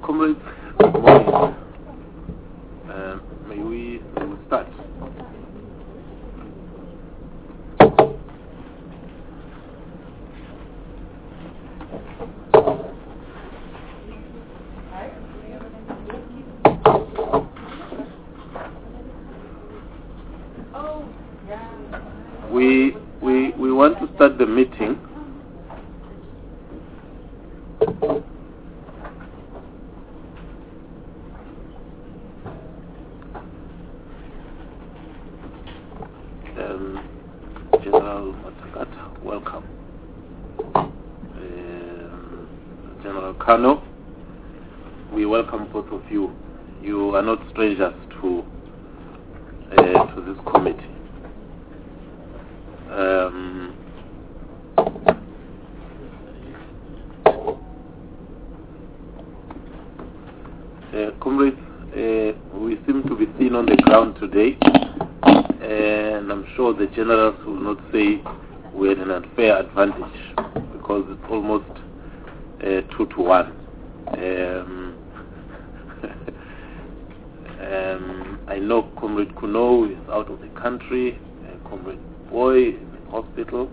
Comrades, good morning. May we start? We want to start the meeting. General Matakata, welcome. General Kano, we welcome both of you. You are not strangers to this committee. Comrades, we seem to be seen on the ground today, and I'm sure the generals will not say we had an unfair advantage because it's almost 2-1. I know Comrade Kuno is out of the country, Comrade Boy is in hospital.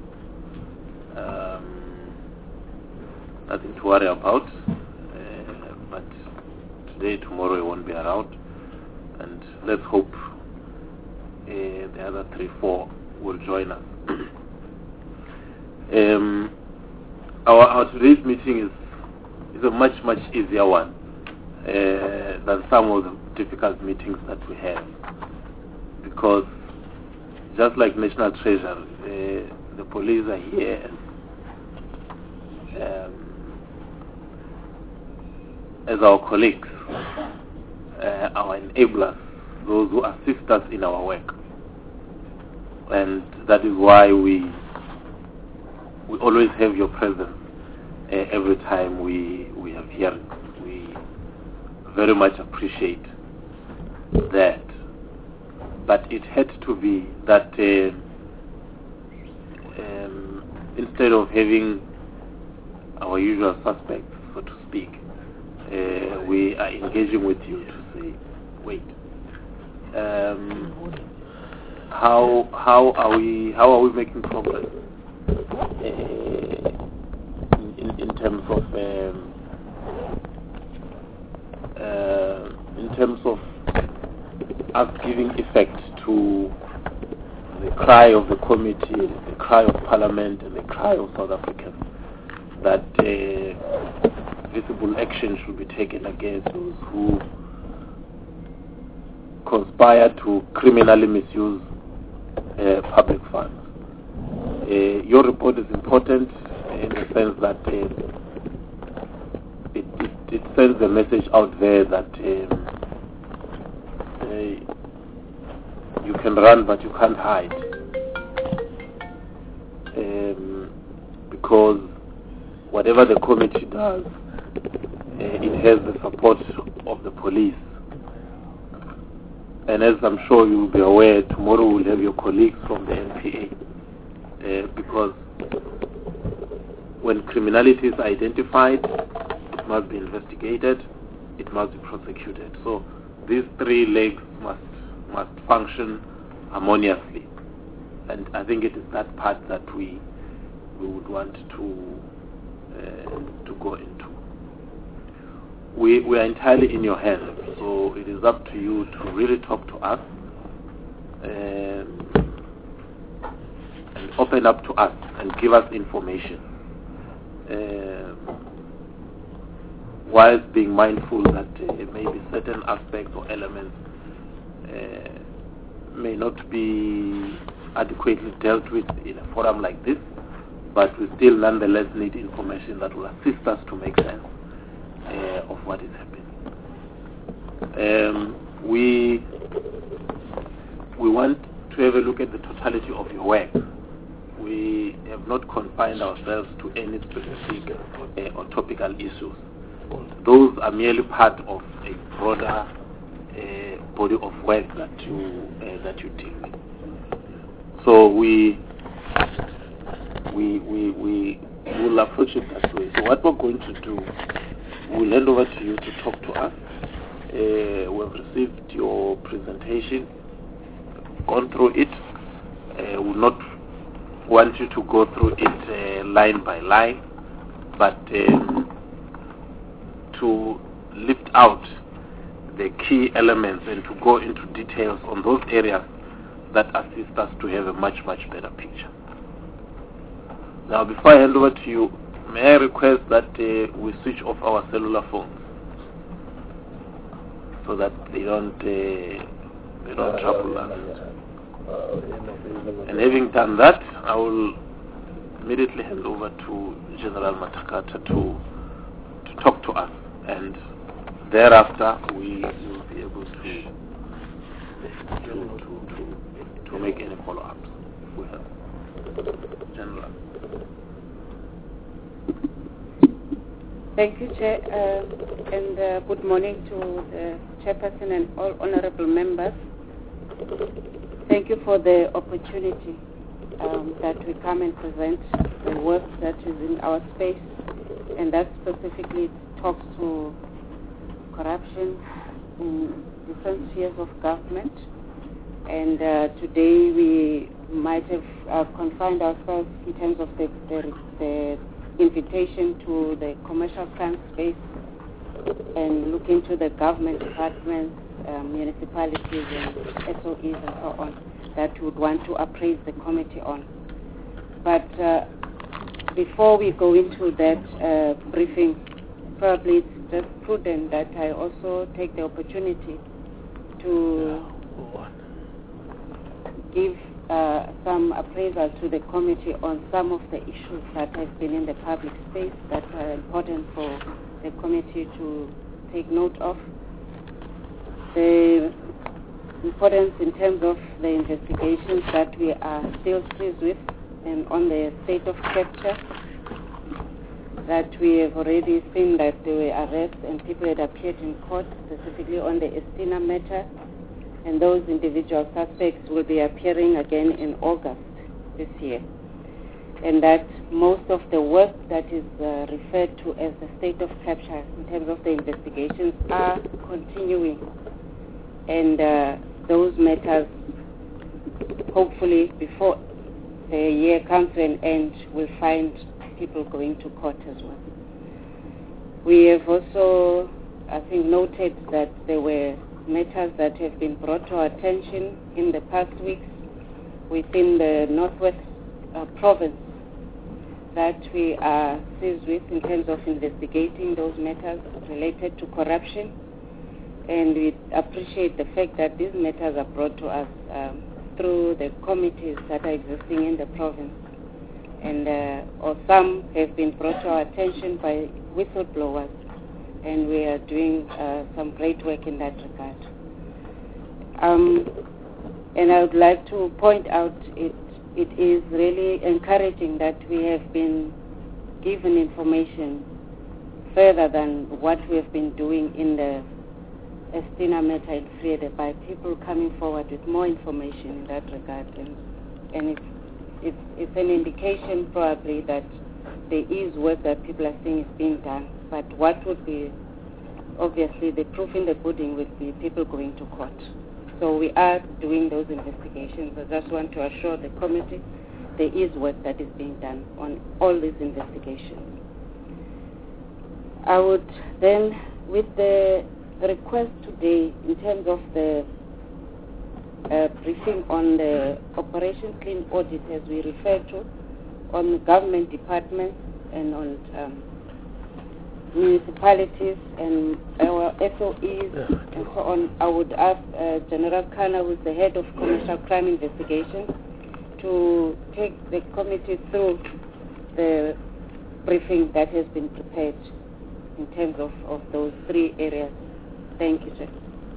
Nothing to worry about, but today, tomorrow he won't be around, and let's hope the other 3-4 will join us. Our today's meeting is a much easier one than some of the difficult meetings that we have, because just like National Treasure, the police are here as our colleagues, our enablers, those who assist us in our work. And that is why we always have your presence every time we have hearings. We very much appreciate that. But it had to be that instead of having our usual suspects, so to speak, we are engaging with you to say, wait, how are we making progress in terms of us giving effect to the cry of the committee, the cry of Parliament, and the cry of South Africans that visible action should be taken against those who conspire to criminally misuse public funds. Your report is important in the sense that it sends a message out there that you can run but you can't hide, because whatever the committee does, it has the support of the police. And as I'm sure you will be aware, tomorrow we'll have your colleagues from the NPA, because when criminality is identified, it must be investigated, it must be prosecuted. So these three legs must function harmoniously, and I think it is that part that we would want to go into. We are entirely in your hands, so it is up to you to really talk to us and open up to us and give us information, whilst being mindful that maybe certain aspects or elements may not be adequately dealt with in a forum like this, but we still nonetheless need information that will assist us to make sense of what is happening. We want to have a look at the totality of your work. We have not confined ourselves to any specific or topical issues. Those are merely part of a broader body of work that you deal with. So we will approach it that way. So what we're going to do, we'll hand over to you to talk to us. We have received your presentation, gone through it. We'll not want you to go through it line by line, but to lift out the key elements and to go into details on those areas that assist us to have a much, much better picture. Now, before I hand over to you, may I request that we switch off our cellular phones so that they don't trouble us. And having done that, I will immediately hand over to General Matakata to talk to us, and thereafter we will be able to make any follow-ups if we have. General. Thank you, Chair, and good morning to the Chairperson and all honorable members. Thank you for the opportunity that we come and present the work that is in our space, and that specifically talks to corruption in different spheres of government. And today we might have confined ourselves in terms of the invitation to the commercial crime space and look into the government departments, municipalities and SOEs and so on that we would want to appraise the committee on. But before we go into that briefing, probably it's just prudent that I also take the opportunity to give some appraisal to the committee on some of the issues that have been in the public space that are important for the committee to take note of. The importance in terms of the investigations that we are still seized with, and on the state of capture, that we have already seen that there were arrests and people had appeared in court, specifically on the Estina matter, and those individual suspects will be appearing again in August this year. And that most of the work that is referred to as the state of capture in terms of the investigations are continuing. And those matters, hopefully before the year comes to an end, will find people going to court as well. We have also, I think, noted that there were matters that have been brought to our attention in the past weeks within the Northwest province that we are seized with in terms of investigating those matters related to corruption. And we appreciate the fact that these matters are brought to us through the committees that are existing in the province. And or some have been brought to our attention by whistleblowers, and we are doing some great work in that regard. And I would like to point out it is really encouraging that we have been given information further than what we have been doing in the Estina matter in Friede, by people coming forward with more information in that regard. And it's an indication probably that there is work that people are saying is being done. But what would be obviously the proof in the pudding would be people going to court. So we are doing those investigations. I just want to assure the committee there is work that is being done on all these investigations. I would then, with the request today in terms of the briefing on the Operation Clean Audit, as we refer to, on the government departments and on municipalities and our SOEs and so on, I would ask General Kana, who is the head of commercial crime investigation, to take the committee through the briefing that has been prepared in terms of those three areas. Thank you, sir.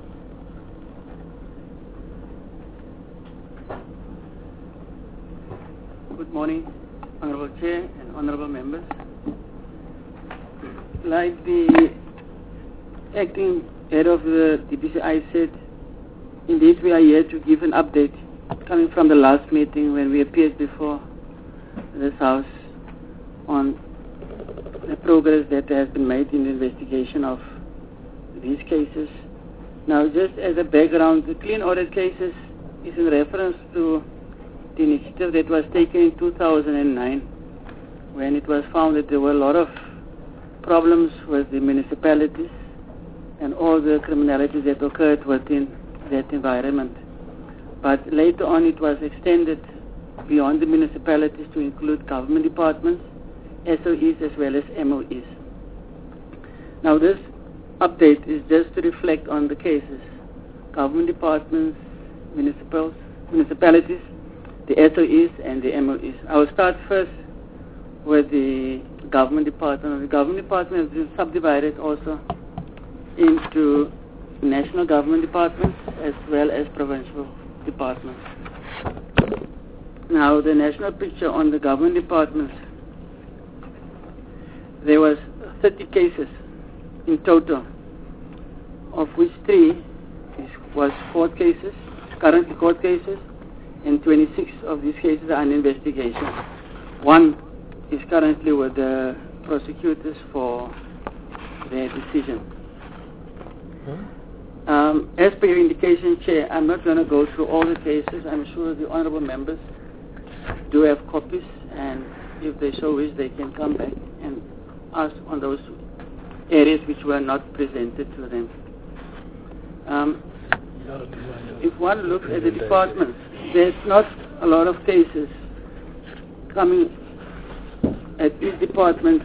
Good morning, Honorable Chair and Honorable Members. Like the acting head of the DPCI said, indeed we are here to give an update coming from the last meeting when we appeared before this House on the progress that has been made in the investigation of these cases. Now, just as a background, the clean audit cases is in reference to the initiative that was taken in 2009, when it was found that there were a lot of problems with the municipalities and all the criminality that occurred within that environment. But later on it was extended beyond the municipalities to include government departments, SOEs as well as MOEs. Now this update is just to reflect on the cases, government departments, municipalities, the SOEs and the MOEs. I will start first with the government department. The government department has been subdivided also into national government departments as well as provincial departments. Now the national picture on the government departments, there was 30 cases in total, of which 3 was court cases, currently court cases, and 26 of these cases are in investigation. 1 is currently with the prosecutors for their decision. As per your indication, Chair, I'm not going to go through all the cases. I'm sure the honourable members do have copies, and if they so wish, they can come back and ask on those areas which were not presented to them. If one looks at the departments, there's not a lot of cases coming at each department,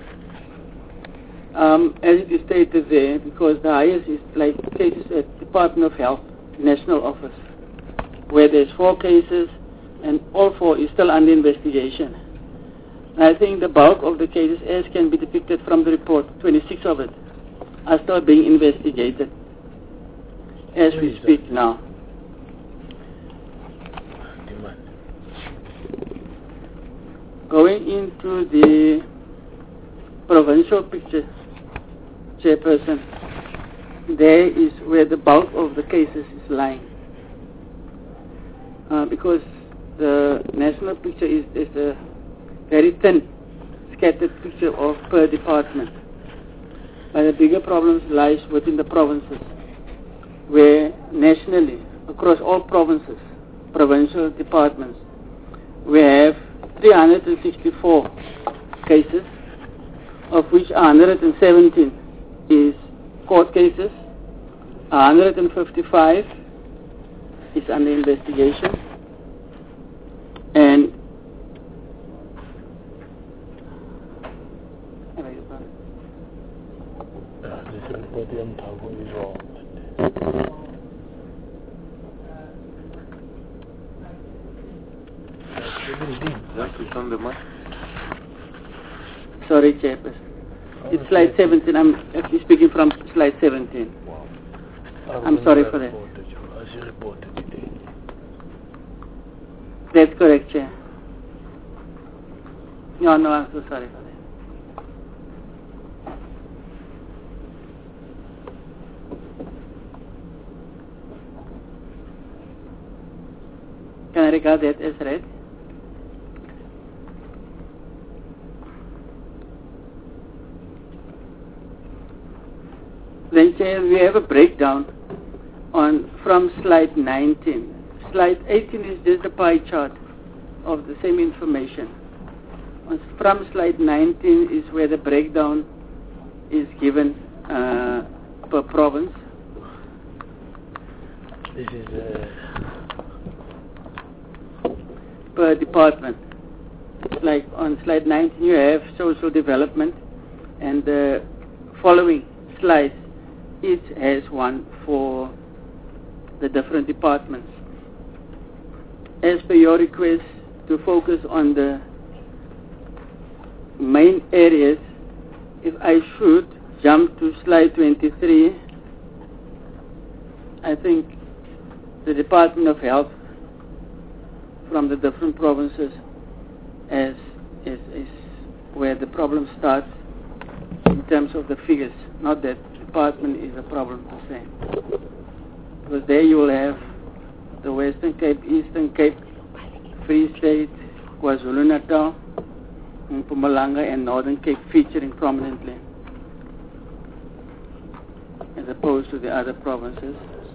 as it is stated there, because the highest is like cases at Department of Health, National Office, where there's 4 cases and all 4 is still under investigation. And I think the bulk of the cases, as can be depicted from the report, 26 of it, are still being investigated as we speak now. Going into the provincial picture, Chairperson, there is where the bulk of the cases is lying. Because the national picture is a very thin, scattered picture of per department. But the bigger problems lies within the provinces, where nationally, across all provinces, provincial departments, we have 364 cases, of which 117 is court cases, 155 is under investigation, and sorry, Chairperson. It's slide 17. I'm actually speaking from slide 17. I'm sorry for that. That's correct, Chair. No, I'm so sorry for that. Can I regard that as read? Then, Chair, we have a breakdown from slide 19. Slide 18 is just a pie chart of the same information. From slide 19 is where the breakdown is given per province. This is per department. Like on slide 19 you have social development, and the following slides each has one for the different departments. As per your request to focus on the main areas, if I should jump to slide 23, I think the Department of Health from the different provinces is where the problem starts in terms of the figures. Not that department is a problem per se, because there you will have the Western Cape, Eastern Cape, Free State, KwaZulu-Natal, Mpumalanga and Northern Cape featuring prominently, as opposed to the other provinces.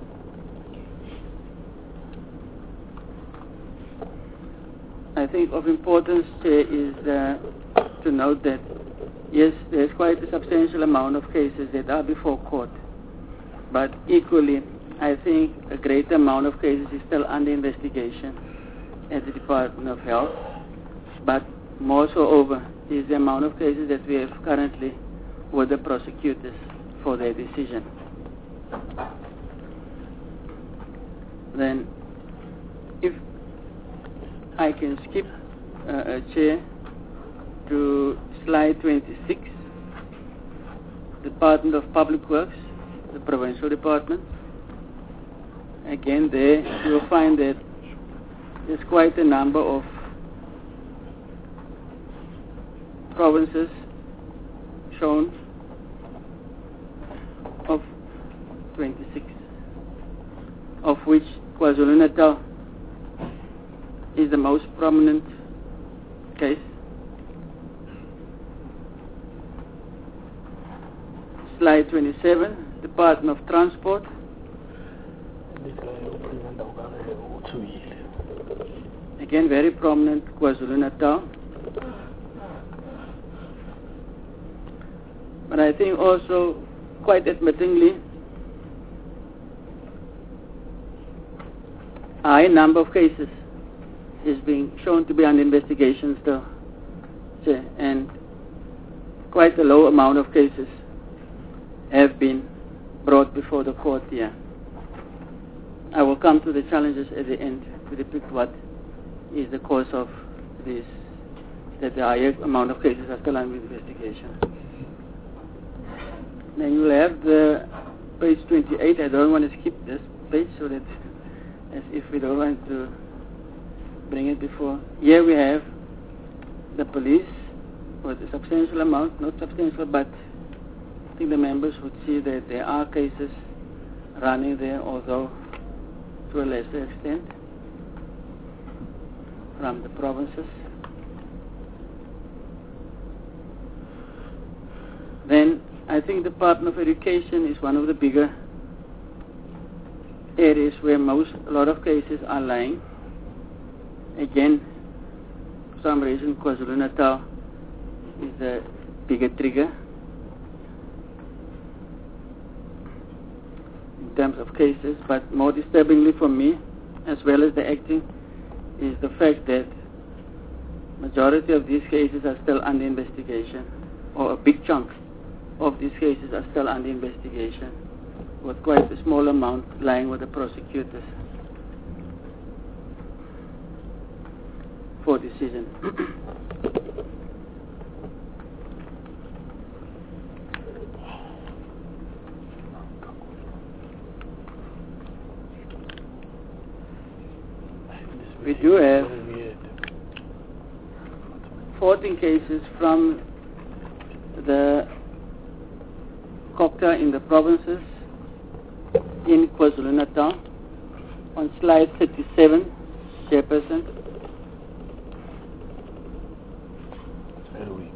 I think of importance is to note that, yes, there's quite a substantial amount of cases that are before court, but equally, I think a great amount of cases is still under investigation at the Department of Health, but more so over is the amount of cases that we have currently with the prosecutors for their decision. Then, if I can skip Chair to slide 26, Department of Public Works, the Provincial Department. Again, there you will find that there's quite a number of provinces shown, of 26, of which KwaZulu-Natal is the most prominent case. Slide 27, Department of Transport. Again, very prominent, KwaZulu-Natal. But I think also, quite admittingly, a high number of cases is being shown to be under investigation still, and quite a low amount of cases have been brought before the court here. I will come to the challenges at the end to depict what is the cause of this, that the higher amount of cases are still under investigation. Then you will have the page 28. I don't want to skip this page so that as if we don't want to bring it before. Here we have the police with a substantial amount, not substantial, but I think the members would see that there are cases running there, although to a lesser extent, from the provinces. Then I think the Department of Education is one of the bigger areas where a lot of cases are lying. Again, for some reason, KwaZulu-Natal is the bigger trigger in terms of cases, but more disturbingly for me, as well as the acting, is the fact that majority of these cases are still under investigation, or a big chunk of these cases are still under investigation, with quite a small amount lying with the prosecutors for decision. We do have 14 cases from the COCTA in the provinces in KwaZulu-Natal. On slide 37, Chairperson. Very weak.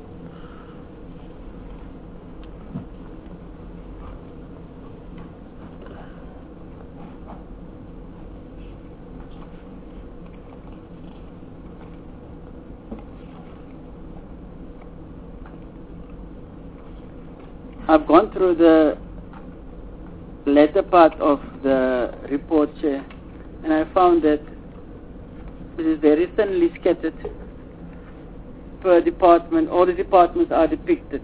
I've gone through the latter part of the report, Chair, and I found that it is very thinly scattered per department. All the departments are depicted.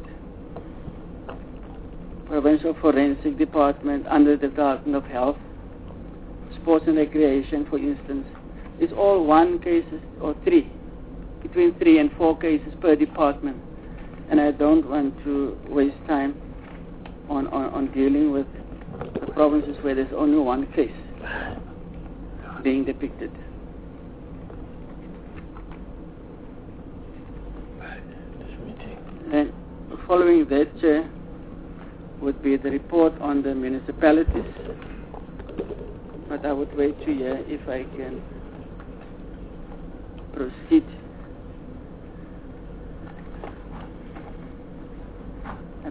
Provincial Forensic Department under the Department of Health, Sports and Recreation, for instance, is all one cases or three, between 3 and 4 cases per department, and I don't want to waste time on dealing with the provinces where there's only one case being depicted. And following that, Chair, would be the report on the municipalities, but I would wait to hear if I can proceed.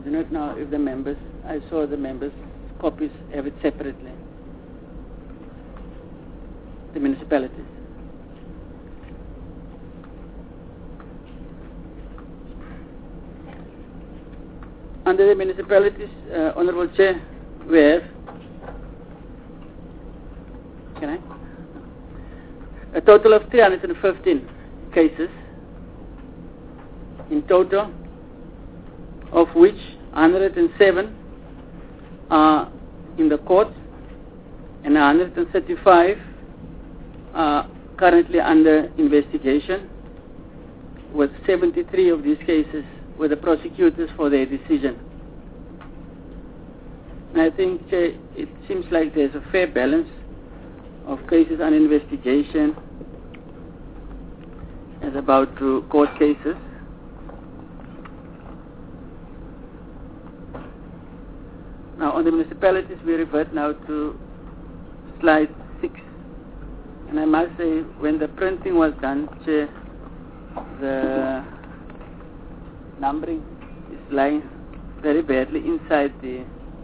do not know if the members, I saw the members' copies have it separately. The municipalities. Under the municipalities, Honorable Chair, we have, a total of 315 cases in total, of which 107 are in the court and 135 are currently under investigation, with 73 of these cases with the prosecutors for their decision. And I think it seems like there's a fair balance of cases under investigation as about to court cases. Now on the municipalities we revert now to slide 6. And I must say, when the printing was done, Chair, the numbering is lying very badly inside the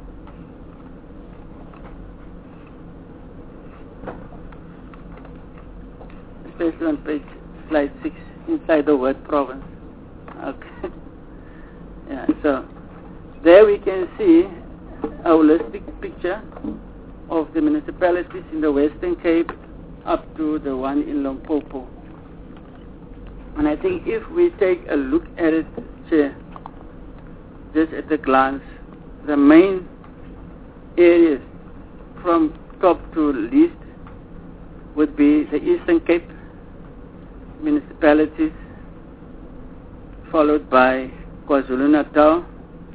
especially on page slide 6, inside the word province. Okay. Yeah, so there we can see a holistic picture of the municipalities in the Western Cape up to the one in Limpopo. And I think if we take a look at it, Chair, just at a glance, the main areas from top to least would be the Eastern Cape municipalities, followed by KwaZulu-Natal,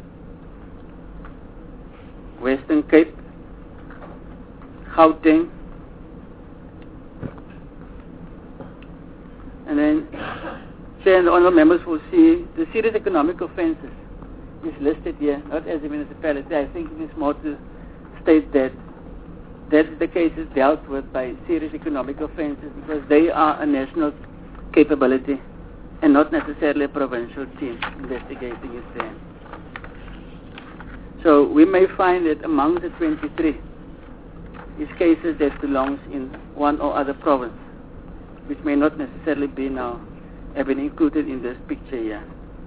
Western Cape, Gauteng, and then Chair and the honourable members will see the serious economic offences is listed here, not as a municipality. I think it is more to state that that is the cases dealt with by serious economic offences, because they are a national capability and not necessarily a provincial team investigating it there. So we may find that among the 23 is cases that belongs in one or other province, which may not necessarily be now have been included in this picture here.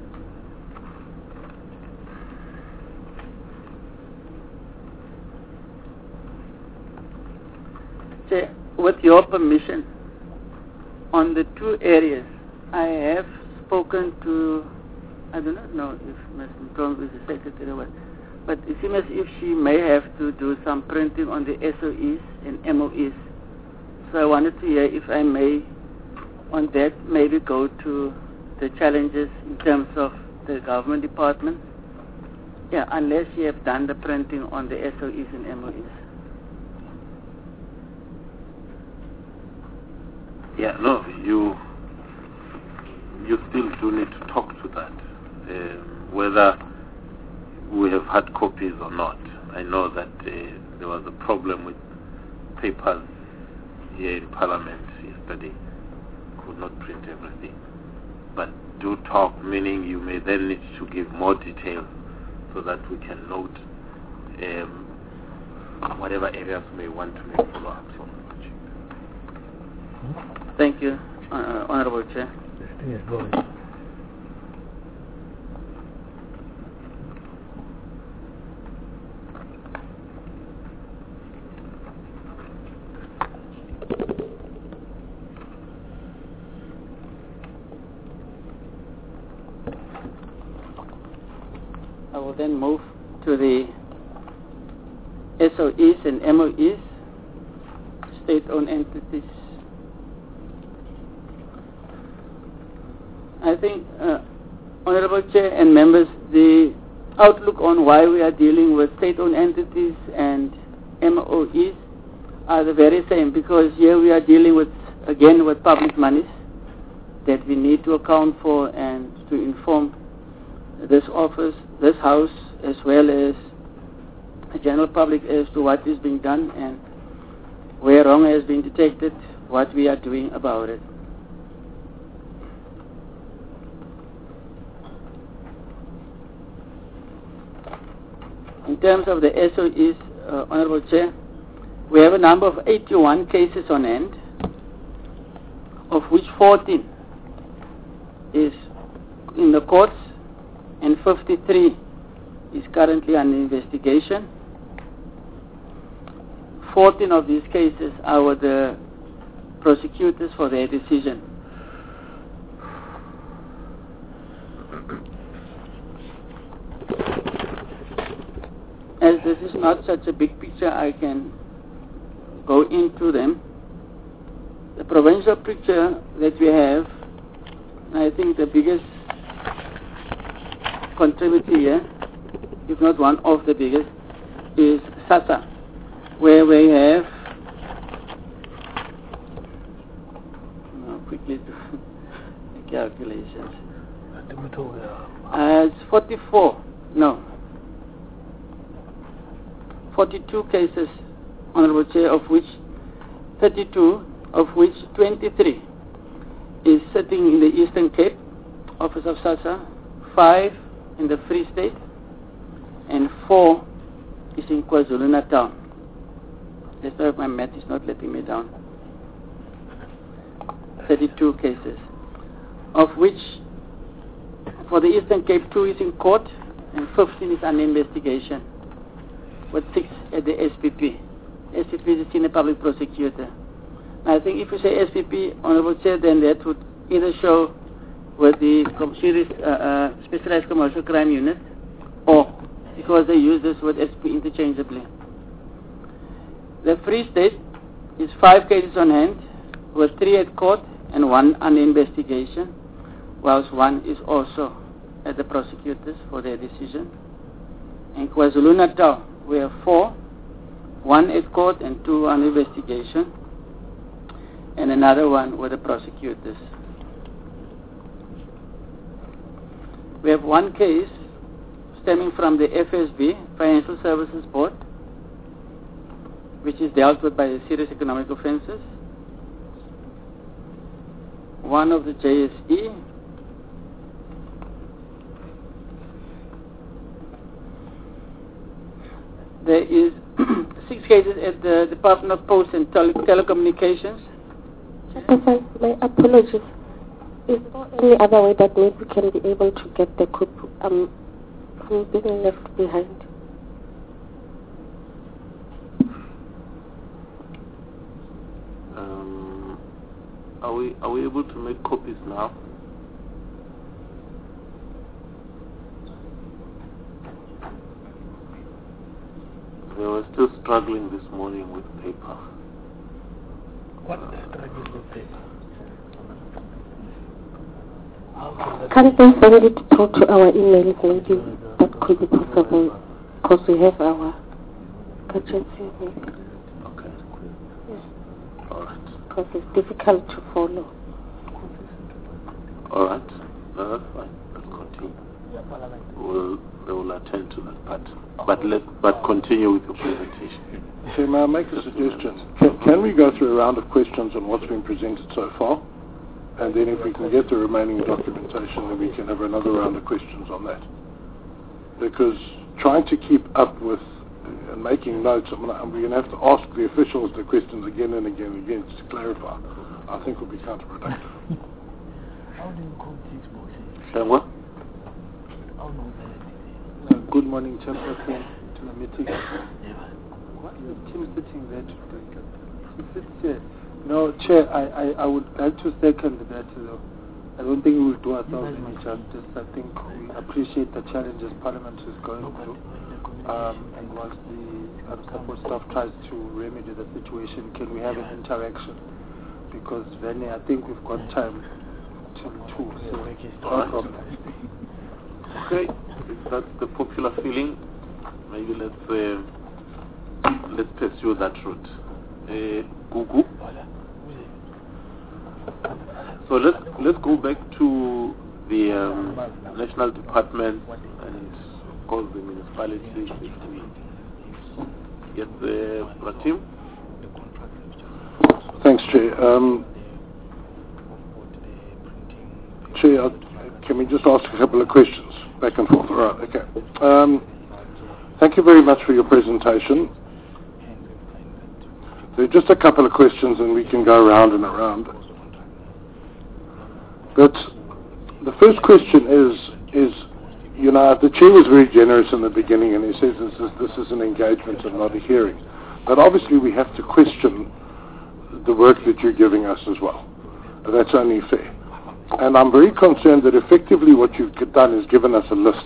So, with your permission, on the two areas, I have spoken to, I do not know if Ms. Mtongo is the secretary or what, but it seems as if she may have to do some printing on the SOEs and MOEs. So I wanted to hear if I may, on that, maybe go to the challenges in terms of the government department. Yeah, unless you have done the printing on the SOEs and MOEs. Yeah, no, you still do need to talk to that, whether we have hard copies or not. I know that there was a problem with papers here in Parliament yesterday. Could not print everything. But do talk, meaning you may then need to give more details so that we can note whatever areas we may want to make follow-ups on. Thank you, Honorable Chair. Yes, go ahead. I will then move to the SOEs and MOEs, state-owned entities. I think, Honorable Chair and members, the outlook on why we are dealing with state-owned entities and MOEs are the very same, because here we are dealing with, again, with public monies that we need to account for and to inform this office, this house, as well as the general public as to what is being done and where wrong has been detected, what we are doing about it. terms of the SOEs, Honorable Chair, we have a number of 81 cases on hand, of which 14 is in the courts and 53 is currently under investigation. 14 of these cases are with the prosecutors for their decision. As this is not such a big picture, I can go into them. The provincial picture that we have, I think the biggest contributor here, if not one of the biggest, is SASSA, where we have, quickly do the calculations, it's 42 cases, Honorable Chair, of which 32, of which 23 is sitting in the Eastern Cape, Office of SASSA, 5 in the Free State, and 4 is in KwaZulu-Natal. That's why my math is not letting me down. 32 cases, of which for the Eastern Cape 2 is in court and 15 is under investigation, with 6 at the SPP. SPP is the Senior Public Prosecutor. I think if you say SPP, Honorable Chair, then that would either show with the Specialized Commercial Crime Unit, or because they use this word SP interchangeably. The Free State is 5 cases on hand, with 3 at court and 1 under investigation, whilst 1 is also at the prosecutors for their decision. In KwaZulu-Natal, we have 4, 1 at court and 2 under investigation, and another 1 with the prosecutors. We have 1 case stemming from the FSB, Financial Services Board, which is dealt with by serious economic offences. 1 of the JSE, there is 6 cases at the Department of Posts and Telecommunications. My apologies. Is there any other way that maybe we can be able to get the coup from being left behind? Are we able to make copies now? They were still struggling this morning with paper. What struggling with paper? Can't they send it through to our emails? Maybe that could be possible, because we have our gadgets here. Maybe. Okay. Yes. All right. Because it's difficult to follow. All right. No, that's fine. Let's continue. They will attend to that part. But continue with your presentation. So may I make a suggestion? Can we go through a round of questions on what's been presented so far? And then if we can get the remaining documentation, then we can have another round of questions on that. Because trying to keep up with and making notes, we're going to have to ask the officials the questions again and again and again to clarify. I think will be counterproductive. How do you call this motion? Shangwa? Good morning, Chairperson, to the meeting. What is the team sitting there to take it? He sits here. No, Chair, I would like to second that. I don't think we will do ourselves any justice. I think we appreciate the challenges Parliament is going through. And once the support staff tries to remedy the situation, can we have an interaction? Because then I think we've got time till 2. So no problem. Okay, if that's the popular feeling, maybe let's pursue that route. Gugu. So let's go back to the national department and of course the municipalities. If we get the Pratim. Thanks, Chair. Chair, can we just ask a couple of questions back and forth? All right, okay. Thank you very much for your presentation. There are just a couple of questions and we can go around and around. But the first question is, you know, the chair was very generous in the beginning and he says this is an engagement and not a hearing. But obviously we have to question the work that you're giving us as well. That's only fair. And I'm very concerned that effectively what you've done is given us a list.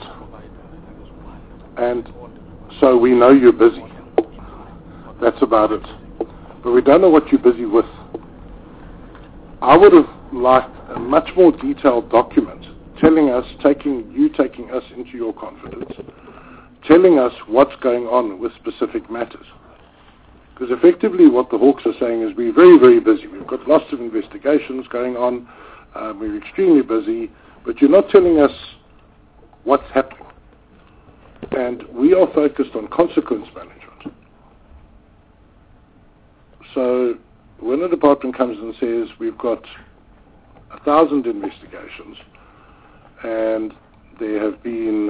And so we know you're busy. That's about it. But we don't know what you're busy with. I would have liked a much more detailed document telling us, taking us into your confidence, telling us what's going on with specific matters. Because effectively what the Hawks are saying is we're very, very busy. We've got lots of investigations going on. We're extremely busy. But you're not telling us what's happening. And we are focused on consequence management. So when a department comes and says we've got 1,000 investigations and there have been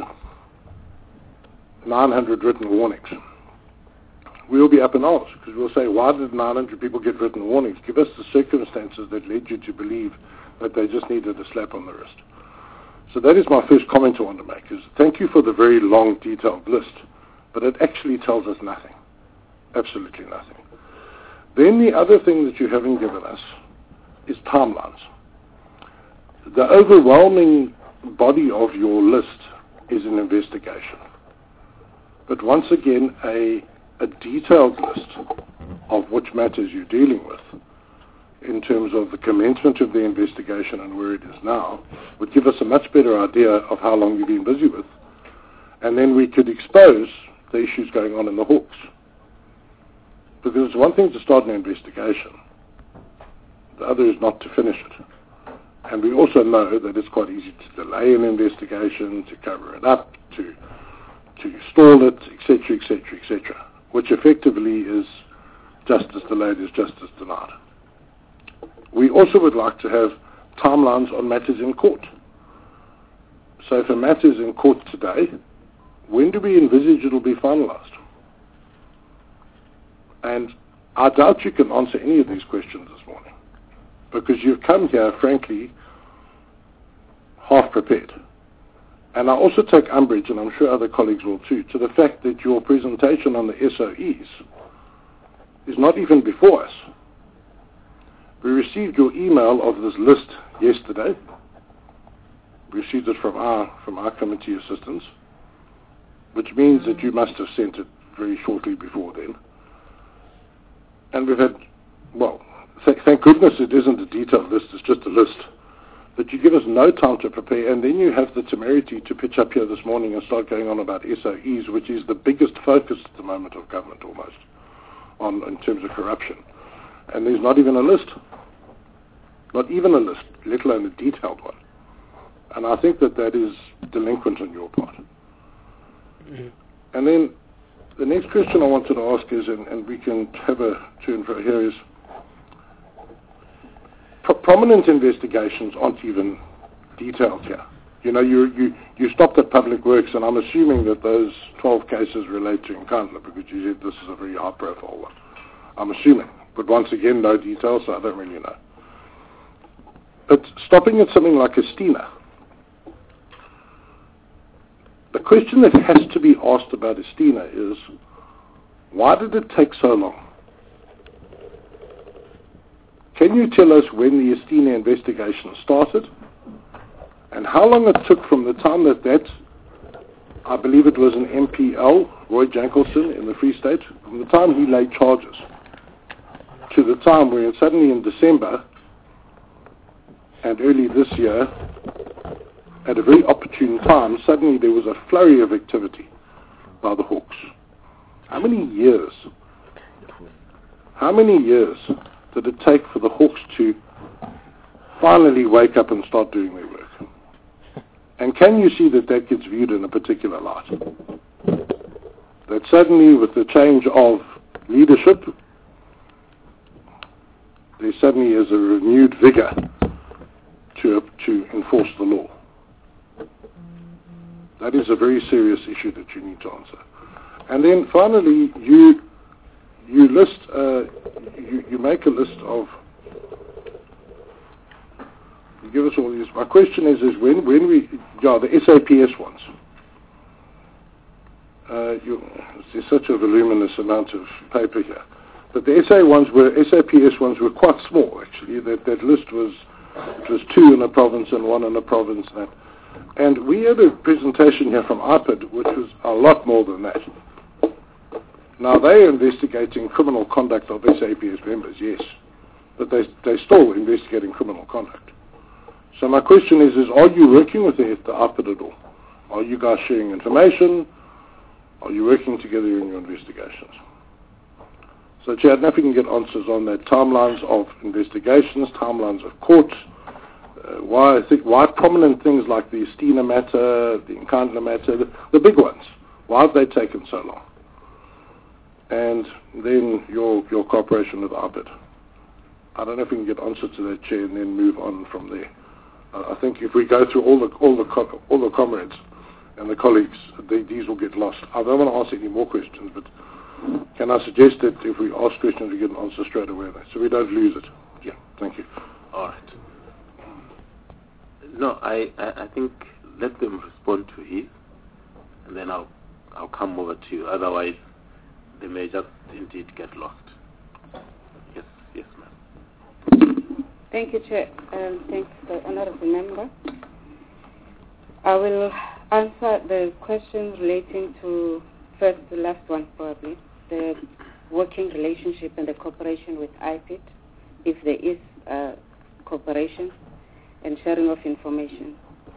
900 written warnings, we'll be up in arms because we'll say, why did 900 people get written warnings? Give us the circumstances that led you to believe that they just needed a slap on the wrist. So that is my first comment I want to make, is thank you for the very long, detailed list, but it actually tells us nothing, absolutely nothing. Then the other thing that you haven't given us is timelines. The overwhelming body of your list is an investigation. But once again, a detailed list of which matters you're dealing with in terms of the commencement of the investigation and where it is now would give us a much better idea of how long you've been busy with. And then we could expose the issues going on in the Hawks. Because it's one thing to start an investigation. The other is not to finish it. And we also know that it's quite easy to delay an investigation, to cover it up, to stall it, etc., etc., etc., which effectively is justice delayed is justice denied. We also would like to have timelines on matters in court. So if a matter is in court today, when do we envisage it will be finalized? And I doubt you can answer any of these questions this morning, because you've come here, frankly, half prepared. And I also take umbrage, and I'm sure other colleagues will too, to the fact that your presentation on the SOEs is not even before us. We received your email of this list yesterday. We received it from our committee assistants, which means that you must have sent it very shortly before then. And we've had, well, thank goodness it isn't a detailed list, it's just a list. But you give us no time to prepare, and then you have the temerity to pitch up here this morning and start going on about SOEs, which is the biggest focus at the moment of government almost, in terms of corruption. And there's not even a list. Not even a list, let alone a detailed one. And I think that is delinquent on your part. Mm-hmm. And then the next question I wanted to ask is, and we can have a turn for here, is prominent investigations aren't even detailed here. You know, you stopped at Public Works, and I'm assuming that those 12 cases relate to Nkandla, because you said this is a very high-profile one. I'm assuming. But once again, no details, so I don't really know. But stopping at something like Estina, the question that has to be asked about Estina is, why did it take so long? Can you tell us when the Estina investigation started and how long it took from the time that I believe it was an MPL, Roy Jankelson in the Free State, from the time he laid charges to the time where suddenly in December and early this year, at a very opportune time, suddenly there was a flurry of activity by the Hawks. How many years did it take for the Hawks to finally wake up and start doing their work? And can you see that gets viewed in a particular light? That suddenly, with the change of leadership, there suddenly is a renewed vigor to enforce the law. That is a very serious issue that you need to answer. And then finally, you list, you make a list of, you give us all these. My question is when we, the SAPS ones, there's such a voluminous amount of paper here, but the SAPS ones were quite small actually. That list was 2 in a province and 1 in a province. And we had a presentation here from IPID, which was a lot more than that. Now, they're investigating criminal conduct of SAPS members, yes, but they're still investigating criminal conduct. So my question is are you working with the IPID at all? Are you guys sharing information? Are you working together in your investigations? So, Chair, I don't know if we can get answers on that. Timelines of investigations, timelines of courts, why prominent things like the Estina matter, the Nkandla matter, the big ones, why have they taken so long? And then your cooperation with IPID. I don't know if we can get answers to that, Chair, and then move on from there. I think if we go through all the comrades and the colleagues, these will get lost. I don't want to ask any more questions, but can I suggest that if we ask questions, we get an answer straight away, so we don't lose it? Yeah, thank you. All right. No, I think let them respond to his, and then I'll come over to you. Otherwise, they may just indeed get lost. Yes, ma'am. Thank you, Chair. Thanks, the honourable member. I will answer the questions relating to, first the last one probably, the working relationship and the cooperation with IPID, if there is cooperation and sharing of information.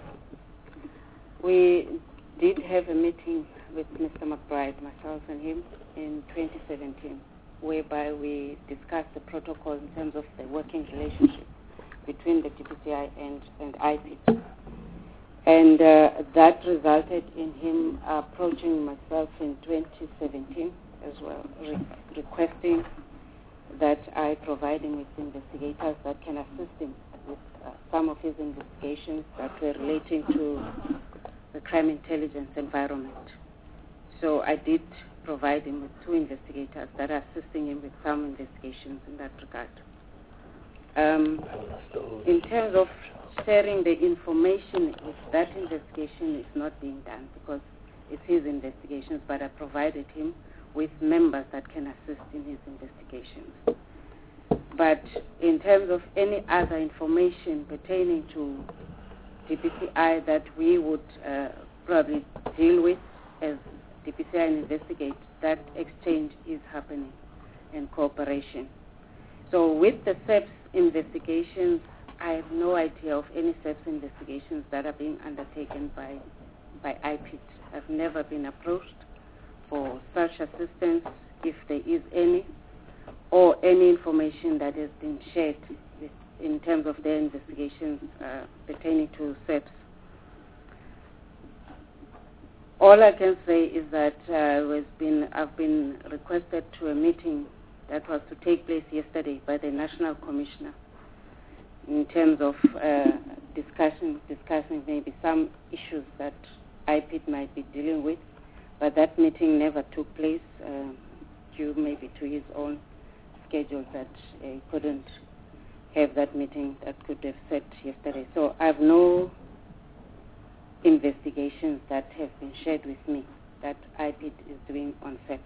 We did have a meeting with Mr. McBride, myself and him, in 2017, whereby we discussed the protocol in terms of the working relationship between the DPCI and IPID. And that resulted in him approaching myself in 2017 as well, requesting that I provide him with investigators that can assist him with some of his investigations that were relating to the crime intelligence environment. So I did provide him with 2 investigators that are assisting him with some investigations in that regard. In terms of sharing the information, if that investigation is not being done, because it's his investigations, but I provided him with members that can assist in his investigations. But in terms of any other information pertaining to DPCI that we would probably deal with as DPCI and investigate, that exchange is happening in cooperation. So with the SEPS investigations, I have no idea of any SEPS investigations that are being undertaken by IPID. I've never been approached for such assistance, if there is any, or any information that has been shared in terms of their investigations pertaining to SEPS. All I can say is that I've been requested to a meeting that was to take place yesterday by the National Commissioner in terms of discussing maybe some issues that IPID might be dealing with, but that meeting never took place due maybe to his own schedule that he couldn't have that meeting that could have set yesterday. So I have no investigations that have been shared with me that IPID is doing on SEPS.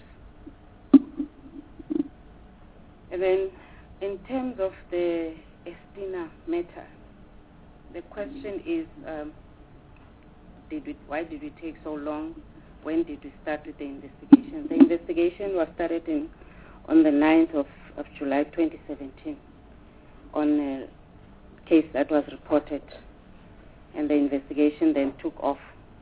And then in terms of the Estina matter, the question is, why did it take so long? When did we start with the investigation? The investigation was started on the 9th of July 2017 on a case that was reported, and the investigation then took off.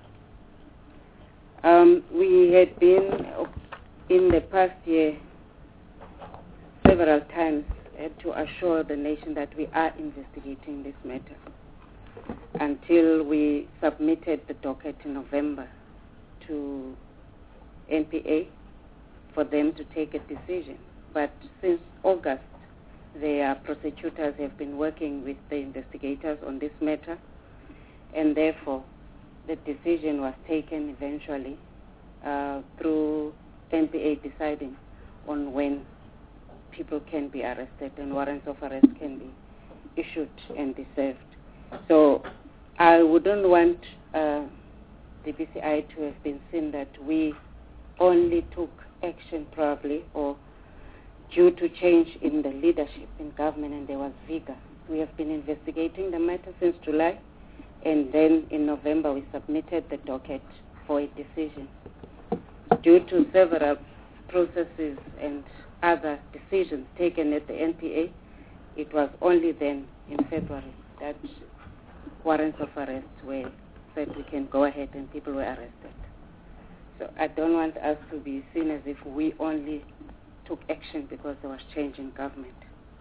We had been, in the past year, several times to assure the nation that we are investigating this matter until we submitted the docket in November to NPA for them to take a decision. But since August, their prosecutors have been working with the investigators on this matter, and therefore the decision was taken eventually through NPA deciding on when people can be arrested and warrants of arrest can be issued and be served. So I wouldn't want the BCI to have been seen that we only took action probably or due to change in the leadership in government and there was vigor. We have been investigating the matter since July, and then in November we submitted the docket for a decision. Due to several processes and other decisions taken at the NPA, it was only then in February that warrants of arrest were said we can go ahead and people were arrested. So I don't want us to be seen as if we only took action because there was change in government.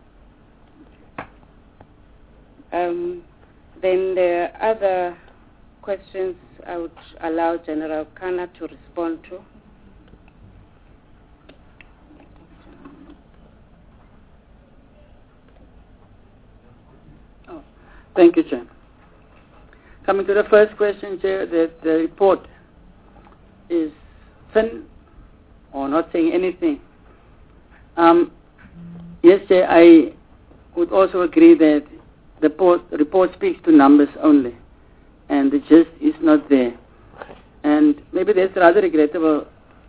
Then the other questions I would allow General Kana to respond to. Thank you, Chair. Coming to the first question, Chair, that the report is thin or not saying anything. Yes, Chair, I would also agree that the report speaks to numbers only, and the gist is not there. And maybe that's rather regrettable,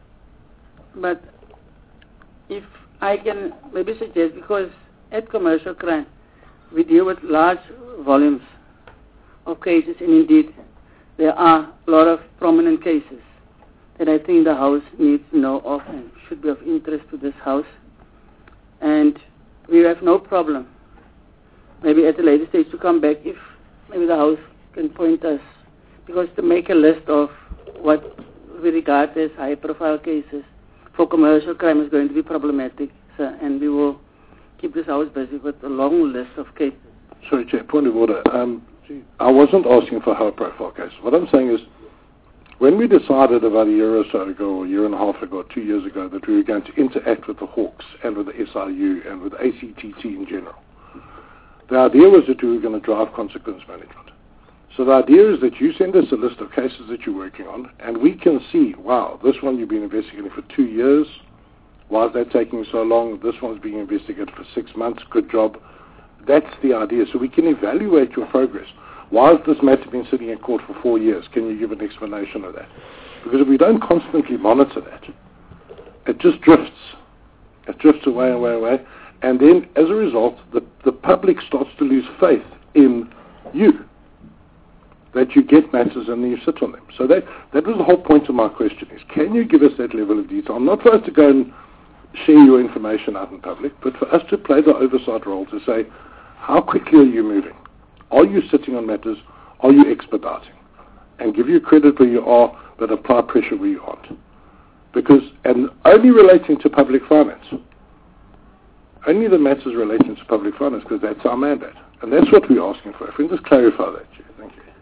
but if I can maybe suggest, because at commercial crime, we deal with large volumes of cases, and indeed there are a lot of prominent cases that I think the House needs to know of and should be of interest to this House. And we have no problem, maybe at a later stage, to come back if maybe the House can point us, because to make a list of what we regard as high-profile cases for commercial crime is going to be problematic, sir, and we will keep this House busy with a long list of cases. Sorry, Chair, point of order. I wasn't asking for high-profile cases. What I'm saying is, when we decided about a year or so ago, or a year and a half ago, or 2 years ago, that we were going to interact with the Hawks and with the SIU and with ACTT in general, the idea was that we were going to drive consequence management. So the idea is that you send us a list of cases that you're working on, and we can see, wow, this one you've been investigating for 2 years. Why is that taking so long? This one's being investigated for 6 months. Good job. That's the idea. So we can evaluate your progress. Why has this matter been sitting in court for 4 years? Can you give an explanation of that? Because if we don't constantly monitor that, it just drifts. It drifts away, away, away. And then, as a result, the public starts to lose faith in you, that you get matters and then you sit on them. So that was the whole point of my question is, can you give us that level of detail? Not for us to go and share your information out in public, but for us to play the oversight role to say, how quickly are you moving? Are you sitting on matters? Are you expediting? And give you credit where you are, but apply pressure where you aren't. Because, and only relating to public finance. Only the matters relating to public finance, because that's our mandate. And that's what we're asking for. If we can just clarify that, Chair. Thank you.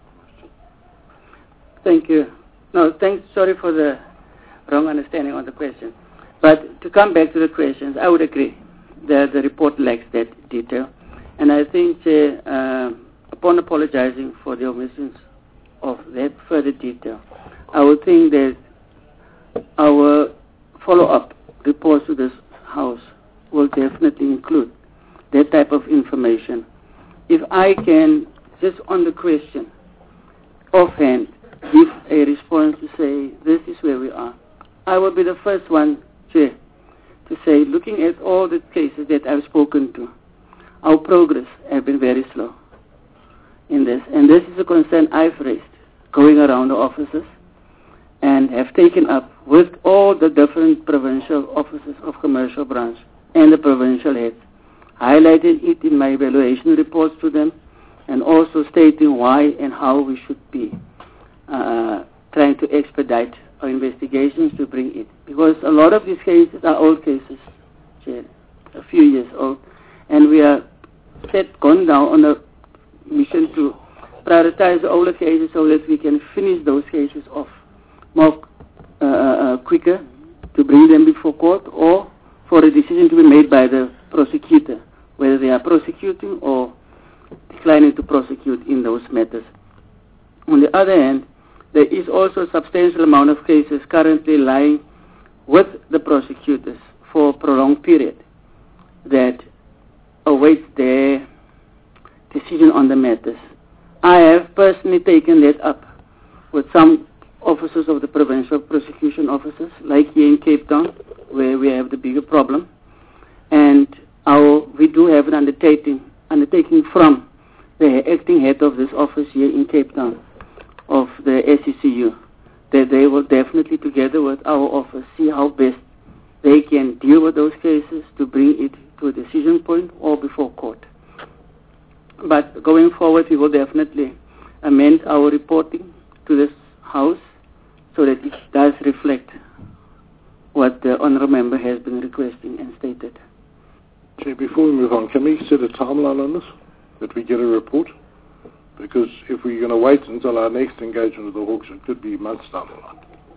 Thank you. No, thanks. Sorry for the wrong understanding on the question. But to come back to the questions, I would agree that the report lacks that detail. And I think, upon apologizing for the omissions of that further detail, I would think that our follow-up reports to this House will definitely include that type of information. If I can, just on the question, offhand, give a response to say, this is where we are, I will be the first one, Chair, to say, looking at all the cases that I've spoken to, our progress has been very slow in this. And this is a concern I've raised, going around the offices, and have taken up with all the different provincial offices of commercial branch and the provincial heads, highlighted it in my evaluation reports to them, and also stating why and how we should be trying to expedite our investigations to bring it. Because a lot of these cases are old cases, Chair, a few years old, and we are gone down on a mission to prioritize the older cases so that we can finish those cases off more quicker, to bring them before court, or for a decision to be made by the prosecutor, whether they are prosecuting or declining to prosecute in those matters. On the other hand, there is also a substantial amount of cases currently lying with the prosecutors for a prolonged period that awaits their decision on the matters. I have personally taken that up with some officers of the provincial prosecution officers, like here in Cape Town, where we have the bigger problem. And we do have an undertaking from the acting head of this office here in Cape Town, of the SCCU, that they will definitely, together with our office, see how best they can deal with those cases to bring it to a decision point or before court. But going forward, we will definitely amend our reporting to this House so that it does reflect what the honourable member has been requesting and stated. Chair, before we move on, can we set a timeline on this, that we get a report? Because if we're going to wait until our next engagement with the Hawks, it could be months down the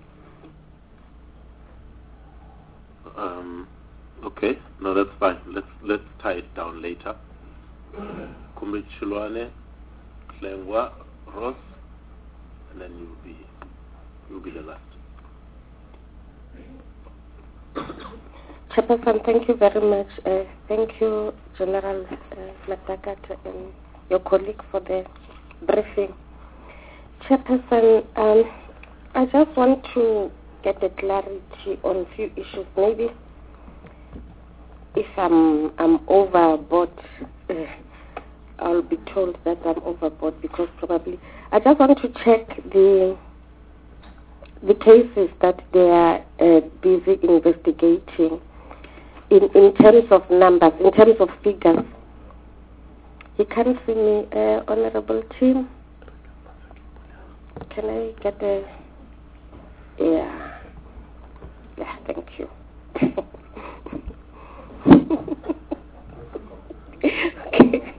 line. Okay, no, that's fine. Let's tie it down later. Comrade Chilwane, Klengwa, Ross, and then you'll be the last. Chairperson, thank you very much. Thank you, General Matakat and your colleague for the briefing. Chairperson, I just want to get a clarity on a few issues. Maybe if I'm overboard, I'll be told that I'm overboard, because probably I just want to check the cases that they are busy investigating in terms of numbers, in terms of figures. You can see me, Honorable Team. Can I get a... Yeah, thank you. Okay.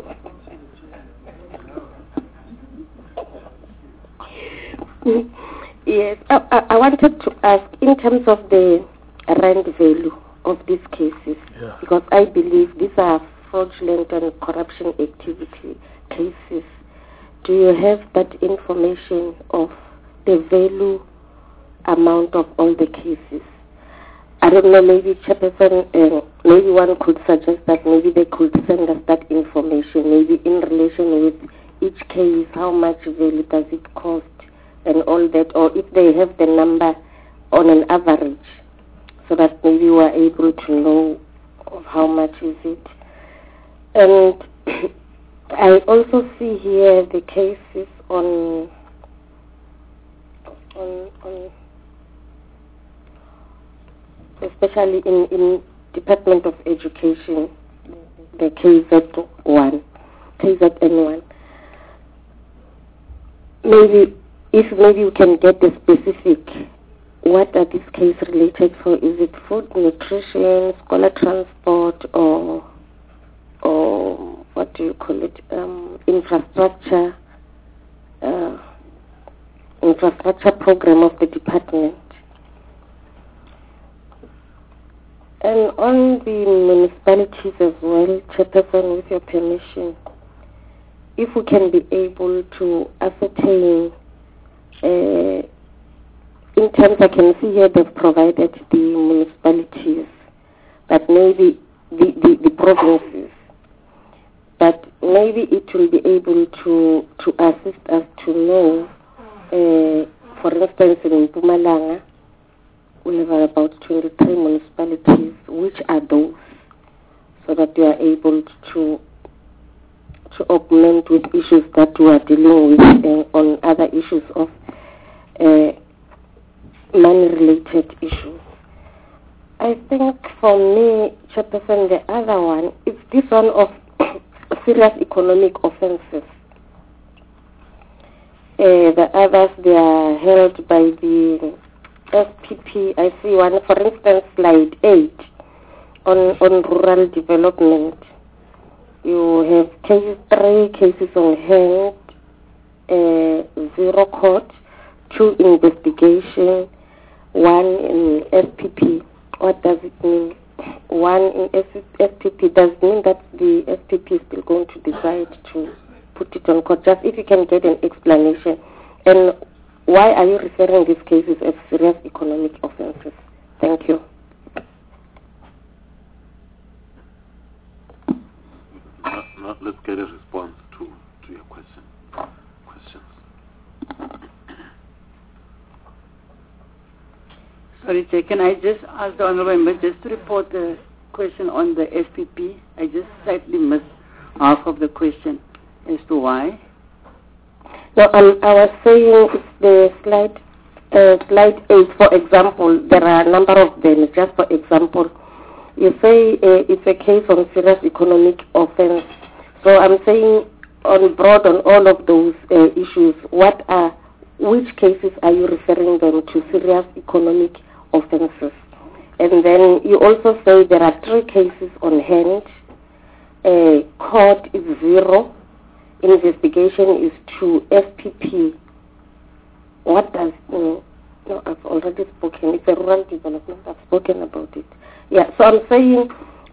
Yes, I wanted to ask in terms of the rand value of these cases, because I believe these are fraudulent and corruption activity cases. Do you have that information of the value amount of all the cases? I don't know, maybe Chairperson, maybe one could suggest that maybe they could send us that information, maybe in relation with each case, how much value does it cost and all that, or if they have the number on an average, so that maybe we are able to know of how much is it. And I also see here the cases on especially in Department of Education, the KZN1. Maybe we can get the specific, what are these cases related for? Is it food, nutrition, scholar transport, or what do you call it, infrastructure program of the department? And on the municipalities as well, Chairperson, with your permission, if we can be able to ascertain, in terms, I can see here they've provided the municipalities, but maybe the provinces, but maybe it will be able to assist us to know, for instance, in Mpumalanga, we have about 23 municipalities. Which are those? So that we are able to augment with issues that we are dealing with on other issues of money-related issues. I think for me, Chairperson, the other one is this one of serious economic offences. The others, they are held by the SPP. I see one, for instance, slide 8 on rural development. You have 3 cases on hand, 0 court, 2 investigation, 1 in SPP. What does it mean? 1 in SPP does mean that the SPP is still going to decide to put it on court. Just if you can get an explanation. And why are you referring these cases as serious economic offences? Thank you. let's get a response to your questions. Sorry, Chair, can I just ask the Honourable Member just to report the question on the SPP? I just slightly missed half of the question as to why. No, I was saying it's the slide 8, for example. There are a number of them. Just for example, you say it's a case of serious economic offence. So I'm saying on broad on all of those issues, which cases are you referring them to serious economic offences? And then you also say there are 3 cases on hand. Court is 0. Investigation is 2. SPP. What does... no, I've already spoken. It's a rural development. I've spoken about it. Yeah, so I'm saying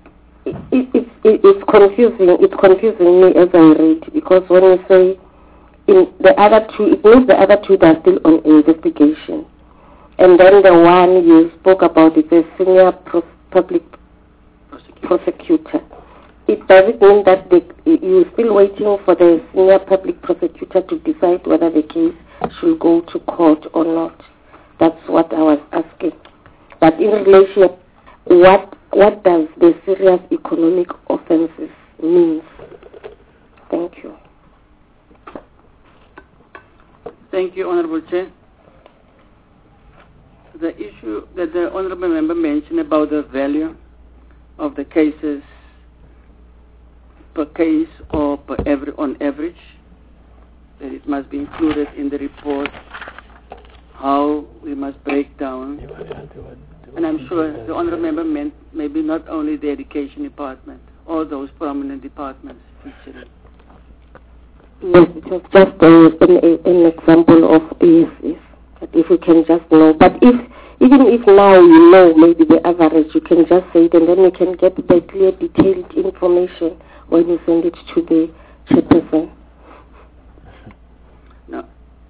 it's confusing. It's confusing me as I read, because when you say in the other 2, it means the other 2 that are still on investigation. And then the one you spoke about is a senior public prosecutor. Does it mean that you're still waiting for the senior public prosecutor to decide whether the case should go to court or not? That's what I was asking. But in relation, what does the serious economic offences mean? Thank you. Thank you, Honourable Chair. The issue that the Honourable Member mentioned about the value of the cases per case or on average, that it must be included in the report, how we must break down. And I'm sure the Honourable Member meant maybe not only the Education Department, all those prominent departments featuring. Yes, it was just an example of yes. But if you can just know, but even if now you know maybe the average, you can just say it, and then you can get the clear, detailed information when you send it to the chairperson. No.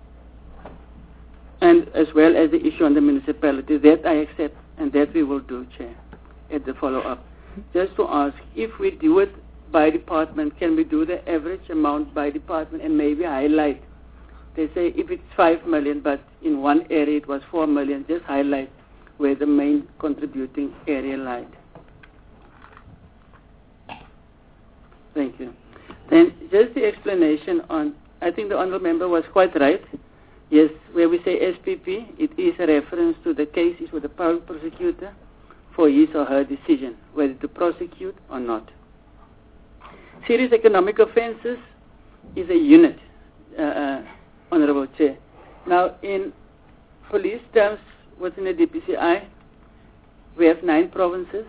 And as well as the issue on the municipality, that I accept, and that we will do, Chair, at the follow-up. Just to ask, if we do it by department, can we do the average amount by department and maybe highlight? They say if it's 5 million, but in one area it was 4 million, just highlight where the main contributing area lied. Thank you. Then just the explanation on, I think the Honourable Member was quite right. Yes, where we say SPP, it is a reference to the cases with the public prosecutor for his or her decision, whether to prosecute or not. Serious economic offences is a unit, Honourable Chair. Now, in police terms within the DPCI, we have 9 provinces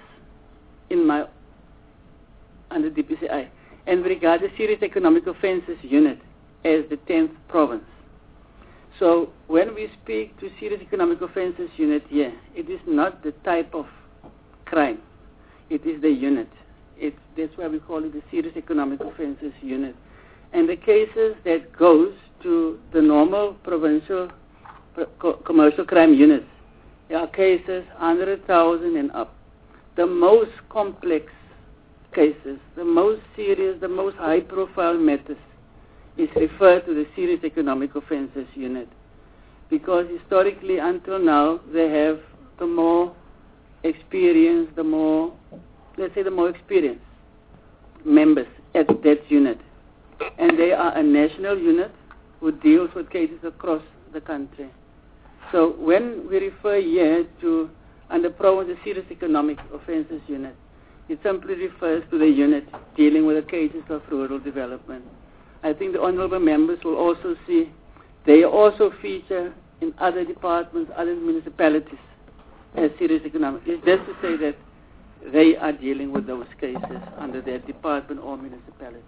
under DPCI, and we regard the serious economic offences unit as the 10th province. So when we speak to serious economic offences unit here, it is not the type of crime, it is the unit. That's why we call it the serious economic offences unit. And the cases that goes to the normal provincial commercial crime units, there are cases 100,000 and up. The most complex cases, the most serious, the most high-profile matters is referred to the serious economic offences unit, because historically until now they have the more experienced, the more experienced members at that unit. And they are a national unit who deals with cases across the country. So when we refer here to under province the serious economic offences unit, it simply refers to the unit dealing with the cases of rural development. I think the honourable members will also see they also feature in other departments, other municipalities as serious economic. It's just to say that they are dealing with those cases under their department or municipality.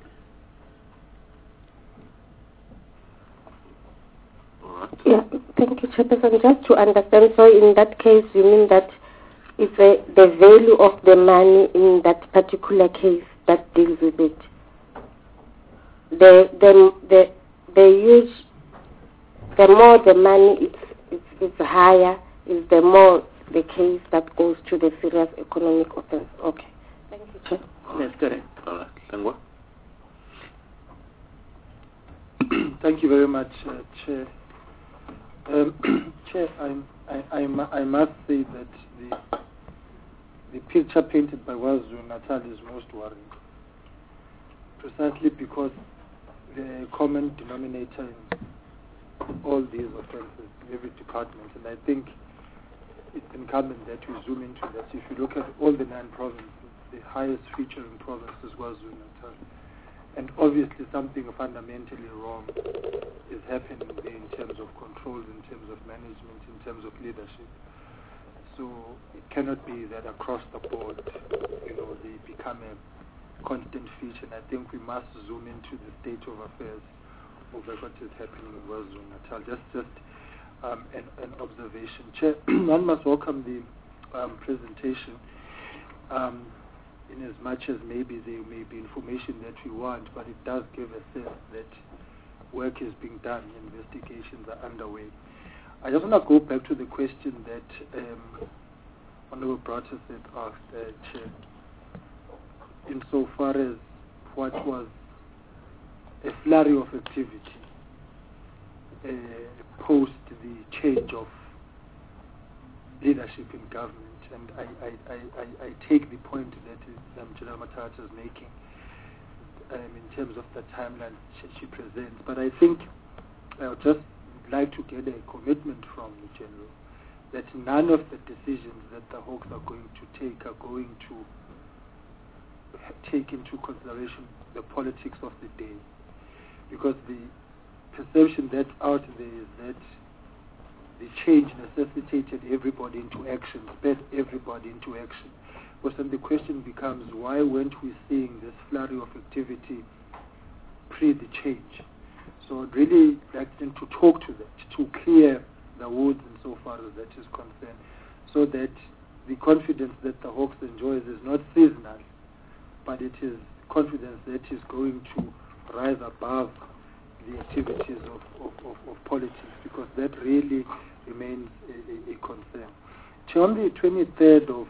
Yeah, thank you, Chairperson. Just to understand, so in that case, you mean that it's the value of the money in that particular case that deals with it. The more the money it's higher, is the more the case that goes to the serious economic offense. Okay. Thank you, Chair. That's correct. All right. Tengwa? Thank you very much, Chair. Chair, I must say that the picture painted by KwaZulu-Natal is most worrying, precisely because the common denominator in all these offences in every department, and I think it's incumbent that we zoom into that. If you look at all the 9 provinces, the highest featuring province is KwaZulu-Natal. And obviously something fundamentally wrong is happening there in terms of controls, in terms of management, in terms of leadership. So it cannot be that across the board, they become a constant feature. And I think we must zoom into the state of affairs of what is happening in KwaZulu-Natal. Just an observation. Chair, one must welcome the presentation. In as much as maybe there may be information that we want, but it does give a sense that work is being done, investigations are underway. I just want to go back to the question that Honorable Bratters had asked, Chair, insofar as what was a flurry of activity post the change of leadership in government. And I take the point that General Matata is making in terms of the timeline she presents. But I think I would just like to get a commitment from the General that none of the decisions that the Hawks are going to take are going to take into consideration the politics of the day. Because the perception that's out there is that the change necessitated everybody into action, sped everybody into action. But then the question becomes, why weren't we seeing this flurry of activity pre the change? So I'd really like them to talk to that, to clear the woods insofar as that is concerned, so that the confidence that the Hawks enjoys is not seasonal, but it is confidence that is going to rise above the activities of politics, because that really remains a concern. On the 23rd of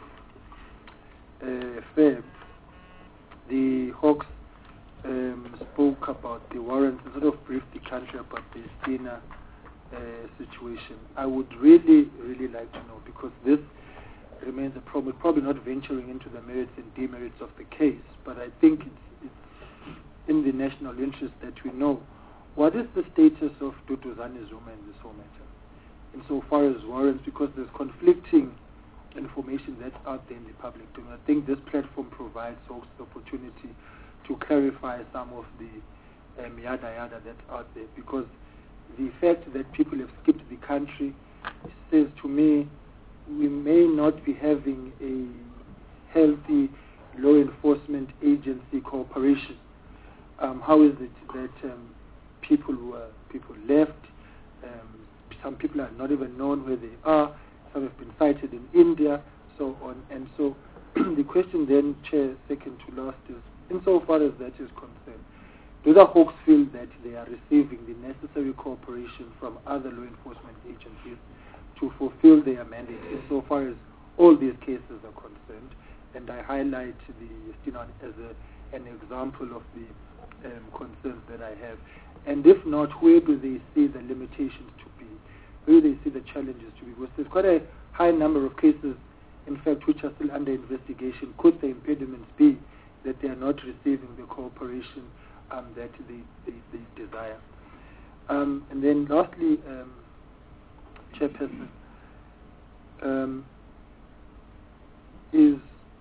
Feb, the Hawks spoke about the warrants and sort of briefed the country about the Stina situation. I would really like to know, because this remains a problem, probably not venturing into the merits and demerits of the case, but I think it's in the national interest that we know what is the status of Duduzane Zuma in this whole matter, insofar as warrants, because there's conflicting information that's out there in the public domain. I think this platform provides folks the opportunity to clarify some of the yada that's out there, because the fact that people have skipped the country says to me we may not be having a healthy law enforcement agency cooperation. How is it that people left, some people are not even known where they are, some have been cited in India, so on. And so the question then, Chair, second to last, is insofar as that is concerned, do the Hawks feel that they are receiving the necessary cooperation from other law enforcement agencies to fulfill their mandate insofar as all these cases are concerned? And I highlight the as an example of the concerns that I have. And if not, where do they see the limitations to be? Where do they see the challenges to be? Because there's quite a high number of cases, in fact, which are still under investigation. Could the impediments be that they are not receiving the cooperation that they desire? And then lastly, Chairperson, is,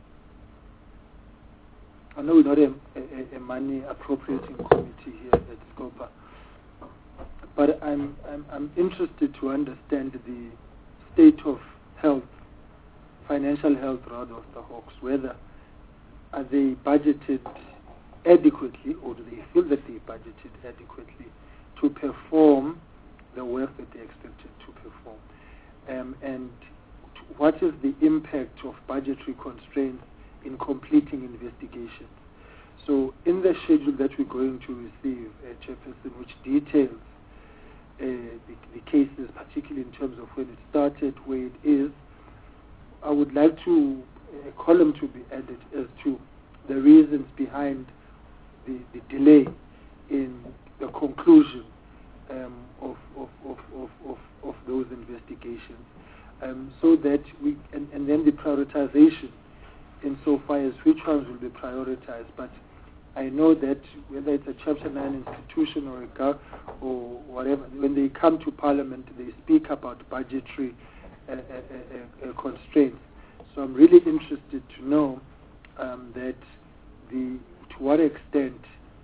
I know we're not a money appropriating committee here at SCOPA, but I'm interested to understand the state of health, financial health rather, of the Hawks. Whether are they budgeted adequately, or do they feel that they budgeted adequately to perform the work that they expected to perform, and what is the impact of budgetary constraints in completing investigations? So in the schedule that we're going to receive, Chairperson, which details the cases, particularly in terms of when it started, where it is, I would like to a column to be added as to the reasons behind the delay in the conclusion of those investigations, so that we and then the prioritization insofar as which ones will be prioritized. But I know that whether it's a Chapter 9 institution or or whatever, when they come to Parliament, they speak about budgetary constraints. So I'm really interested to know that to what extent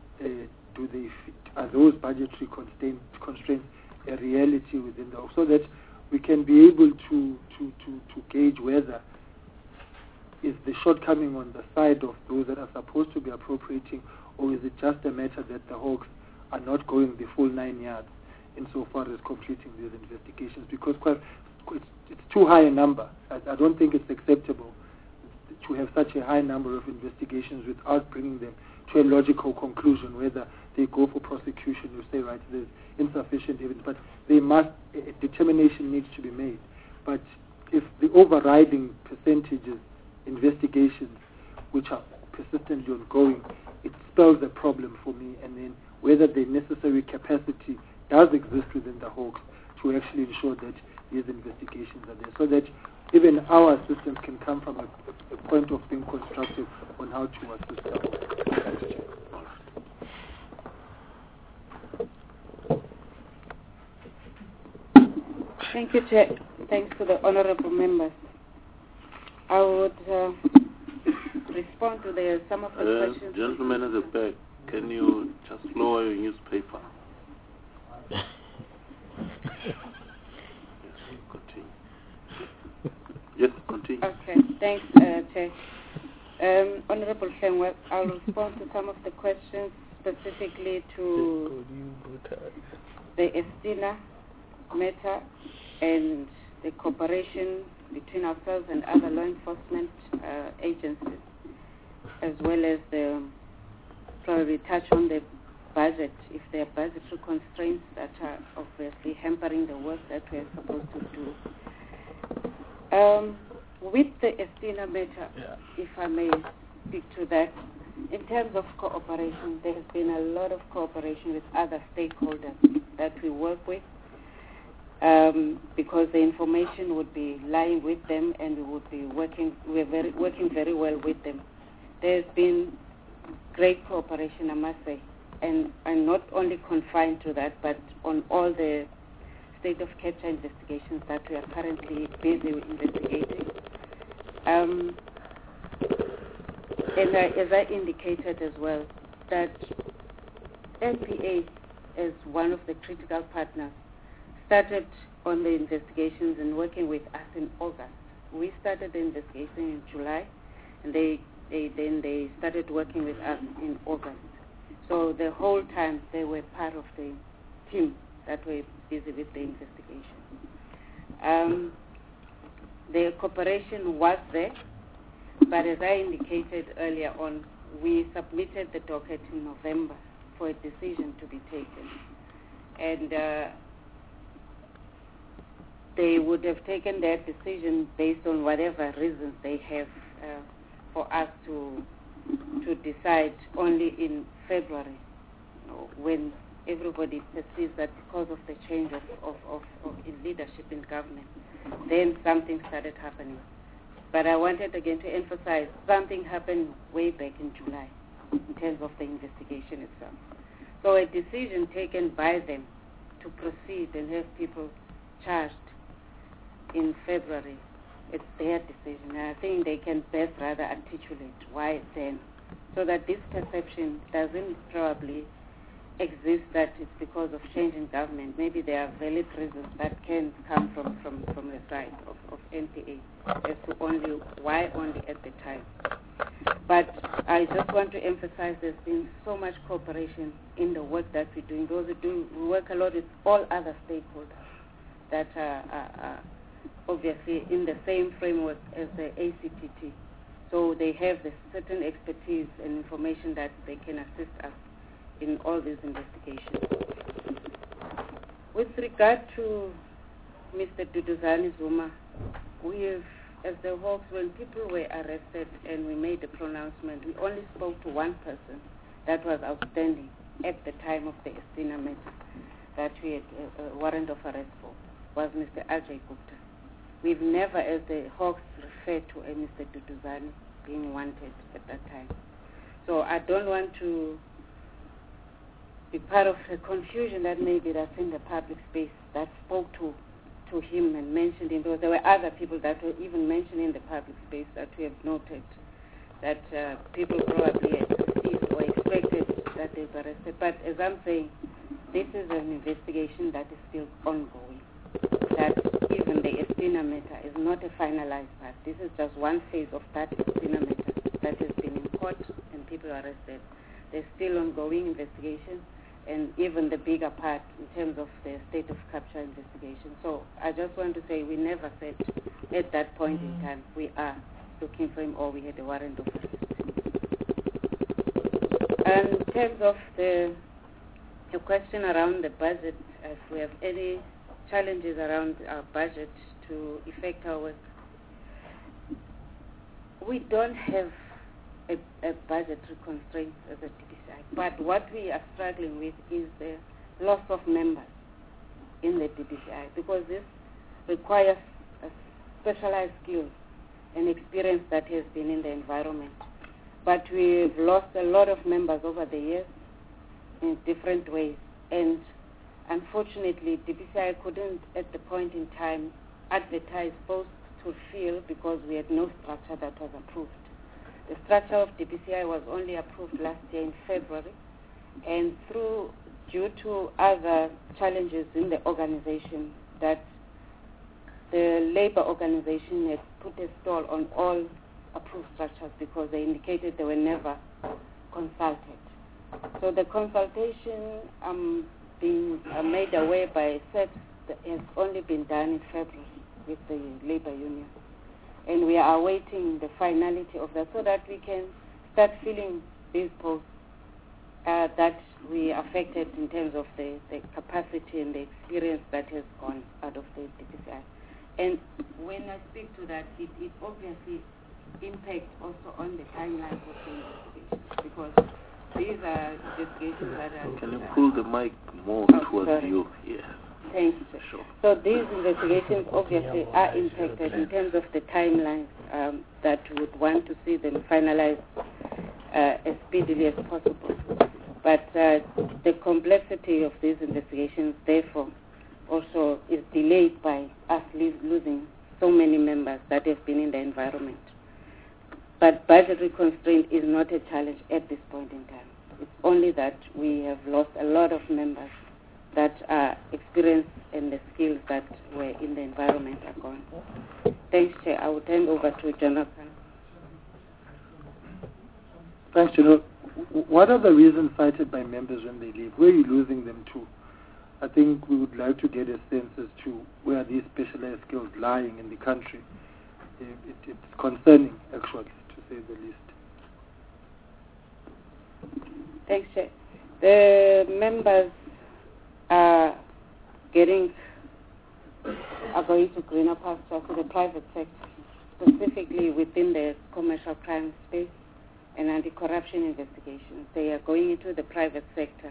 are those budgetary constraints a reality within the, so that we can be able to gauge whether is the shortcoming on the side of those that are supposed to be appropriating, or is it just a matter that the Hawks are not going the full 9 yards insofar as completing these investigations? Because it's too high a number. I don't think it's acceptable to have such a high number of investigations without bringing them to a logical conclusion, whether they go for prosecution. You say, right, there's insufficient evidence, but a determination needs to be made. But if the overriding percentages investigations which are persistently ongoing, it spells a problem for me. And then whether the necessary capacity does exist within the Hawks to actually ensure that these investigations are there, so that even our assistance can come from a point of being constructive on how to assist the Hawks. Thank you, Chair. Thanks to the honourable members. I would respond to some of the questions. Gentlemen at the back, can you just lower your newspaper? Yes, continue. Yes, continue. Okay, thanks, Chair. Honourable Shengwa, I'll respond to some of the questions specifically to the Estina matter and the cooperation between ourselves and other law enforcement agencies, as well as probably touch on the budget, if there are budgetary constraints that are obviously hampering the work that we're supposed to do. With the Estina matter, if I may speak to that, in terms of cooperation, there has been a lot of cooperation with other stakeholders that we work with, because the information would be lying with them, and we would be working very well with them. There's been great cooperation, I must say, and not only confined to that, but on all the state of capture investigations that we are currently busy with investigating. And as I indicated as well, that NPA, as one of the critical partners, started on the investigations and working with us in August. We started the investigation in July, and they started working with us in August. So the whole time they were part of the team that were busy with the investigation. The cooperation was there, but as I indicated earlier on, we submitted the docket in November for a decision to be taken. And they would have taken their decision based on whatever reasons they have for us to decide only in February, when everybody perceives that because of the change of in leadership in government, then something started happening. But I wanted again to emphasize something happened way back in July in terms of the investigation itself. So a decision taken by them to proceed and have people charged in February, it's their decision. And I think they can best rather articulate why then, so that this perception doesn't probably exist that it's because of change in government. Maybe there are valid reasons that can come from the side of NPA as to why only at the time. But I just want to emphasize there's been so much cooperation in the work that we're doing. We work a lot with all other stakeholders that are obviously in the same framework as the ACTT. So they have the certain expertise and information that they can assist us in all these investigations. With regard to Mr. Duduzane Zuma, we have, as the Hawks, when people were arrested and we made the pronouncement, we only spoke to one person that was outstanding at the time of the Estina matter. that we had a warrant of arrest for was Mr. Ajay Gupta. We've never, as the Hawks, referred to a Mr. Duduzane being wanted at that time. So I don't want to be part of the confusion that maybe that's in the public space that spoke to him and mentioned him, because there were other people that were even mentioned in the public space that we have noted that people probably had received or expected that they were arrested. But as I'm saying, this is an investigation that is still ongoing. That even the Estina matter is not a finalized part. This is just one phase of that Estina matter that has been in court and people are arrested. There's still ongoing investigation, and even the bigger part in terms of the state of capture investigation. So I just want to say we never said at that point in time we are looking for him or we had a warrant of arrest. And in terms of the question around the budget, if we have any challenges around our budget to effect our work, we don't have a budgetary constraint as a DPCI. But what we are struggling with is the loss of members in the DPCI, because this requires a specialized skills and experience that has been in the environment. But we've lost a lot of members over the years in different ways. And unfortunately, DPCI couldn't, at the point in time, advertise posts to fill because we had no structure that was approved. The structure of DPCI was only approved last year in February, and due to other challenges in the organization, that the labor organization had put a stall on all approved structures because they indicated they were never consulted. So the consultation being made aware by SEPS has only been done in February with the labor union. And we are awaiting the finality of that so that we can start filling these posts that we affected in terms of the capacity and the experience that has gone out of the DPCI. And when I speak to that, it obviously impacts also on the timeline of the investigation, because these are investigations that are... Can you pull the mic more towards you? Yes. Thanks. Sure. So these investigations obviously are impacted in terms of the timelines that we would want to see them finalized as speedily as possible. But the complexity of these investigations, therefore, also is delayed by us losing so many members that have been in the environment. But budgetary constraint is not a challenge at this point in time. It's only that we have lost a lot of members that are experienced and the skills that were in the environment are gone. Thanks, Chair. I will turn over to Jonathan. Thanks, General. What are the reasons cited by members when they leave? Where are you losing them to? I think we would like to get a sense as to where these specialized skills lying in the country. It's concerning, actually, to say the least. Thanks, Chair. The members are going to greener pastures to the private sector, specifically within the commercial crime space and anti-corruption investigations. They are going into the private sector.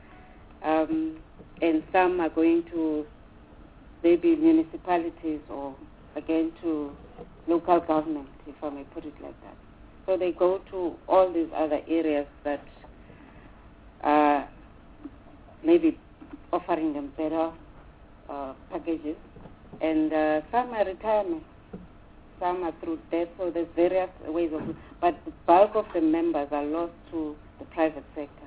And some are going to maybe municipalities or again to local government, if I may put it like that. So they go to all these other areas that are maybe offering them better packages. And some are retirement, some are through death, so there's various ways of it. But the bulk of the members are lost to the private sector.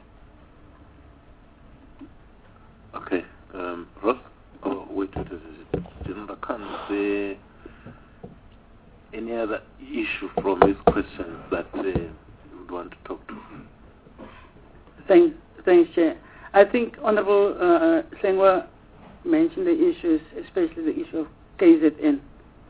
Okay. Ross? Oh, wait. General Khan, is there any other issue from his questions that you would want to talk to? Thanks, Chair. I think Honorable Sengwa mentioned the issues, especially the issue of KZN.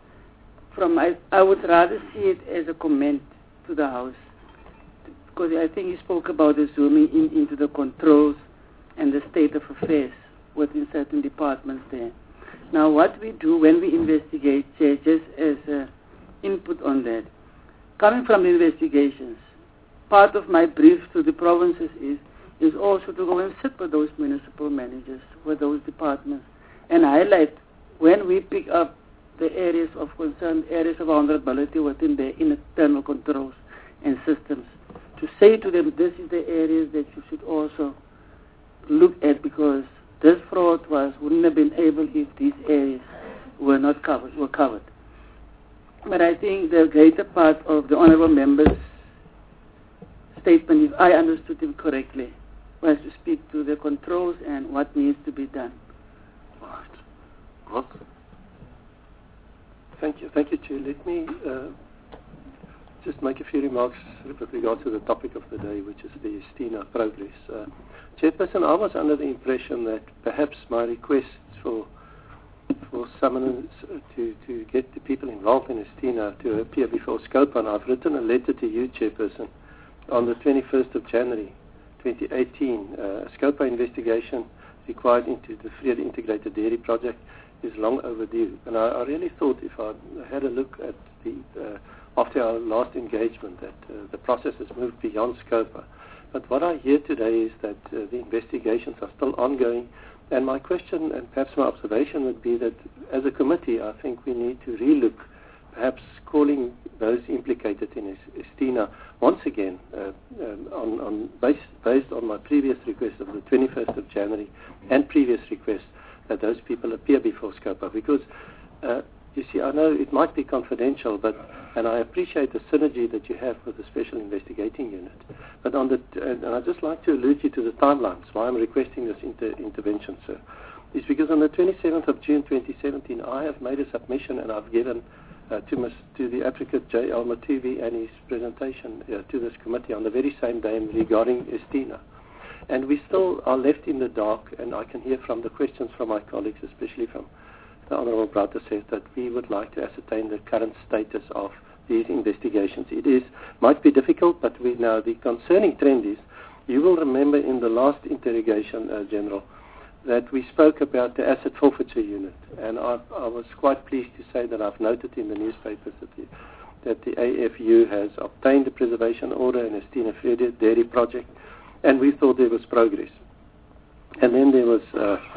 I would rather see it as a comment to the House, because I think he spoke about the zooming into the controls and the state of affairs within certain departments there. Now, what we do when we investigate, Chair, just as input on that, coming from investigations, part of my brief to the provinces is is also to go and sit with those municipal managers, with those departments, and highlight when we pick up the areas of concern, areas of vulnerability within their internal controls and systems, to say to them, this is the areas that you should also look at, because this fraud wouldn't have been able if these areas were covered. But I think the greater part of the honourable member's statement, if I understood him correctly, was to speak to the controls and what needs to be done. Right. Ross? Thank you, Chair. Let me just make a few remarks with regard to the topic of the day, which is the Estina progress. Chairperson, I was under the impression that perhaps my request for summoners to get the people involved in Estina to appear before SCOPA, and I've written a letter to you, Chairperson, on the 21st of January 2018. SCOPA investigation required into the Vrede Integrated Dairy Project is long overdue. And I really thought, if I had a look at after our last engagement, that the process has moved beyond SCOPA. But what I hear today is that the investigations are still ongoing. And my question, and perhaps my observation, would be that as a committee, I think we need to relook, perhaps calling those implicated in Estina once again, based on my previous request of the 21st of January and previous requests, that those people appear before SCOPA. Because, you see, I know it might be confidential, and I appreciate the synergy that you have with the Special Investigating Unit. But and I'd just like to allude you to the timelines, why I'm requesting this intervention, sir, is because on the 27th of June 2017, I have made a submission, and I've given to the Advocate J.L. Matuvi and his presentation to this committee on the very same day regarding Estina. And we still are left in the dark, and I can hear from the questions from my colleagues, especially from the Honourable Brata, says that we would like to ascertain the current status of these investigations. It might be difficult, but the concerning trend is, you will remember in the last interrogation, General, that we spoke about the asset forfeiture unit, and I was quite pleased to say that I've noted in the newspapers that the AFU has obtained the preservation order in Estina Vrede Dairy Project, and we thought there was progress. And then there was,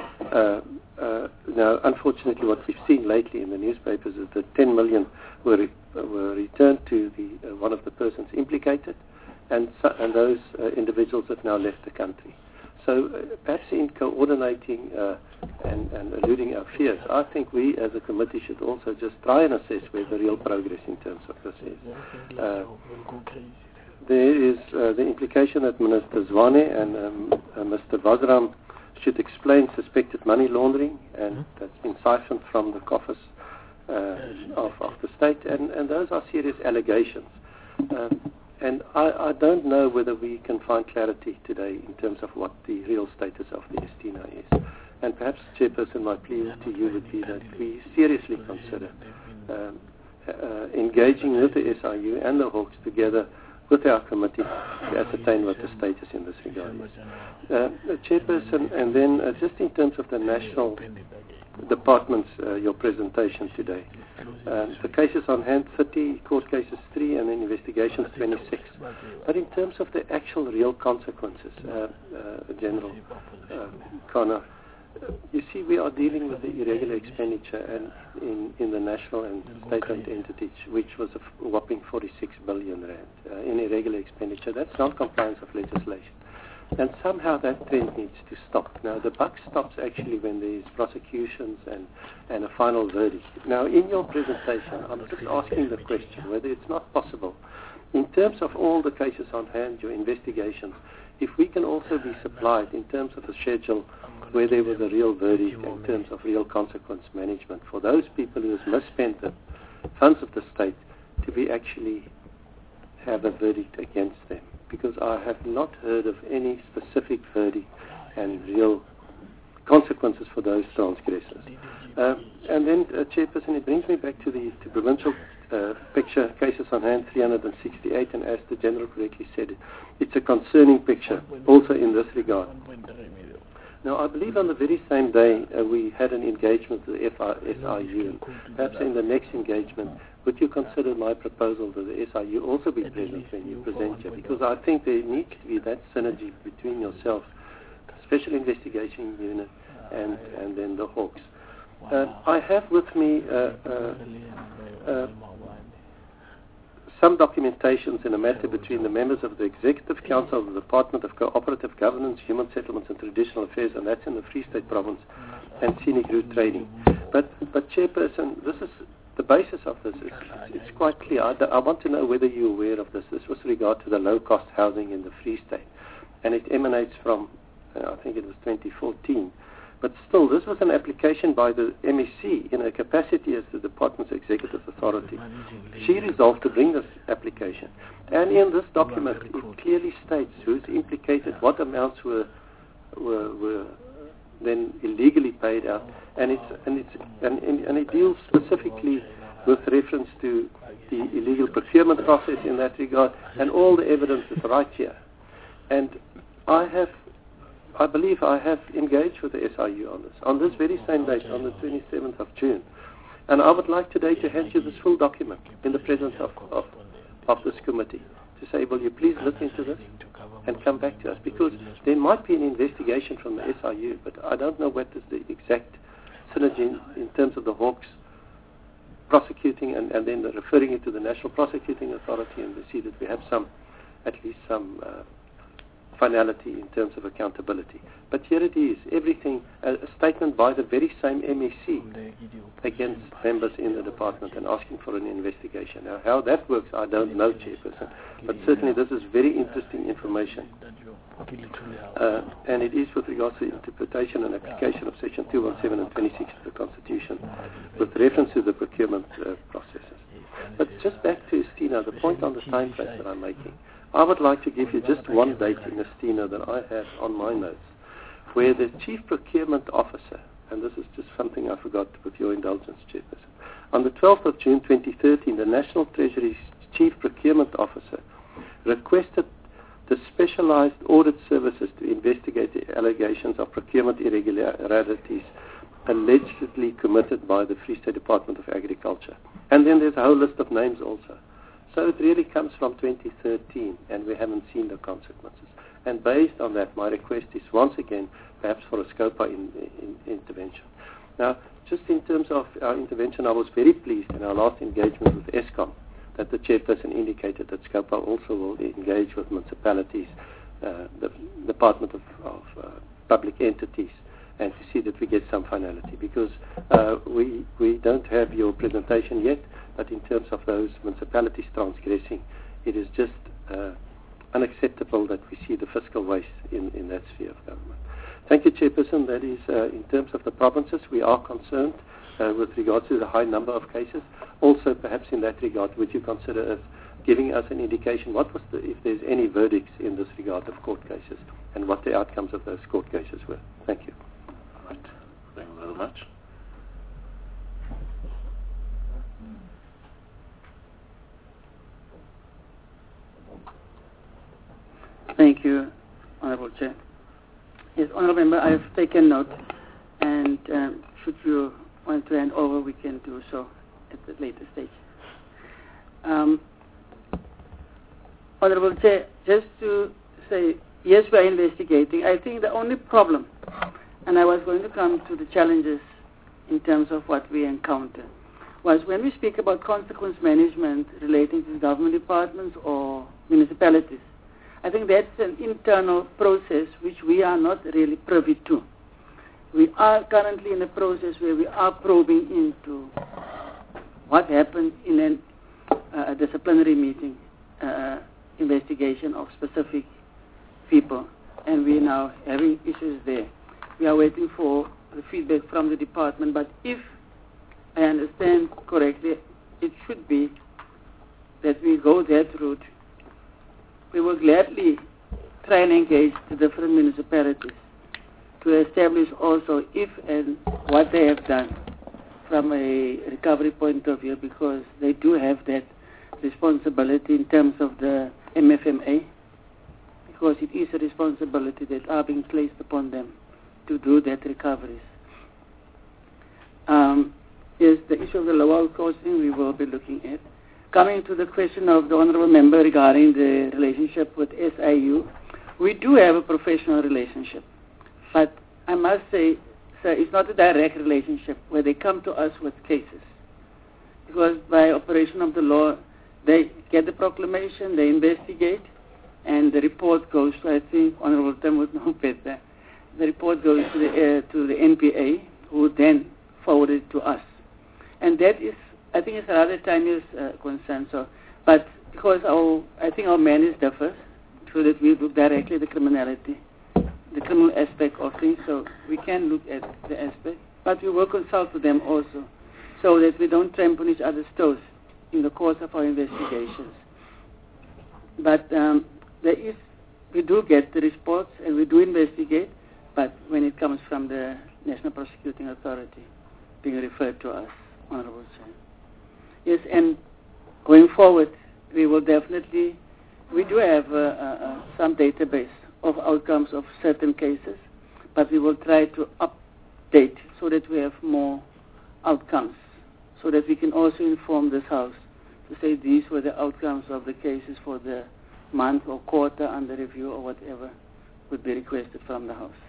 now unfortunately what we've seen lately in the newspapers is that 10 million were returned to one of the persons implicated, and those individuals have now left the country. So perhaps in coordinating and eluding our fears, I think we as a committee should also just try and assess where the real progress in terms of this is. There is the implication that Minister Zwane and Mr. Vazram should explain suspected money laundering, and that's been siphoned from the coffers of the state, and those are serious allegations. And I don't know whether we can find clarity today in terms of what the real status of the Estina is. And perhaps, Chairperson, my plea to you would be that we seriously consider engaging with the SIU and the Hawks together with our committee to ascertain what the status in this regard is. Chairperson, and then just in terms of the national departments, your presentation today. The cases on hand, 30, court cases 3, and then investigations 26. But in terms of the actual real consequences, General Connor, you see, we are dealing with the irregular expenditure and in the national and state-owned entities, which was a whopping 46 billion rand in irregular expenditure. That's non-compliance of legislation. And somehow that trend needs to stop. Now, the buck stops actually when there is prosecutions and a final verdict. Now, in your presentation, I'm just asking the question whether it's not possible, in terms of all the cases on hand, your investigations, if we can also be supplied in terms of a schedule where there was a real verdict in terms of real consequence management for those people who have misspent the funds of the state, to be actually have a verdict against them. Because I have not heard of any specific verdict and real consequences for those transgressors. And then, Chairperson, it brings me back to the provincial picture, cases on hand 368, and as the General correctly said, it's a concerning picture also in this regard. Now, I believe on the very same day we had an engagement with the SIU, and perhaps in the next engagement would you consider my proposal that the SIU also be present when you present here? Because I think there needs to be that synergy between yourself, the Special Investigation Unit, and then the Hawks. I have with me some documentations in a matter between the members of the Executive Council of the Department of Cooperative Governance, Human Settlements and Traditional Affairs, and that's in the Free State Province, and Scenic Route Trading. But Chairperson, this is the basis of this. It's quite clear. I want to know whether you're aware of this. This was regard to the low-cost housing in the Free State, and it emanates from, I think it was 2014. But still, this was an application by the MEC in her capacity as the department's executive authority. She resolved to bring this application. And in this document, it clearly states who's implicated, what amounts were then illegally paid out, and it deals specifically with reference to the illegal procurement process in that regard, and all the evidence is right here. And I believe I have engaged with the SIU on this very same date, on the 27th of June. And I would like today to hand you this full document in the presence of this committee to say, will you please look into this and come back to us? Because there might be an investigation from the SIU, but I don't know what is the exact synergy in terms of the Hawks prosecuting and then referring it to the National Prosecuting Authority, and we see that we have at least some finality in terms of accountability. But here it is, everything, a statement by the very same MEC against members in the department and asking for an investigation. Now, how that works, I don't know, Chairperson, but certainly this is very interesting information. And it is with regards to interpretation and application of Section 217 and 26 of the Constitution with reference to the procurement processes. But just back to Estina, the point on the time frame that I'm making, I would like to give you just one date in Estina that I have on my notes, where the Chief Procurement Officer, and this is just something I forgot with your indulgence, Chairperson, on the 12th of June 2013, the National Treasury's Chief Procurement Officer requested the Specialized Audit Services to investigate the allegations of procurement irregularities allegedly committed by the Free State Department of Agriculture. And then there's a whole list of names also. So it really comes from 2013, and we haven't seen the consequences. And based on that, my request is once again, perhaps for a SCOPA intervention. Now, just in terms of our intervention, I was very pleased in our last engagement with ESCOM that the chairperson indicated that SCOPA also will engage with municipalities, the Department of Public Entities, and to see that we get some finality. Because we don't have your presentation yet, but in terms of those municipalities transgressing, it is just unacceptable that we see the fiscal waste in that sphere of government. Thank you, Chairperson. That is, in terms of the provinces, we are concerned with regards to the high number of cases. Also, perhaps in that regard, would you consider giving us an indication if there's any verdicts in this regard of court cases and what the outcomes of those court cases were? Thank you. All right. Thank you very much. Thank you, Honourable Chair. Yes, Honourable Member, I have taken note, and should you want to hand over, we can do so at the later stage. Honourable Chair, just to say, yes, we are investigating. I think the only problem, and I was going to come to the challenges in terms of what we encounter, was when we speak about consequence management relating to government departments or municipalities. I think that's an internal process which we are not really privy to. We are currently in a process where we are probing into what happened in a disciplinary meeting, investigation of specific people, and we are now having issues there. We are waiting for the feedback from the department, but if I understand correctly, it should be that we go that route. We will gladly try and engage the different municipalities to establish also if and what they have done from a recovery point of view, because they do have that responsibility in terms of the MFMA, because it is a responsibility that are being placed upon them to do that recoveries. Yes, the issue of the low outsourcing we will be looking at. Coming to the question of the Honourable Member regarding the relationship with SIU, we do have a professional relationship. But I must say, sir, it's not a direct relationship where they come to us with cases. Because by operation of the law, they get the proclamation, they investigate, and the report goes to, I think, Honourable Tim would know better. The report goes to the NPA, who then forward it to us. And that is, I think it's a rather tiniest concern. So, but because I think our manners differ, so that we look directly at the criminality, the criminal aspect of things, so we can look at the aspect, but we will consult with them also, so that we don't trample on each other's toes in the course of our investigations. But we do get the reports and we do investigate, but when it comes from the National Prosecuting Authority, being referred to us, Honourable Chair. Yes, and going forward, we will definitely, we do have some database of outcomes of certain cases, but we will try to update so that we have more outcomes, so that we can also inform this House to say these were the outcomes of the cases for the month or quarter under review or whatever would be requested from the House.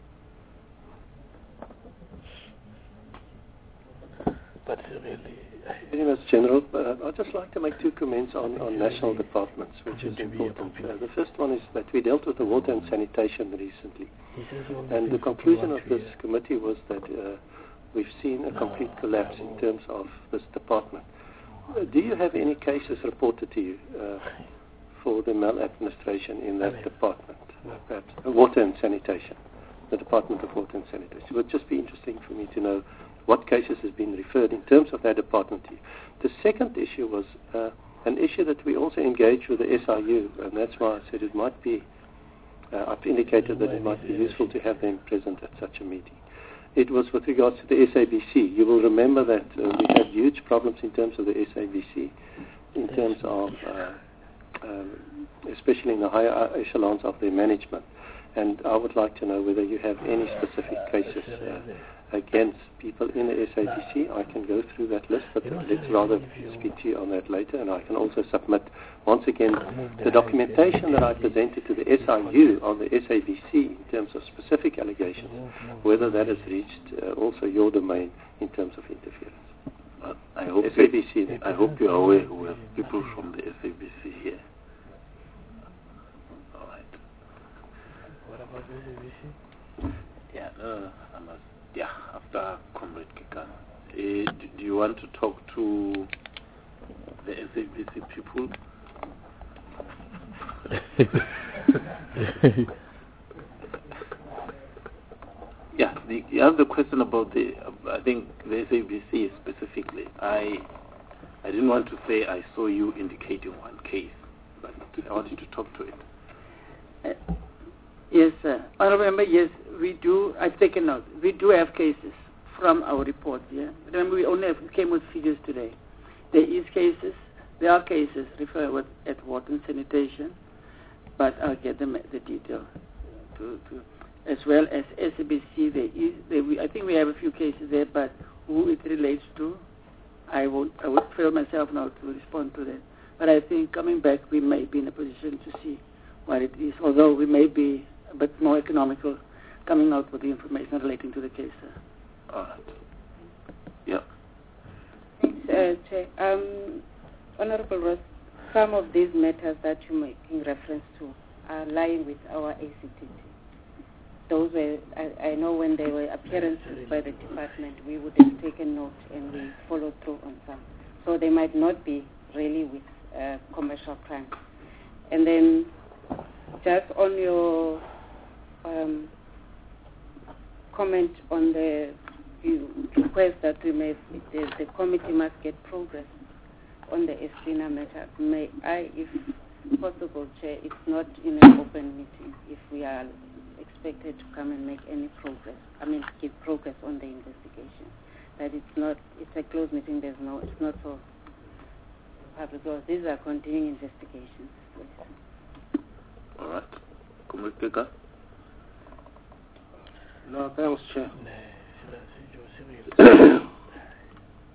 But really, Mr. General, I'd just like to make two comments on national departments, which is important. The first one is that we dealt with the water and sanitation recently. And the conclusion of this committee was that we've seen a complete collapse in terms of this department. Do you have any cases reported to you for the maladministration in that department? Perhaps water and sanitation, the Department of Water and Sanitation. It would just be interesting for me to know what cases has been referred in terms of that department to you. The second issue was an issue that we also engaged with the SIU, and that's why I said it might be, I've indicated that it might be useful to have them present at such a meeting. It was with regards to the SABC. You will remember that we had huge problems in terms of the SABC, in terms of, especially in the higher echelons of their management. And I would like to know whether you have any specific cases against people in the SABC. I can go through that list, but let's rather speak to you on that later, and I can also submit, once again, the documentation that I presented to the SIU on the SABC in terms of specific allegations, whether that has reached also your domain in terms of interference. I hope SABC. I hope you are aware we have people from the SABC here. All right. what about the SABC? Yeah, I must. Yeah, after Comrade Kikan. Do you want to talk to the SABC people? Yeah, you have the question about I think the SABC specifically. I didn't want to say I saw you indicating one case, but I wanted to talk to it. Yes, sir. Honourable Member, yes, we do. I've taken note. We do have cases from our report here. Remember, we only came with figures today. There are cases referred at water and sanitation, but I'll get them the detail. As well as SABC, I think we have a few cases there, but who it relates to, I would fail myself now to respond to that. But I think coming back, we may be in a position to see what it is, although we may be a bit more economical coming out with the information relating to the case, sir. All right. Yeah. Thanks, Chair. Honourable Ross, some of these matters that you're making reference to are lying with our ACTT. Those were, I know when there were appearances by the department, we would have taken note and we followed through on some. So they might not be really with commercial crime. And then just on your comment on the request that we made, the committee must get progress on the Estina matter. May I, if possible, Chair, it's not in an open meeting, if we are expected to come and make any progress, give progress on the investigation. That it's a closed meeting, it's not for public, because these are continuing investigations. All right. Comrade Peka? No, thanks, Chair.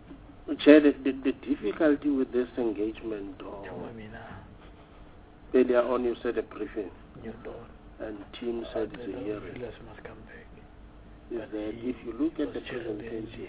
Chair, the difficulty with this engagement, earlier on you said a briefing, and team said it's a hearing, is that if you look at the presentation,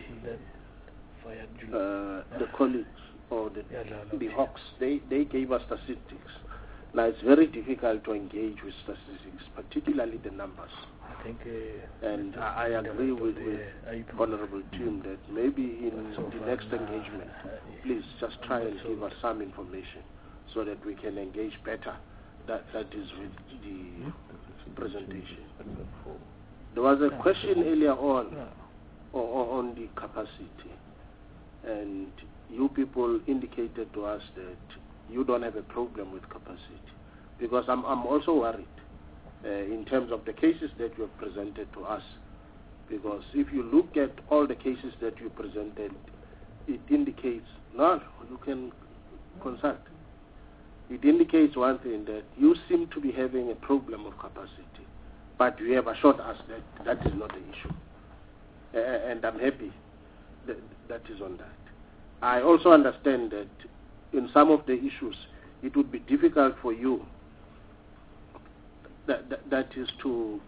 the colleagues or the Hawks, they gave us statistics. Now it's very difficult to engage with statistics, particularly the numbers. And I agree with Honorable Tim that maybe in the next engagement, please just try and give us some information so that we can engage better. That is with the presentation. There was a question earlier on the capacity, and you people indicated to us that you don't have a problem with capacity, because I'm also worried in terms of the cases that you have presented to us, because if you look at all the cases that you presented, it indicates, no, you can consult. It indicates one thing, that you seem to be having a problem of capacity, but you have assured us that that is not the issue. And I'm happy that is on that. I also understand that in some of the issues, it would be difficult for you, that is to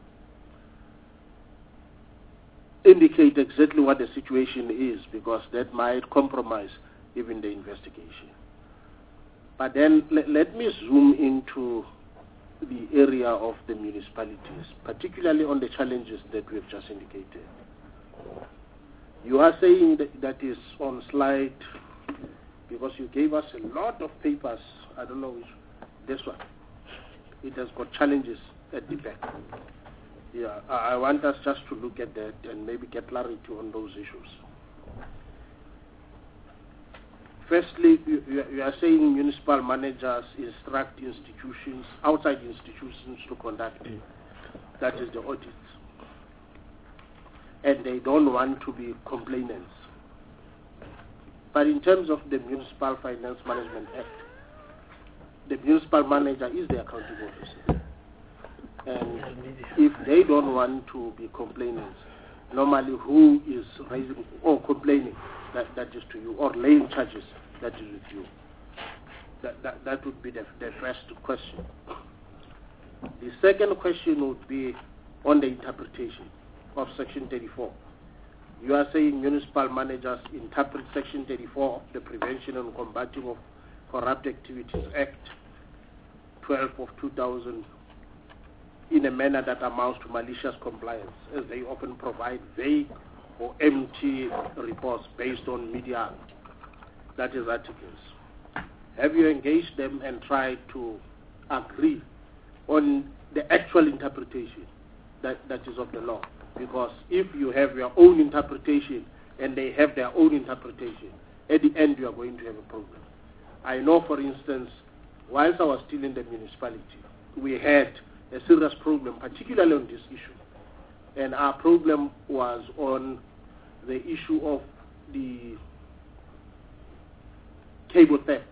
indicate exactly what the situation is, because that might compromise even the investigation. But then let me zoom into the area of the municipalities, particularly on the challenges that we have just indicated. You are saying that is on slide, because you gave us a lot of papers, I don't know which, this one. It has got challenges at the back. Yeah, I want us just to look at that and maybe get clarity on those issues. Firstly, you are saying municipal managers instruct institutions, outside institutions, to conduct, that is the audits. And they don't want to be complainants. But in terms of the Municipal Finance Management Act, the municipal manager is the accounting officer. And if they don't want to be complainants, normally who is raising or complaining, that is to you, or laying charges, that is with you. That would be the first question. The second question would be on the interpretation of Section 34. You are saying municipal managers interpret Section 34 of the Prevention and Combating of Corrupt Activities Act 12 of 2000 in a manner that amounts to malicious compliance, as they often provide vague or empty reports based on media, that is articles. Have you engaged them and tried to agree on the actual interpretation that is of the law? Because if you have your own interpretation and they have their own interpretation, at the end you are going to have a problem. I know, for instance, whilst I was still in the municipality, we had a serious problem, particularly on this issue. And our problem was on the issue of the cable theft.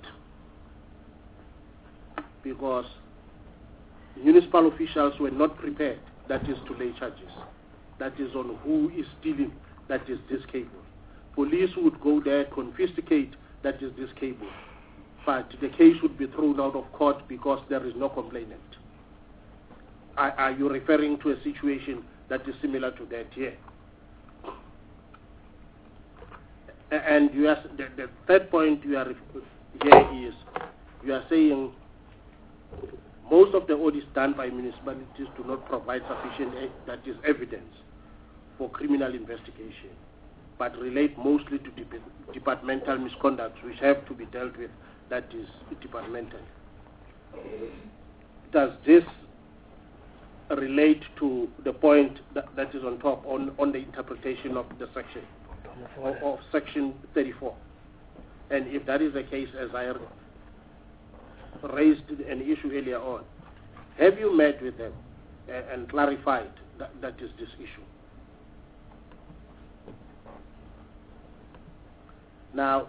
Because municipal officials were not prepared, that is to lay charges. That is on who is stealing, that is this cable. Police would go there, confiscate, that is this cable. But the case would be thrown out of court because there is no complainant. Are you referring to a situation that is similar to that here? And you are, the third point you are here is, you are saying most of the audits done by municipalities do not provide sufficient evidence for criminal investigation, but relate mostly to departmental misconduct, which have to be dealt with, that is departmental. Does this relate to the point that is on top, on the interpretation of the section, of Section 34? And if that is the case, as I raised an issue earlier on, have you met with them and clarified that is this issue? Now,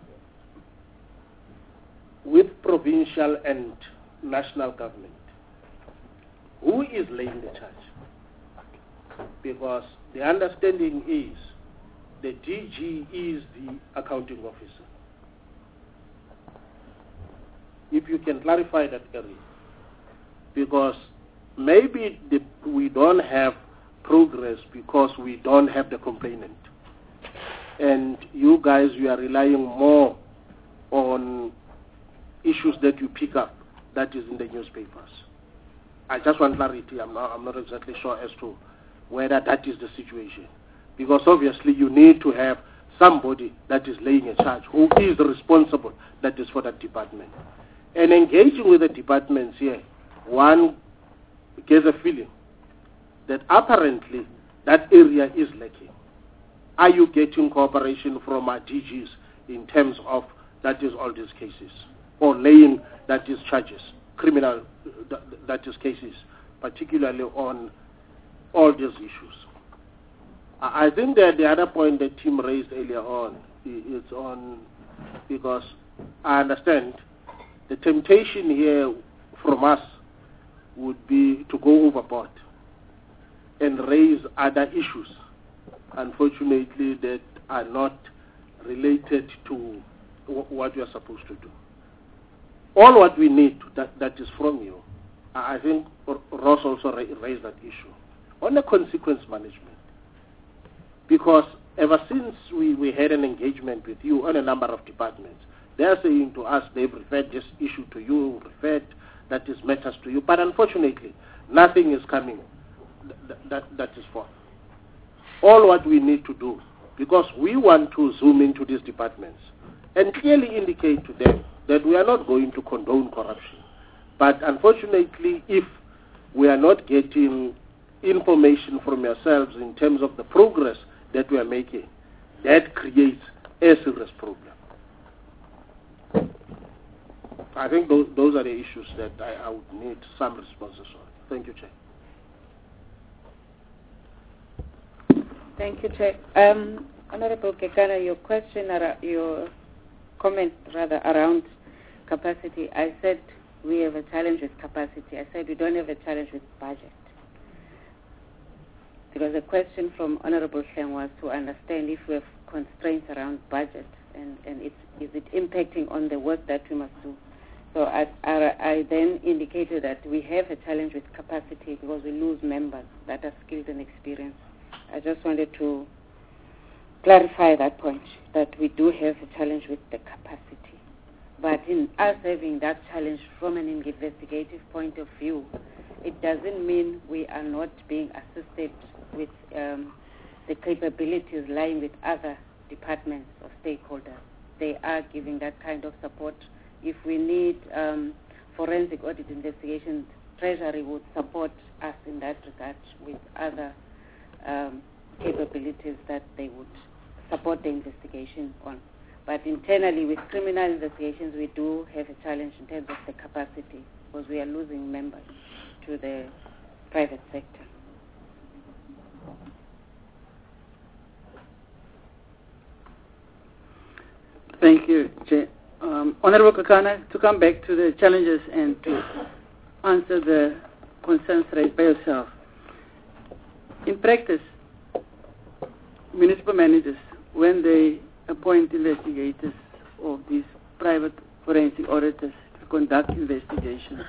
with provincial and national government, who is laying the charge? Because the understanding is the DG is the accounting officer. If you can clarify that area, because maybe we don't have progress because we don't have the complainant, and you guys, you are relying more on issues that you pick up that is in the newspapers. I just want clarity. I'm not exactly sure as to whether that is the situation, because obviously you need to have somebody that is laying a charge who is responsible, that is for that department. And engaging with the departments here, one gets a feeling that apparently that area is lacking. Are you getting cooperation from our DGs in terms of that is all these cases, or laying that is charges, criminal that is cases, particularly on all these issues? I think that the other point that Tim raised earlier on is on, because I understand the temptation here from us would be to go overboard and raise other issues, unfortunately, that are not related to what we are supposed to do. All what we need, that is from you. I think Ross also raised that issue on the consequence management. Because ever since we had an engagement with you on a number of departments, they are saying to us they've referred this issue to you, referred that is matters to you, but unfortunately nothing is coming that is forth. All what we need to do, because we want to zoom into these departments and clearly indicate to them that we are not going to condone corruption. But unfortunately, if we are not getting information from yourselves in terms of the progress that we are making, that creates a serious problem. I think those are the issues that I would need some responses on. Thank you, Chair. Thank you, Chair. Honorable Kekana, your comment around capacity, I said we have a challenge with capacity. I said we don't have a challenge with budget. Because the question from Honorable Hleng was to understand if we have constraints around budget and is it impacting on the work that we must do. So I then indicated that we have a challenge with capacity because we lose members that are skilled and experienced. I just wanted to clarify that point, that we do have a challenge with the capacity. But in us having that challenge from an investigative point of view, it doesn't mean we are not being assisted with the capabilities lying with other departments or stakeholders. They are giving that kind of support. If we need forensic audit investigations, Treasury would support us in that regard with other capabilities that they would support the investigation on. But internally, with criminal investigations, we do have a challenge in terms of the capacity because we are losing members to the private sector. Thank you, Chair. Honorable Kekana, to come back to the challenges and to answer the concerns raised by yourself. In practice, municipal managers, when they appoint investigators or these private forensic auditors to conduct investigations,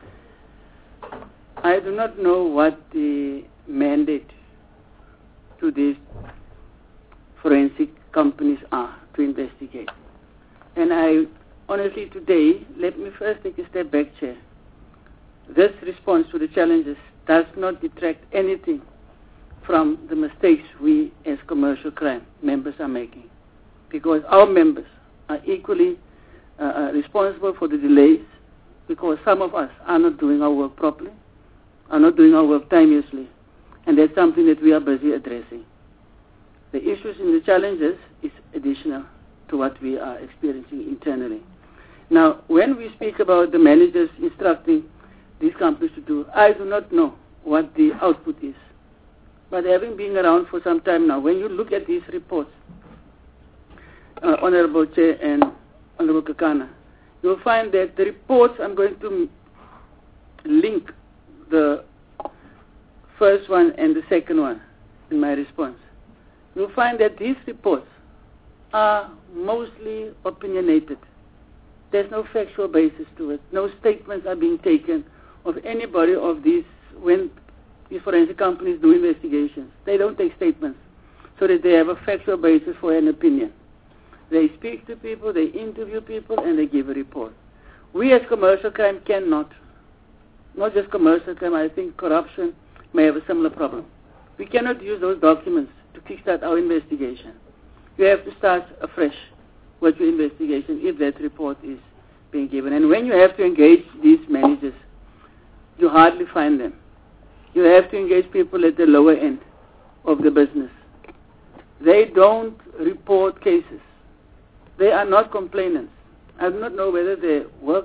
I do not know what the mandate to these forensic companies are to investigate. And I honestly today, let me first take a step back, Chair. This response to the challenges does not detract anything from the mistakes we as commercial crime members are making, because our members are equally responsible for the delays, because some of us are not doing our work properly, are not doing our work timeously, and that's something that we are busy addressing. The issues and the challenges is additional to what we are experiencing internally. Now, when we speak about the managers instructing these companies to do, I do not know what the output is. But having been around for some time now, when you look at these reports, Honorable Chair and Honorable Kekana, you'll find that the reports, I'm going to link the first one and the second one in my response. you'll find that these reports are mostly opinionated. There's no factual basis to it. No statements are being taken of anybody of these when these forensic companies do investigations. They don't take statements so that they have a factual basis for an opinion. They speak to people, they interview people, and they give a report. We as commercial crime cannot. Not just commercial crime, I think corruption may have a similar problem. We cannot use those documents to kickstart our investigation. You have to start afresh with your investigation if that report is being given. And when you have to engage these managers, you hardly find them. You have to engage people at the lower end of the business. They don't report cases. They are not complainants. I do not know whether their work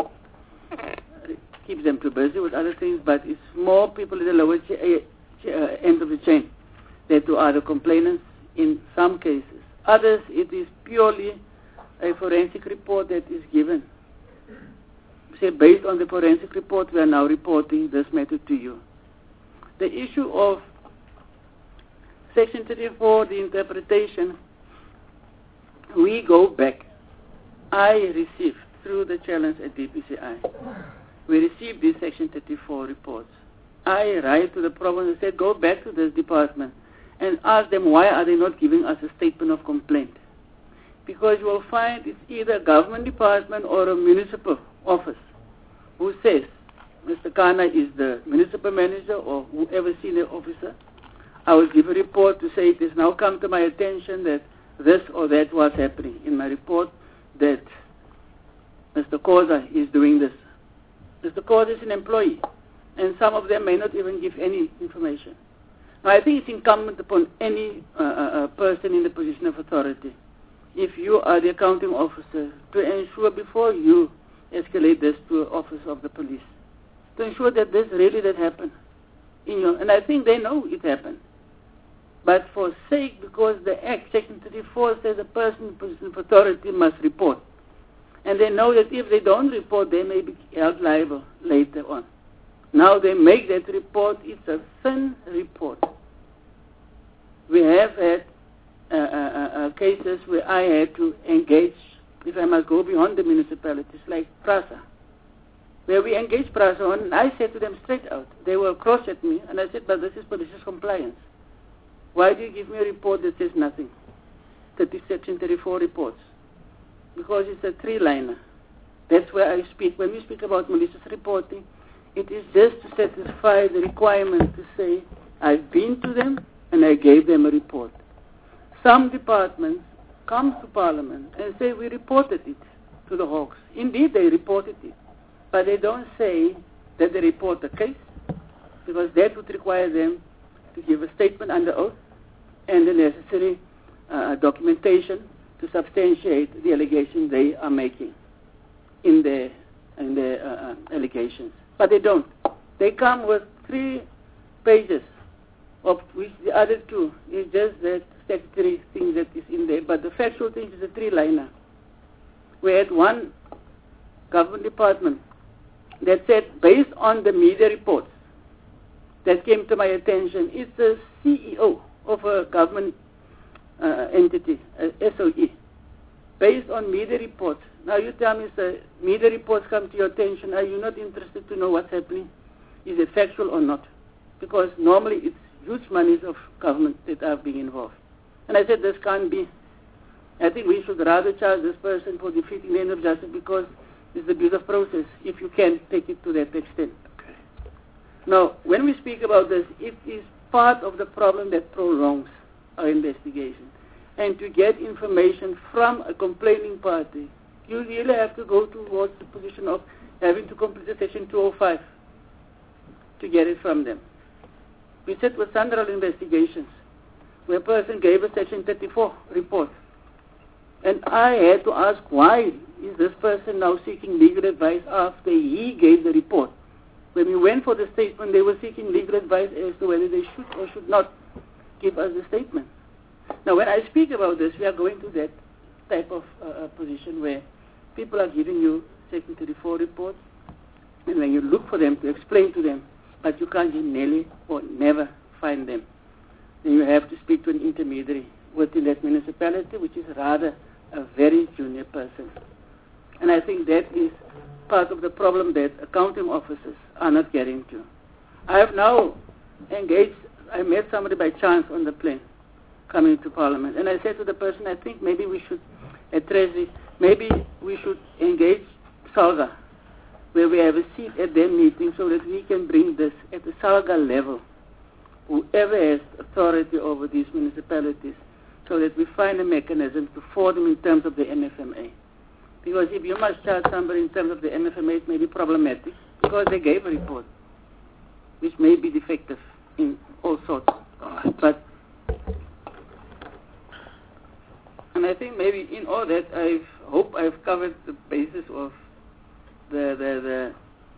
keeps them too busy with other things, but it's more people at the lower end of the chain that are the complainants in some cases. Others, it is purely a forensic report that is given. Say, based on the forensic report, we are now reporting this matter to you. The issue of Section 34, the interpretation, we go back. I received, through the challenge at DPCI, we received these Section 34 reports. I write to the province and said, go back to this department and ask them why are they not giving us a statement of complaint. Because you will find it's either a government department or a municipal office who says, Mr. Kana is the municipal manager or whoever senior officer. I will give a report to say it has now come to my attention that this or that was happening. In my report that Mr. Koza is doing this. Mr. Koza is an employee, and some of them may not even give any information. Now, I think it's incumbent upon any person in the position of authority, if you are the accounting officer, to ensure before you escalate this to an office of the police, to ensure that this really did happen. And I think they know it happened. But for sake, because the Act, Section 34, says a person in position of authority must report. And they know that if they don't report, they may be held liable later on. Now they make that report. It's a thin report. We have had cases where I had to engage, if I must go beyond the municipalities, like PRASA, where we engaged PRASA on, and I said to them straight out, they were cross at me, and I said, but this is police compliance. Why do you give me a report that says nothing? Section 34 reports. Because it's a three-liner. That's where I speak. When we speak about malicious reporting, it is just to satisfy the requirement to say, I've been to them and I gave them a report. Some departments come to Parliament and say, we reported it to the Hawks. Indeed, they reported it. But they don't say that they report the case, because that would require them to give a statement under oath and the necessary documentation to substantiate the allegations they are making in their allegations. But they don't. They come with 3 pages, of which the other 2 is just that statutory thing that is in there. But the factual thing is a 3-liner. We had one government department that said, based on the media reports that came to my attention, it's the CEO of a government entity, SOE, based on media reports. Now you tell me, sir, media reports come to your attention. Are you not interested to know what's happening? Is it factual or not? Because normally it's huge monies of government that are being involved. And I said, this can't be. I think we should rather charge this person for defeating the end of justice, because it's the abuse of process, if you can take it to that extent. Okay. Now, when we speak about this, it is part of the problem that prolongs our investigation. And to get information from a complaining party, you really have to go towards the position of having to complete the Section 205 to get it from them. We sit with Sandoral investigations where a person gave a Section 34 report. And I had to ask, why is this person now seeking legal advice after he gave the report? When we went for the statement, they were seeking legal advice as to whether they should or should not give us the statement. Now, when I speak about this, we are going to that type of position where people are giving you Section 34 reports, and when you look for them to explain to them, but you can't nearly or never find them, then you have to speak to an intermediary within that municipality, which is rather a very junior person. And I think that is part of the problem that accounting officers are not getting to. I have now engaged, I met somebody by chance on the plane coming to Parliament, and I said to the person, I think maybe we should, at Treasury, maybe we should engage SALGA, where we have a seat at their meeting so that we can bring this at the SALGA level, whoever has authority over these municipalities, so that we find a mechanism to for them in terms of the MFMA. Because if you must charge somebody in terms of the MFMA, it may be problematic, because they gave a report, which may be defective in all sorts. But, and I think maybe in all that, I hope I've covered the basis of the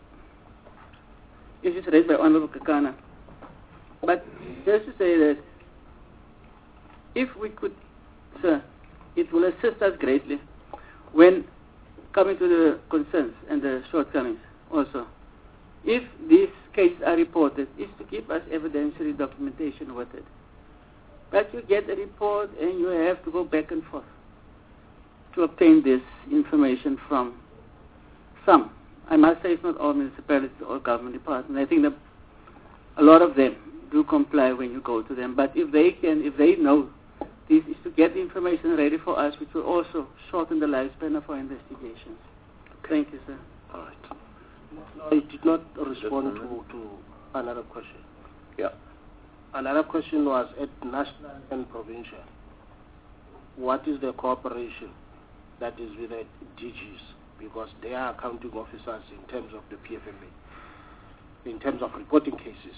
issues raised by Honorable Kekana. But just to say that if we could, sir, it will assist us greatly when coming to the concerns and the shortcomings also. If these cases are reported, is to keep us evidentiary documentation with it. But you get a report and you have to go back and forth to obtain this information from some. I must say it's not all municipalities or government departments. I think that a lot of them do comply when you go to them. But if they know, this is to get the information ready for us, which will also shorten the lifespan of our investigations. Thank you, sir. All right. No, it did not respond to another question. Yeah. Another question was at national and provincial. What is the cooperation that is with the DGs? Because they are accounting officers in terms of the PFMA, in terms of reporting cases.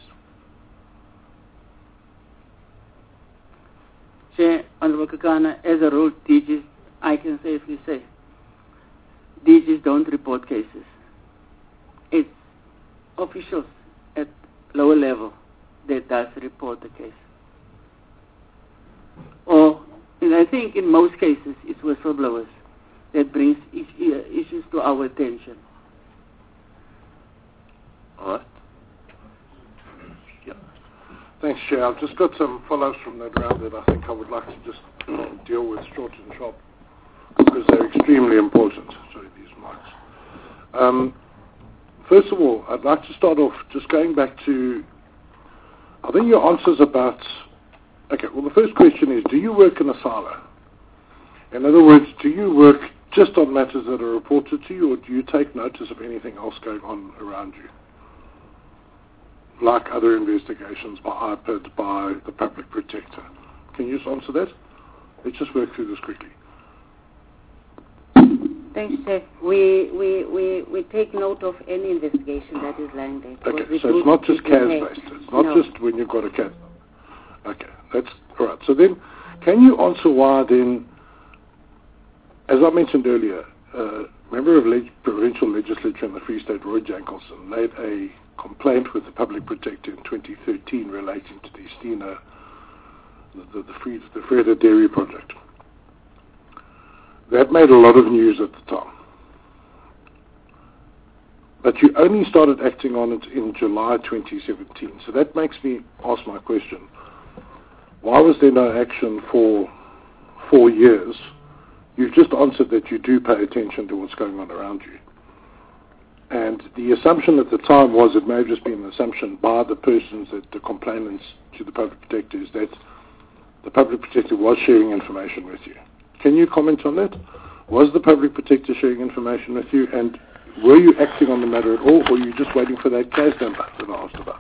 Chair, Honorable Kekana, as a rule, DGs, I can safely say, DGs don't report cases. It's officials at lower level that does report the case. Or, and I think in most cases, it's whistleblowers that brings issues to our attention. All right. Thanks, Chair. I've just got some follow-ups from that round that I think I would like to just deal with short and sharp, because they're extremely important. Sorry, these mics. First of all, I'd like to start off just going back to, I think your answers about, okay, well the first question is, do you work in a silo? In other words, do you work just on matters that are reported to you, or do you take notice of anything else going on around you? Like other investigations by IPID, by the Public Protector. Can you just answer that? Let's just work through this quickly. Thanks, Chair. We take note of any investigation that is lying there. Okay, so it's not just CAS-based. It's not just when you've got a CAS. Okay, that's all right. So then, can you answer why then, as I mentioned earlier, member of provincial legislature in the Free State, Roy Jankelson, made a complaint with the Public Protector in 2013 relating to the Stina, the Freda Dairy Project. That made a lot of news at the time. But you only started acting on it in July 2017. So that makes me ask my question. Why was there no action for 4 years? You've just answered that you do pay attention to what's going on around you. And the assumption at the time was, it may have just been an assumption by the persons, that the complainants to the Public Protector, is that the Public Protector was sharing information with you. Can you comment on that? Was the Public Protector sharing information with you, and were you acting on the matter at all, or were you just waiting for that case number that I asked about?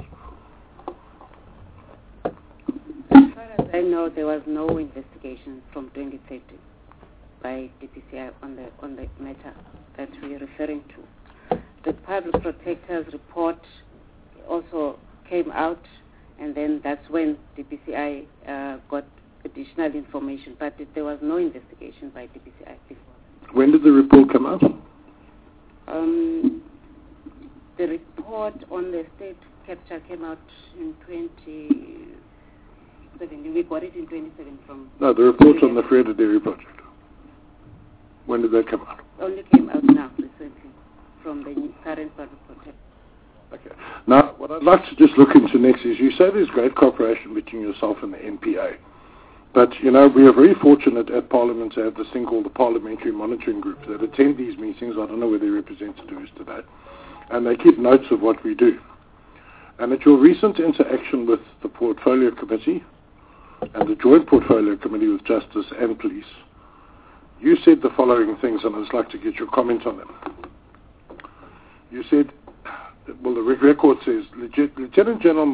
As far as I know, there was no investigation from 2013 by DPCI on the matter that we are referring to. The Public Protector's report also came out, and then that's when DPCI got additional information, but there was no investigation by DPCI before. When did the report come out? The report on the state capture came out in 2017. We got it in 2017 from... No, the report on the Freda Dairy Project. When did that come out? Only came out now, recently, from the current Public Protector. Okay. Now, what I'd like to just look into next is, you say there's great cooperation between yourself and the NPA. But, you know, we are very fortunate at Parliament to have this thing called the Parliamentary Monitoring Group that attend these meetings. I don't know where their representative is today. And they keep notes of what we do. And at your recent interaction with the Portfolio Committee and the Joint Portfolio Committee with Justice and Police, you said the following things, and I'd just like to get your comment on them. You said, well, the record says, Lieutenant General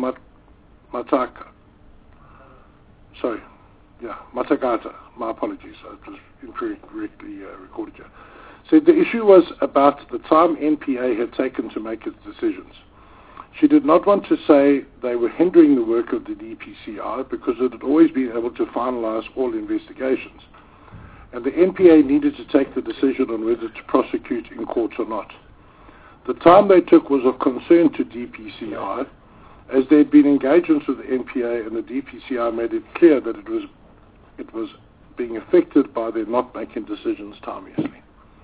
Matagata, my apologies, it was incorrectly recorded here, said the issue was about the time NPA had taken to make its decisions. She did not want to say they were hindering the work of the DPCI because it had always been able to finalize all investigations. And the NPA needed to take the decision on whether to prosecute in court or not. The time they took was of concern to DPCI, as there had been engagements with the NPA, and the DPCI made it clear that it was being affected by their not making decisions timeously.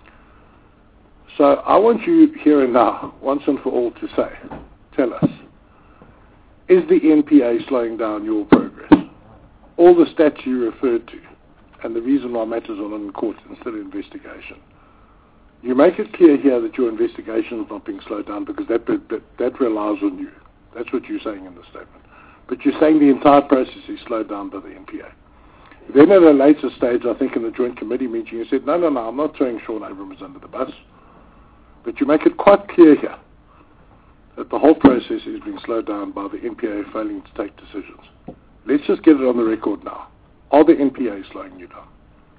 So I want you here and now, once and for all, to say, tell us, is the NPA slowing down your progress? All the stats you referred to, and the reason why matters are not in court and still in investigation. You make it clear here that your investigation is not being slowed down because that relies on you. That's what you're saying in the statement. But you're saying the entire process is slowed down by the NPA. Then at a later stage, I think in the Joint Committee meeting, you said, no, I'm not throwing Sean Abrams under the bus. But you make it quite clear here that the whole process is being slowed down by the NPA failing to take decisions. Let's just get it on the record now. Are the NPA slowing you down?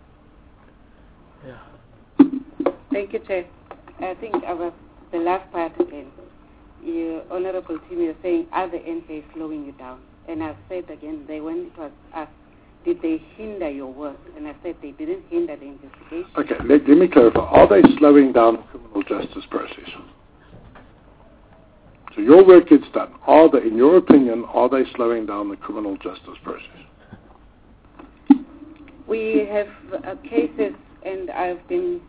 Yeah. Thank you, Chair. I think the last part again. Your Honorable Team, you're saying, are the NPA slowing you down? And I've said again, when it was asked, did they hinder your work? And I said they didn't hinder the investigation. Okay, let me clarify. Are they slowing down the criminal justice process? So your work gets done. In your opinion, are they slowing down the criminal justice process? We have cases, and I've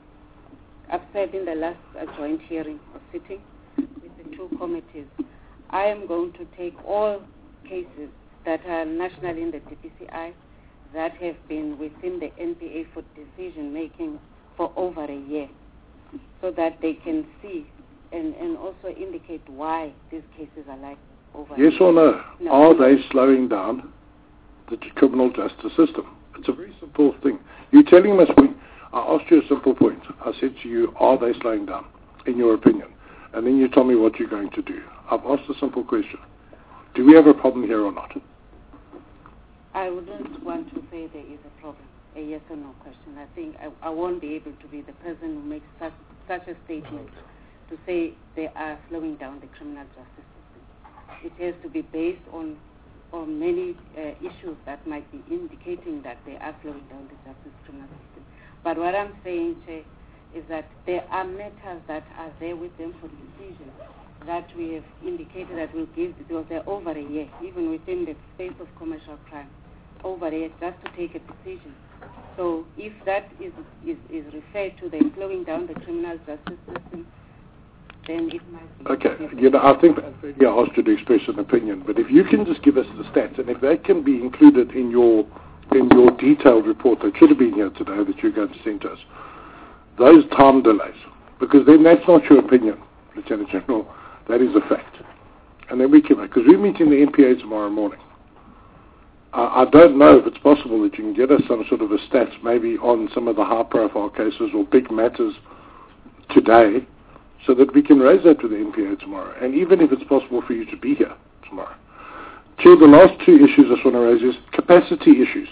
said in the last joint hearing or sitting with the two committees, I am going to take all cases that are nationally in the DPCI that have been within the NPA for decision making for over a year, so that they can see and also indicate why these cases are like over yes a year. Or no? Are they slowing down the criminal justice system? It's a very simple thing. You're telling us, I asked you a simple point. I said to you, are they slowing down, in your opinion? And then you told me what you're going to do. I've asked a simple question. Do we have a problem here or not? I wouldn't want to say there is a problem, a yes or no question. I think I won't be able to be the person who makes such a statement to say they are slowing down the criminal justice system. It has to be based on many issues that might be indicating that they are slowing down the justice criminal system. But what I'm saying, Chair, is that there are matters that are there with them for decision that we have indicated that we'll give, because they're over a year, even within the space of commercial crime, over a year just to take a decision. So if that is referred to the slowing down the criminal justice system, then it might be... Okay, I think I asked you to express an opinion, but if you can just give us the stats, and if that can be included in your detailed report that should have been here today that you're going to send to us, those time delays, because then that's not your opinion, Lieutenant General, that is a fact. And then we can, because we're meeting the NPA tomorrow morning. I don't know if it's possible that you can get us some sort of a stats maybe on some of the high-profile cases or big matters today, so that we can raise that to the NPA tomorrow, and even if it's possible for you to be here tomorrow. Chair, the last two issues I just want to raise is capacity issues.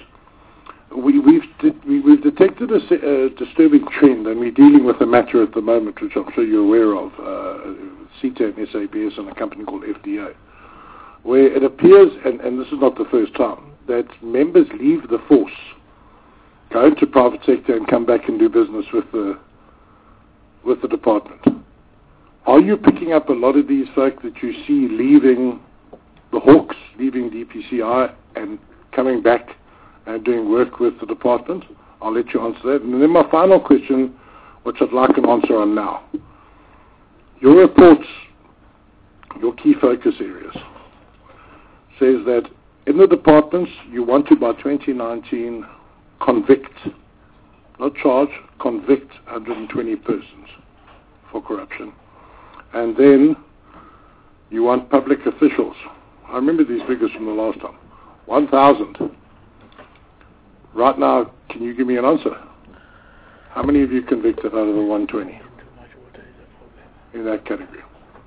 We've detected a disturbing trend, and we're dealing with a matter at the moment, which I'm sure you're aware of, CETA and SABS and a company called FDA, where it appears, and this is not the first time, that members leave the force, go into private sector and come back and do business with the department. Are you picking up a lot of these folk that you see leaving the Hawks, leaving DPCI and coming back and doing work with the department? I'll let you answer that. And then my final question, which I'd like an answer on now. Your reports, your key focus areas, says that In the departments, you want to, by 2019, convict, not charge, convict 120 persons for corruption. And then you want public officials. I remember these figures from the last time. 1,000. Right now, can you give me an answer? How many have you convicted out of the 120 in that category?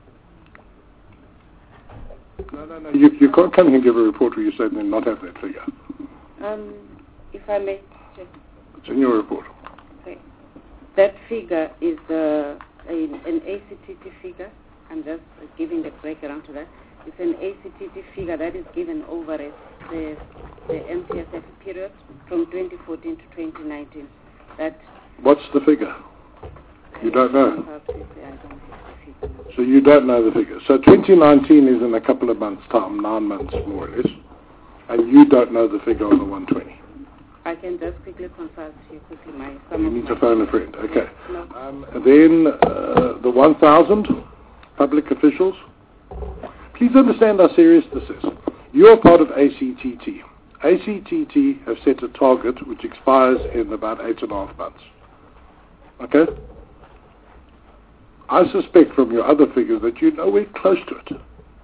No. You can't come here and give a report where you say and not have that figure. If I may check. It's in your report. Okay. That figure is an ACTT figure. I'm just giving the background to that. It's an ACTT figure that is given over the MTSF period from 2014 to 2019. What's the figure? You don't know. So you don't know the figure. So 2019 is in a couple of months' time, 9 months more or less, and you don't know the figure on the 120. I can just quickly consult you quickly. You need to phone a friend. Okay. No. Then the 1,000 public officials. Please understand how serious this is. You are part of ACTT. ACTT have set a target which expires in about 8.5 months. Okay? I suspect from your other figures that you're nowhere close to it.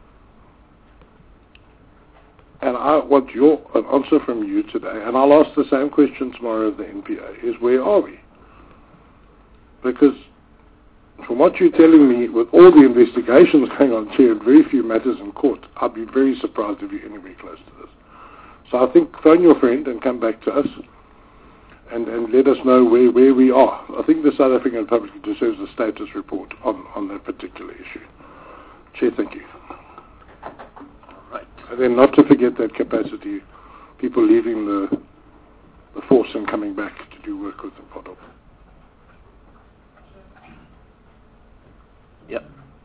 And I want an answer from you today, and I'll ask the same question tomorrow of the NPA, is where are we? Because from what you're telling me, with all the investigations going on here and very few matters in court, I'd be very surprised if you're anywhere close to this. So I think phone your friend and come back to us and let us know where we are. I think the South African Republic deserves a status report on that particular issue. Chair, thank you. Right. And then not to forget that capacity, people leaving the force and coming back to do work with the PODOP. Yeah.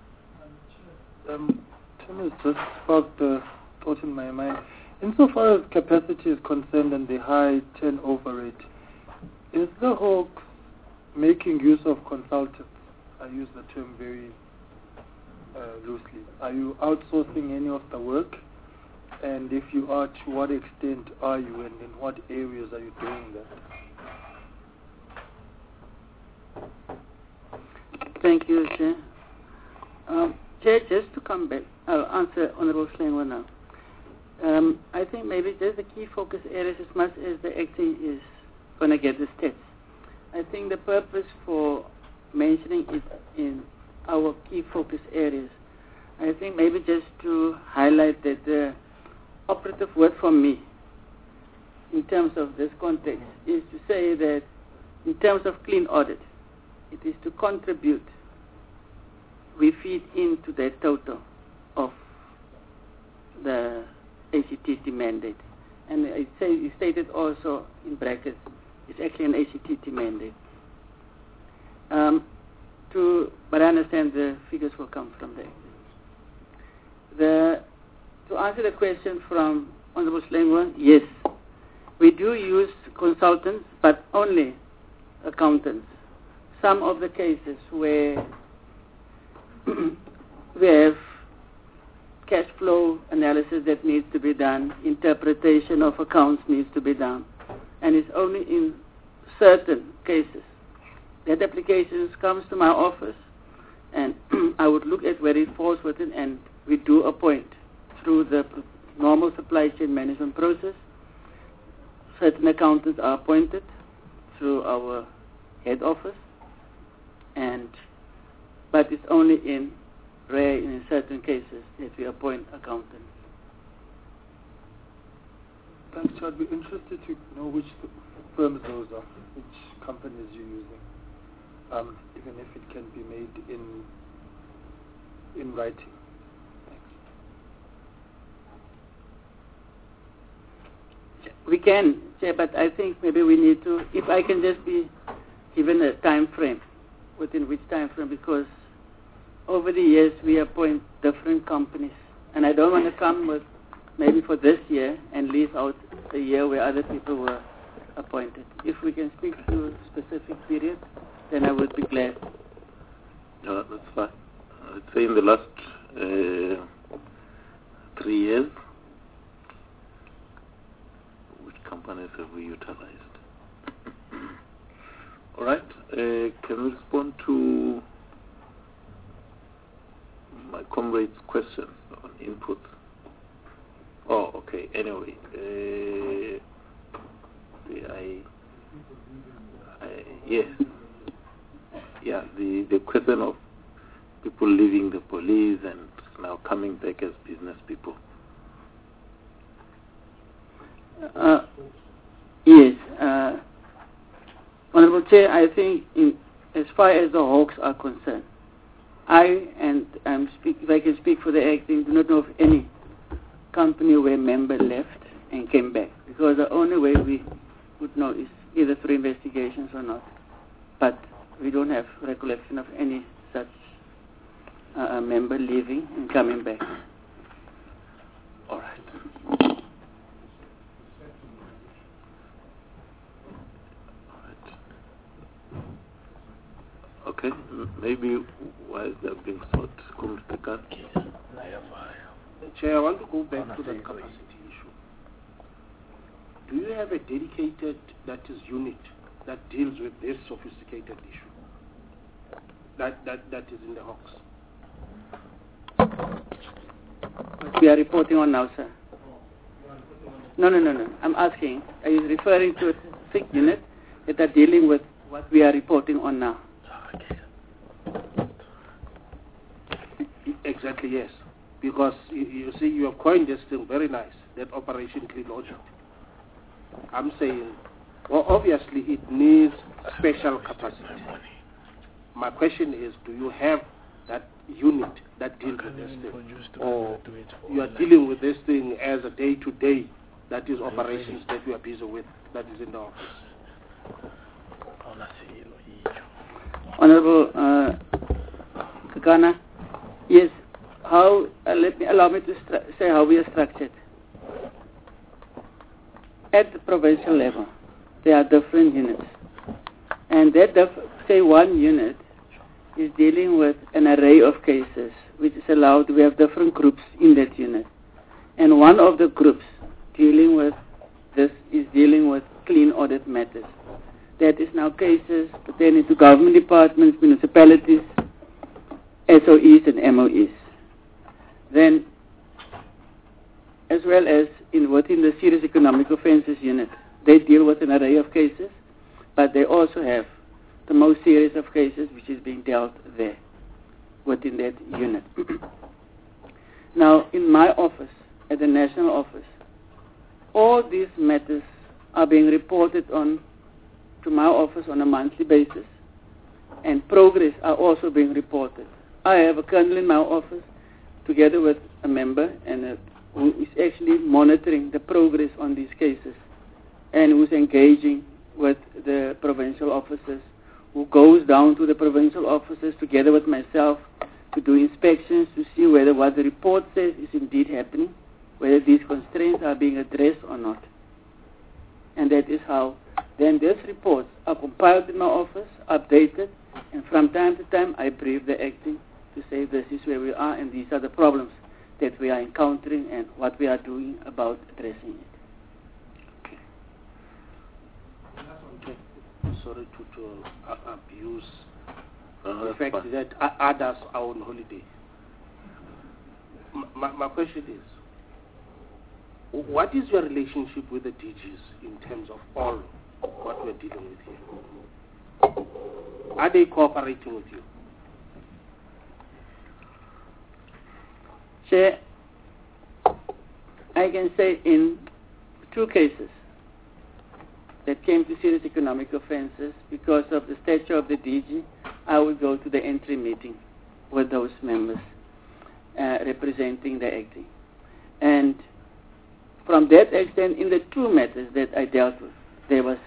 Tim has just sparked the thought in my mind. Insofar as capacity is concerned and the high turnover rate, is the Hawks making use of consultants? I use the term very loosely. Are you outsourcing any of the work? And if you are, to what extent are you, and in what areas are you doing that? Thank you, Chair. Chair, just to come back, I'll answer Honorable Slengwa now. I think maybe just the key focus areas, as much as the acting is going to get the stats. I think the purpose for mentioning it in our key focus areas, I think maybe just to highlight that the operative word for me in terms of this context is to say that in terms of clean audit, it is to contribute. We feed into that total of the ACTT mandate. And it stated also in brackets, it's actually an ACTT mandate. But I understand the figures will come from there. To answer the question from Honorable Slengwa, yes, we do use consultants, but only accountants. Some of the cases where we have cash flow analysis that needs to be done, interpretation of accounts needs to be done, and it's only in certain cases that applications comes to my office, and I would look at where it falls within, and we do appoint through the normal supply chain management process. Certain accountants are appointed through our head office, but it's only in rare and in certain cases that we appoint accountants. Thanks, I'd be interested to know which firms those are, which companies you're using, even if it can be made in writing. Thanks. We can, but I think maybe we need to, if I can just be given a time frame, within which time frame, because over the years we appoint different companies, and I don't want to come with maybe for this year and leave out the year where other people were appointed. If we can speak to a specific period, then I would be glad. No, that's fine. I'd say in the last 3 years, companies have we utilized? All right. Can we respond to my comrade's questions on input? Oh, okay. Anyway, yes. Yeah, the question of people leaving the police and now coming back as business people. Yes. Honorable Chair, I think as far as the Hawks are concerned, if I can speak for the acting, do not know of any company where a member left and came back, because the only way we would know is either through investigations or not. But we don't have recollection of any such member leaving and coming back. All right. Okay, maybe why is that being sought? Chair, I want to go back to that capacity issue. Do you have a dedicated unit that deals with this sophisticated issue that is in the Hawks? We are reporting on now, sir. No. I'm asking, are you referring to a specific unit that are dealing with what we are reporting on now? Exactly, yes. Because you see, you have coined this thing very nice, that Operation Clean Audit. I'm saying, well, obviously it needs special capacity. My question is, do you have that unit that deals with this thing? Or you are dealing with this thing as a day-to-day, that is operations that you are busy with, that is in the office? Honorable Kakana, yes. Allow me to say how we are structured. At the provincial level, there are different units, and one unit is dealing with an array of cases, which is allowed. We have different groups in that unit, and one of the groups dealing with this is dealing with clean audit matters. That is now cases pertaining to government departments, municipalities, SOEs and MOEs. Then, as well as within the serious economic offences unit, they deal with an array of cases, but they also have the most serious of cases which is being dealt there within that unit. Now, in my office, at the national office, all these matters are being reported on to my office on a monthly basis, and progress are also being reported. I have a colonel in my office together with a member who is actually monitoring the progress on these cases and who's engaging with the provincial officers, who goes down to the provincial offices together with myself to do inspections to see whether what the report says is indeed happening, whether these constraints are being addressed or not. And that is how then these reports are compiled in my office, updated, and from time to time I brief the acting to say this is where we are and these are the problems that we are encountering and what we are doing about addressing it. Okay. Sorry to abuse the fact that others are on holiday. My question is, what is your relationship with the DGs in terms of all what we're dealing with here? Are they cooperating with you? Chair, I can say in 2 cases that came to serious economic offences, because of the stature of the DG, I would go to the entry meeting with those members representing the acting. And from that extent, in the 2 matters that I dealt with, there was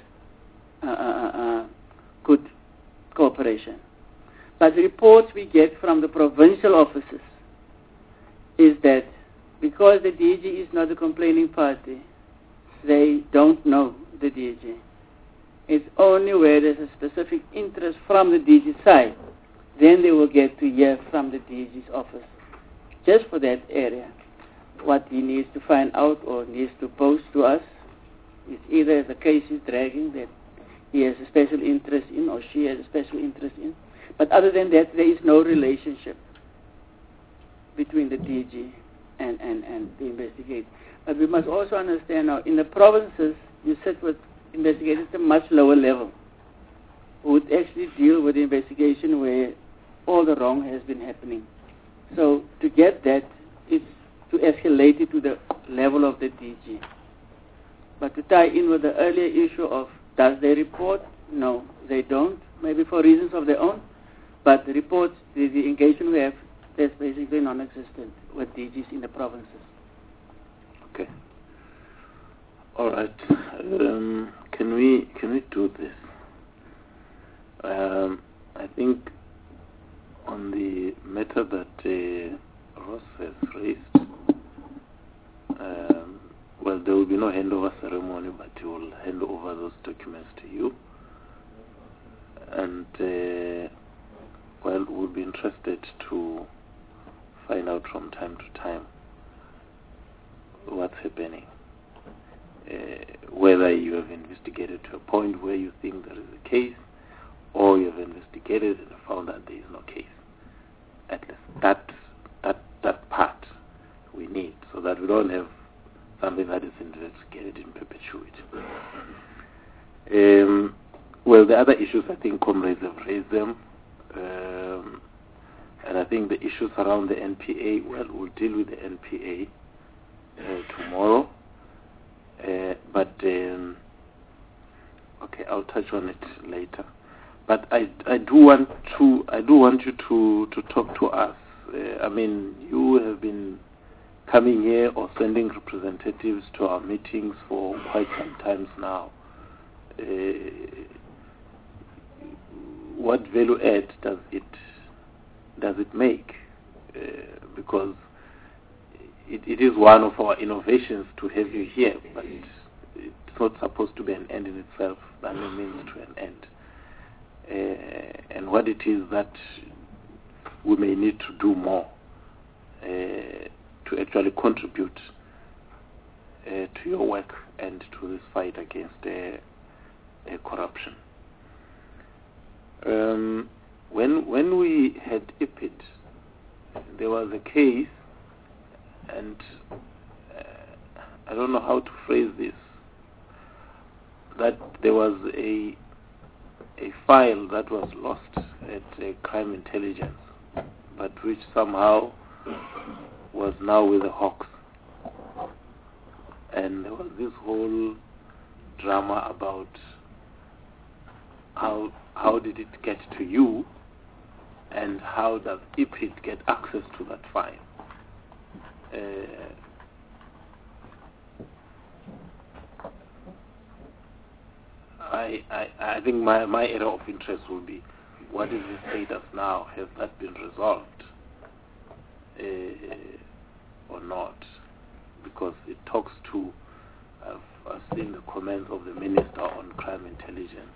good cooperation. But the reports we get from the provincial offices is that because the DG is not a complaining party, they don't know the DG. It's only where there's a specific interest from the DG side, then they will get to hear from the DG's office, just for that area, what he needs to find out or needs to post to us It's either the case is dragging that he has a special interest in or she has a special interest in. But other than that, there is no relationship between the DG and the investigator. But we must also understand now, in the provinces, you sit with investigators at a much lower level who would actually deal with the investigation where all the wrong has been happening. So to get that, it's to escalate it to the level of the DG. But to tie in with the earlier issue of does they report? No, they don't, maybe for reasons of their own. But the reports, the engagement we have, that's basically non-existent with DGs in the provinces. Okay. All right. Can we do this? I think on the matter that Ross has raised, well, there will be no handover ceremony, but he will hand over those documents to you. And well, we'll be interested to find out from time to time what's happening. Whether you have investigated to a point where you think there is a case, or you have investigated and found that there is no case. At least that part we need, so that we don't have something that is investigated in perpetuity. Well, the other issues, I think comrades have raised them, and I think the issues around the NPA, well, we'll deal with the NPA tomorrow. But okay, I'll touch on it later. But I do want you to talk to us. I mean, you have been coming here or sending representatives to our meetings for quite some times now. What value add does it make? Because it is one of our innovations to have you here, but it's not supposed to be an end in itself, but a means to an end. And what it is that we may need to do more to actually contribute to your work and to this fight against corruption. When we had IPID, there was a case, and I don't know how to phrase this, that there was a file that was lost at Crime Intelligence, but which somehow was now with the Hawks. And there was this whole drama about how did it get to you, and how does IPID get access to that file. I think my area of interest will be, what is the status now? Has that been resolved or not? Because it talks to, I've seen the comments of the Minister on Crime Intelligence,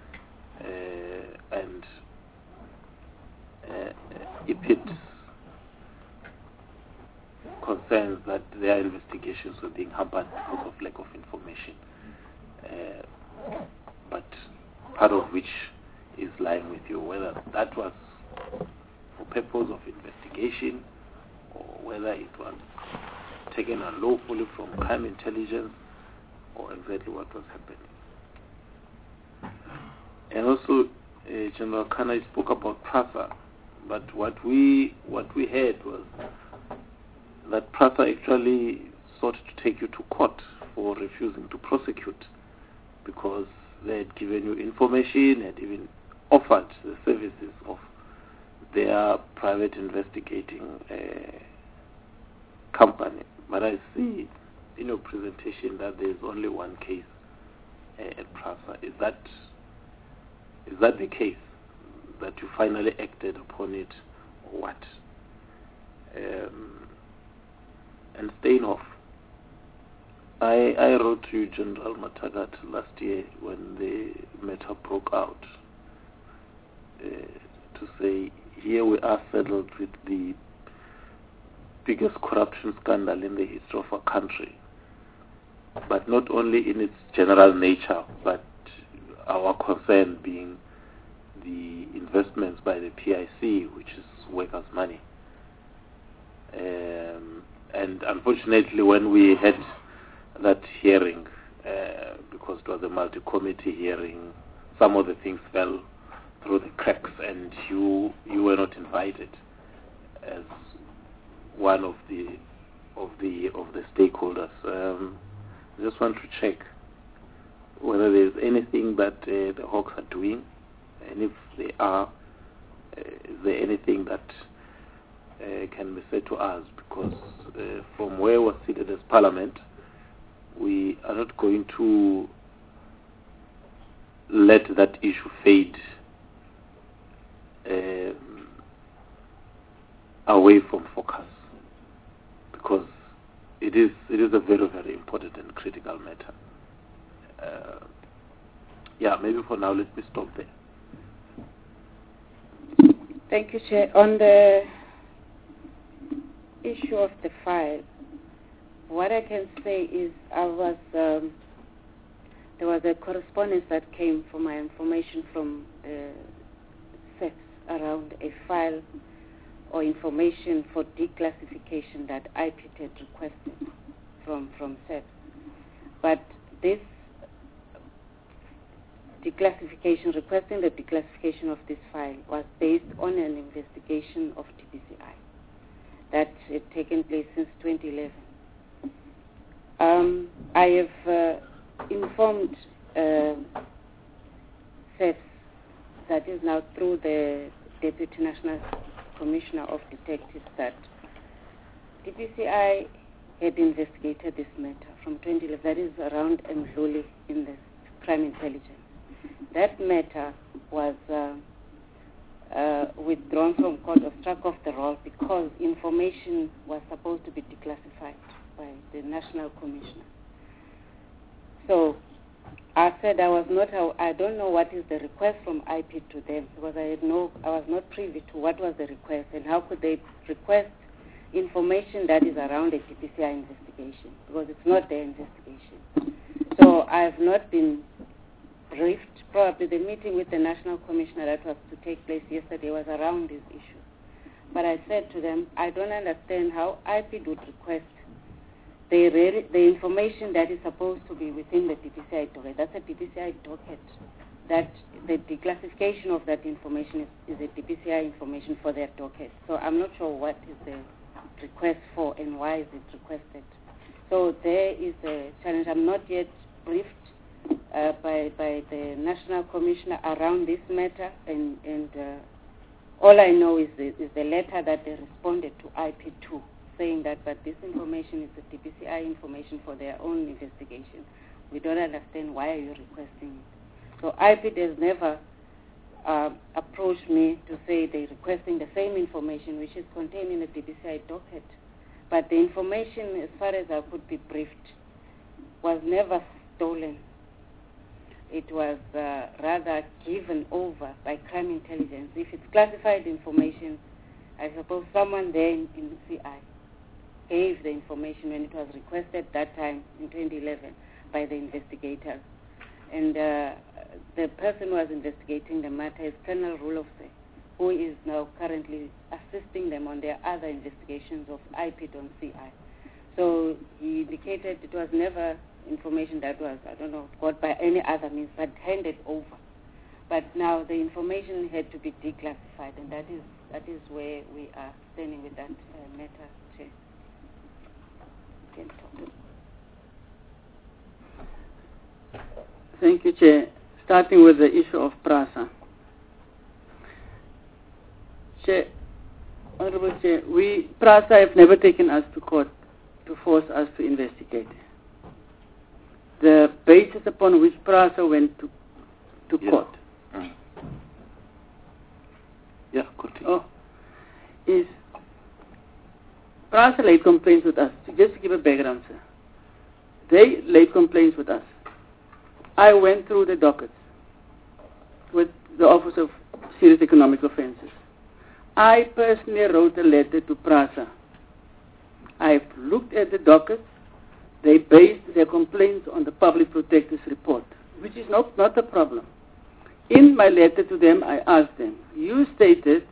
and IPID's concerns that their investigations were being hampered because of lack of information. But part of which is lying with you, whether that was for purpose of investigation or whether it was taken unlawfully from Crime Intelligence, or exactly what was happening. And also, General Khanna spoke about PRASA, but what we heard was that PRASA actually sought to take you to court for refusing to prosecute, because they had given you information, had even offered the services of their private investigating company. But I see in your presentation that there is only one case at PRASA. Is that the case, that you finally acted upon it, or what? And Steinhoff, I wrote to you, General Matagat, last year when the matter broke out, to say, here we are settled with the biggest corruption scandal in the history of our country. But but not only in its general nature, but our concern being the investments by the PIC, which is workers' money. And unfortunately, when we had that hearing, because it was a multi-committee hearing, some of the things fell through the cracks, and you were not invited as one of the stakeholders. I just want to check whether there's anything that the Hawks are doing, and if they are, is there anything that can be said to us? Because from where we're seated as Parliament, we are not going to let that issue fade away from focus, because it is a very, very important and critical matter. Maybe for now let me stop there. Thank you, Chair. On the issue of the file, what I can say is there was a correspondence that came from my information from SEPS around a file or information for declassification that IPIT had requested from SEPS. But this requesting the declassification of this file was based on an investigation of DPCI that had taken place since 2011. I have informed SEPS, that is now through the Deputy National Commissioner of Detectives, that DPCI had investigated this matter from 2011, that is around Mdluli in the crime intelligence. That matter was withdrawn from court or struck off the roll because information was supposed to be declassified by the National Commissioner. So I said I don't know what is the request from IP to them, because I was not privy to what was the request and how could they request information that is around a DPCI investigation, because it's not their investigation. So I have not been briefed. Probably the meeting with the National Commissioner that was to take place yesterday was around this issue. But I said to them, I don't understand how IP would request the information that is supposed to be within the DPCI docket. That's a DPCI docket. That the declassification of that information is a DPCI information for their docket. So I'm not sure what is the request for and why is it requested. So there is a challenge. I'm not yet briefed by the National Commissioner around this matter, and all I know is the letter that they responded to IP2 saying that, but this information is the DPCI information for their own investigation. We don't understand why are you requesting it. So IP has never approached me to say they're requesting the same information which is contained in the DPCI docket. But the information, as far as I could be briefed, was never stolen. It was rather given over by crime intelligence. If it's classified information, I suppose someone there in CI gave the information when it was requested that time in 2011 by the investigators. And the person who was investigating the matter is Colonel Rulofse, who is now currently assisting them on their other investigations of IPID on CI. So he indicated it was never information that was, got by any other means, but handed over. But now the information had to be declassified, and that is where we are standing with that matter, Chair. Thank you, Chair. Starting with the issue of PRASA. Chair, Honorable Chair, PRASA have never taken us to court to force us to investigate. The basis upon which PRASA went to court is PRASA laid complaints with us. Just to give a background, sir. They laid complaints with us. I went through the dockets with the Office of Serious Economic Offences. I personally wrote a letter to PRASA. I've looked at the dockets. They based their complaints on Public Protector's report, which is not a problem. In my letter to them, I asked them, you stated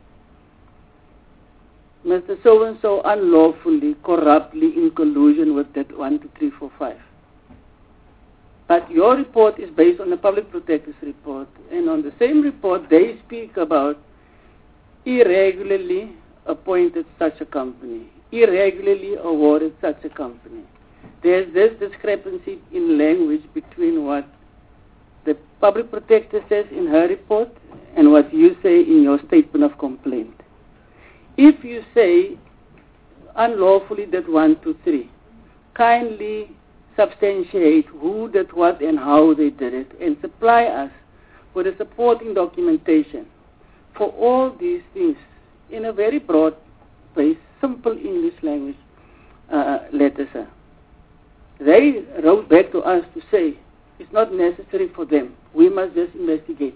Mr. So-and-so unlawfully, corruptly, in collusion with that 1, 2, 3, 4, 5. But your report is based on the Public Protector's report, and on the same report, they speak about irregularly appointed such a company, irregularly awarded such a company. There's this discrepancy in language between what the Public Protector says in her report and what you say in your statement of complaint. If you say unlawfully that 1, 2, 3, kindly substantiate who did what and how they did it, and supply us with the supporting documentation for all these things in a very broad base, simple English language letter, sir. They wrote back to us to say it's not necessary for them. We must just investigate.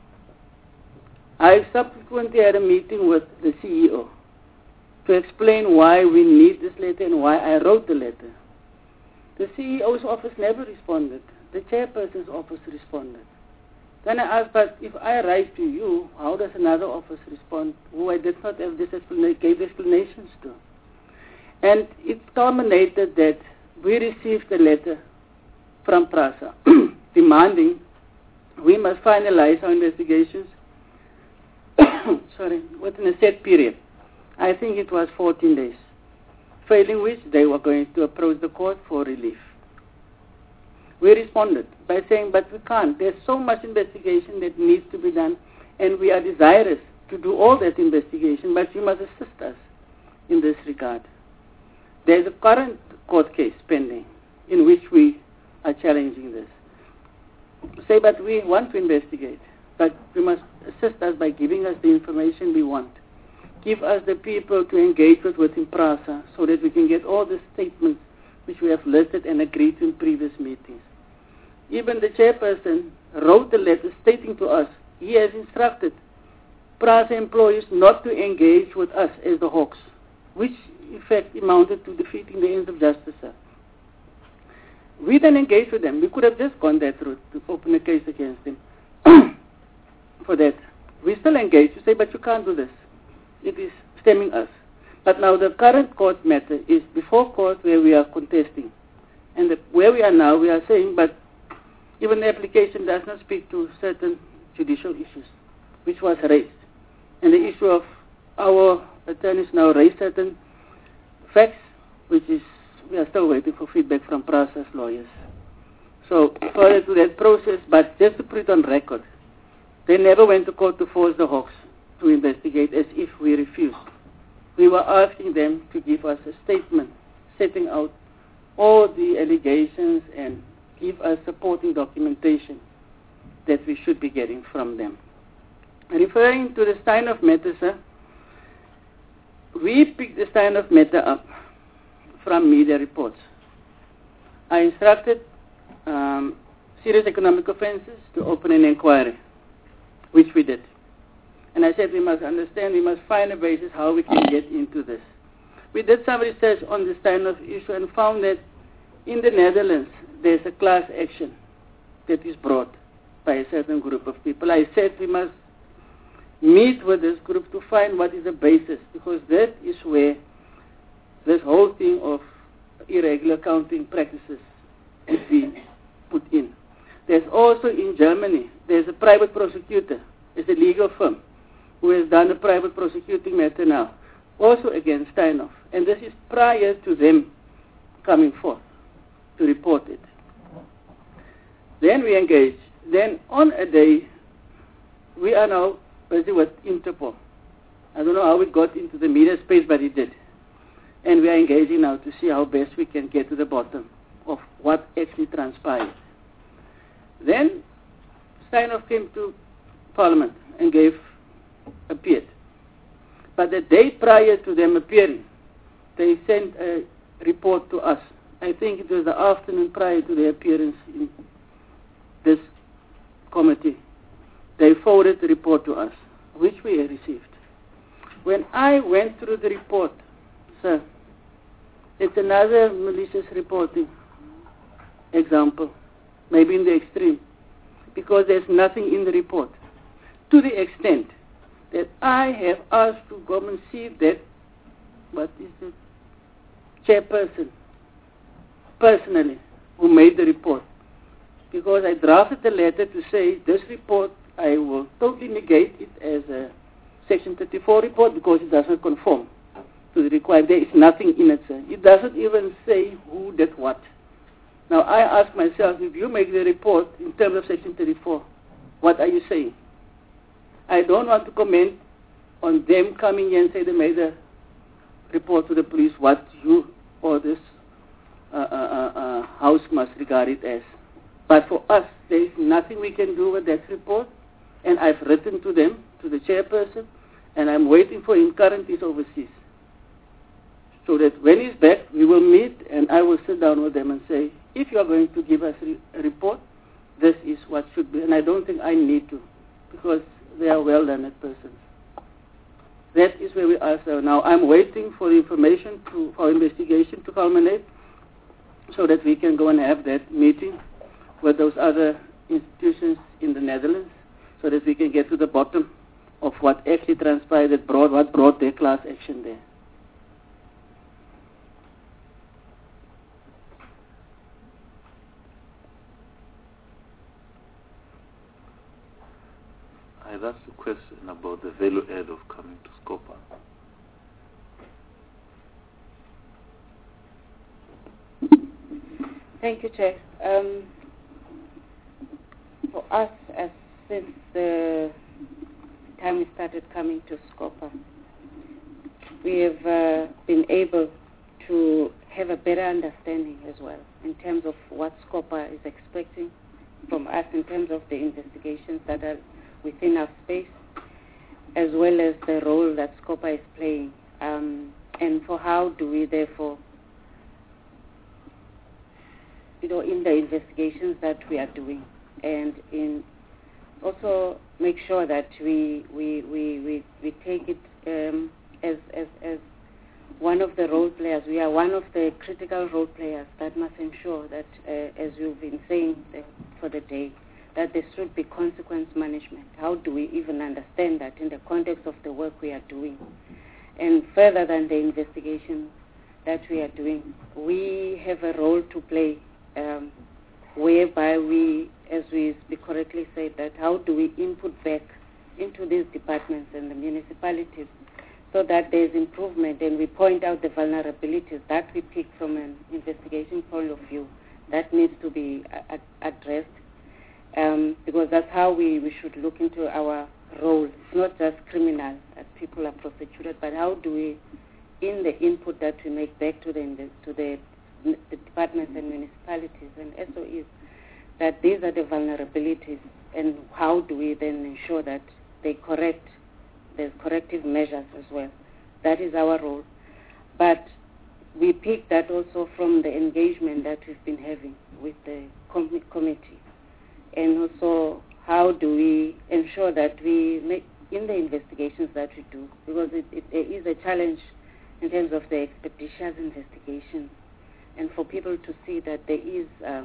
I subsequently had a meeting with the CEO to explain why we need this letter and why I wrote the letter. The CEO's office never responded. The chairperson's office responded. Then I asked, but if I write to you, how does another office respond who I did not have gave explanations to? And it culminated that we received a letter from PRASA demanding we must finalize our investigations within a set period. I think it was 14 days. Failing which, they were going to approach the court for relief. We responded by saying, but we can't. There's so much investigation that needs to be done, and we are desirous to do all that investigation, but you must assist us in this regard. There's a current court case pending in which we are challenging this. Say, but we want to investigate, but you must assist us by giving us the information we want. Give us the people to engage with within PRASA so that we can get all the statements which we have listed and agreed to in previous meetings. Even the chairperson wrote a letter stating to us he has instructed PRASA employees not to engage with us as the Hawks, which in fact amounted to defeating the ends of justice, sir. We then engaged with them. We could have just gone that route to open a case against them for that. We still engaged to say, but you can't do this. It is stemming us. But now the current court matter is before court where we are contesting. And where we are now, we are saying, but even the application does not speak to certain judicial issues, which was raised. And the issue of our attorneys now raised certain facts, which is, we are still waiting for feedback from PRASA's lawyers. So further to that process, but just to put it on record, they never went to court to force the Hawks to investigate as if we refused. We were asking them to give us a statement setting out all the allegations and give us supporting documentation that we should be getting from them. Referring to the Steinhoff matter, sir, we picked the Steinhoff matter up from media reports. I instructed serious economic offenses to open an inquiry, which we did. And I said we must understand, we must find a basis how we can get into this. We did some research on the Steinhoff issue and found that in the Netherlands there's a class action that is brought by a certain group of people. I said we must meet with this group to find what is the basis, because that is where this whole thing of irregular accounting practices is being put in. There's also in Germany, there's a private prosecutor, it's a legal firm, who has done a private prosecuting matter now, also against Steinhoff. And this is prior to them coming forth to report it. Then we engage. Then on a day, we are now busy with Interpol. I don't know how it got into the media space, but it did. And we are engaging now to see how best we can get to the bottom of what actually transpired. Then Steinhoff came to Parliament and appeared. But the day prior to them appearing, they sent a report to us. I think it was the afternoon prior to their appearance in this committee. They forwarded the report to us, which we received. When I went through the report, sir, it's another malicious reporting example. maybe in the extreme, because there's nothing in the report. To the extent that I have asked to go and see that, what is the chairperson, personally, who made the report. Because I drafted the letter to say this report, I will totally negate it as a Section 34 report because it doesn't conform to the requirement. There is nothing in it, sir. It doesn't even say who did what. Now I ask myself, if you make the report in terms of Section 34, what are you saying? I don't want to comment on them coming here and say they made a report to the police what you or this house must regard it as. But for us, there is nothing we can do with that report, and I've written to them, to the chairperson, and I'm waiting for him. Currently he's overseas. So that when he's back, we will meet, and I will sit down with them and say, if you are going to give us a report, this is what should be. And I don't think I need to, because they are well-learned persons. That is where we are. So now I'm waiting for the information for investigation to culminate so that we can go and have that meeting with those other institutions in the Netherlands so that we can get to the bottom of what actually transpired, what brought their class action there. I'd asked a question about the value add of coming to Scopa. Thank you, Chair. For us, since the time we started coming to Scopa, we have been able to have a better understanding as well in terms of what Scopa is expecting from us in terms of the investigations that are within our space, as well as the role that Scopa is playing, and for how do we therefore, in the investigations that we are doing, and in also make sure that we take it as one of the role players. We are one of the critical role players that must ensure that, as you've been saying for the day, that there should be consequence management. How do we even understand that in the context of the work we are doing? And further than the investigation that we are doing, we have a role to play whereby we, as we correctly said, that how do we input back into these departments and the municipalities so that there's improvement, and we point out the vulnerabilities that we pick from an investigation point of view that needs to be addressed. Because that's how we should look into our role. It's not just criminal that people are prosecuted, but how do we, in the input that we make back to the departments and municipalities and SOEs, that these are the vulnerabilities, and how do we then ensure that there's corrective measures as well. That is our role. But we pick that also from the engagement that we've been having with the committee. And also, how do we ensure that we make, in the investigations that we do, because it is a challenge in terms of the expeditious investigation, and for people to see that there is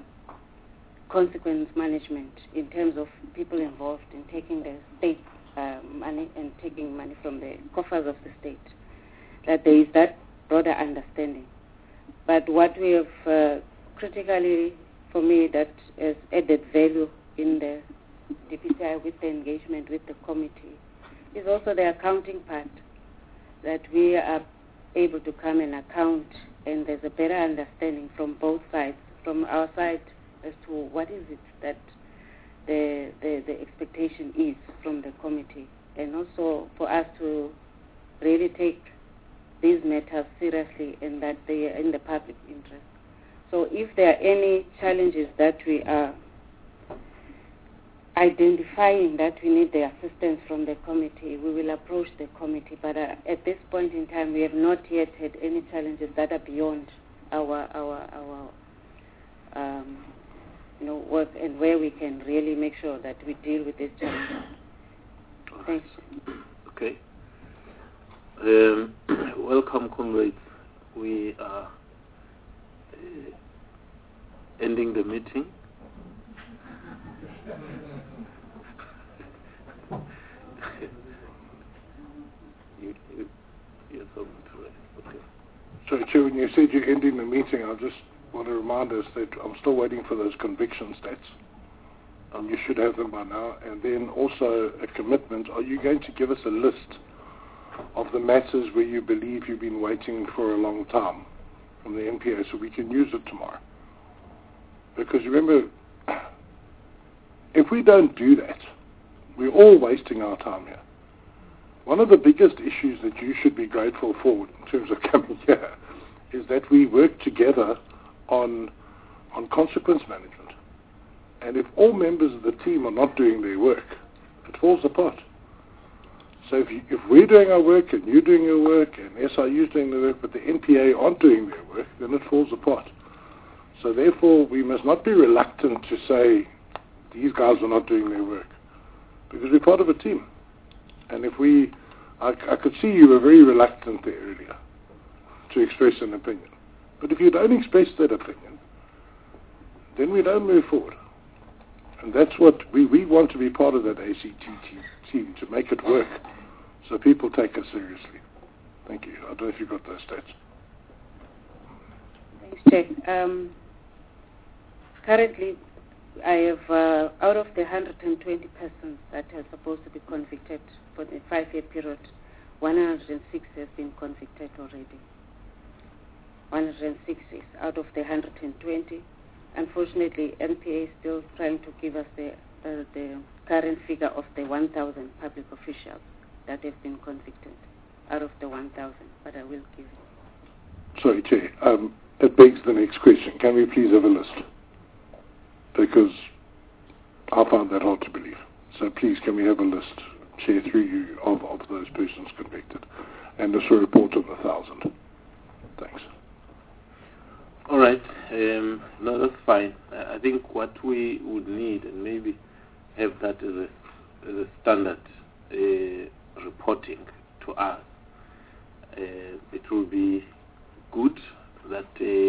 consequence management in terms of people involved in taking the state money and taking money from the coffers of the state, that there is that broader understanding. But what we have critically, for me, that has added value in the DPCI with the engagement with the committee is also the accounting part, that we are able to come and account, and there's a better understanding from both sides, from our side as to what is it that the expectation is from the committee, and also for us to really take these matters seriously and that they are in the public interest. So if there are any challenges that we are identifying that we need the assistance from the committee, we will approach the committee. But at this point in time, we have not yet had any challenges that are beyond our work, and where we can really make sure that we deal with these challenges. Thanks. Okay. Welcome, comrades. We are ending the meeting. You're so good. Okay. So, Chair, when you said you're ending the meeting, I just want to remind us that I'm still waiting for those conviction stats. You should have them by now. And then also a commitment. Are you going to give us a list of the matters where you believe you've been waiting for a long time from the NPA so we can use it tomorrow? Because remember, if we don't do that, we're all wasting our time here. One of the biggest issues that you should be grateful for in terms of coming here is that we work together on consequence management. And if all members of the team are not doing their work, it falls apart. So if we're doing our work and you're doing your work and SIU's doing their work, but the NPA aren't doing their work, then it falls apart. So therefore, we must not be reluctant to say these guys are not doing their work, because we're part of a team. And if I could see you were very reluctant there earlier to express an opinion. But if you don't express that opinion, then we don't move forward. And that's what we want to be part of that ACT team, to make it work so people take us seriously. Thank you. I don't know if you got those stats. Thanks, Chair. Currently, I have, out of the 120 persons that are supposed to be convicted for the 5-year period, 106 has been convicted already. 106 is out of the 120. Unfortunately, NPA is still trying to give us the current figure of the 1,000 public officials that have been convicted out of the 1,000, but I will give it. Sorry, Chair. That begs the next question. Can we please have a list? Because I found that hard to believe. So please, can we have a list, Chair, through you, of those persons convicted? And also a report of the 1,000. Thanks. All right. No, that's fine. I think what we would need, and maybe have that as a standard reporting to us, it will be good that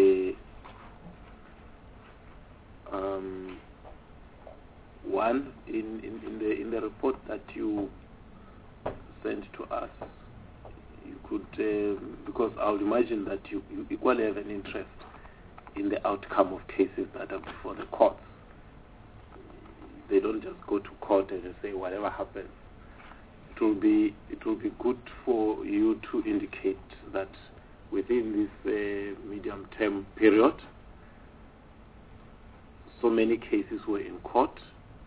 one in the report that you sent to us, you could because I would imagine that you equally have an interest in the outcome of cases that are before the courts. They don't just go to court and say whatever happens. It will be good for you to indicate that within this medium-term period, so many cases were in court.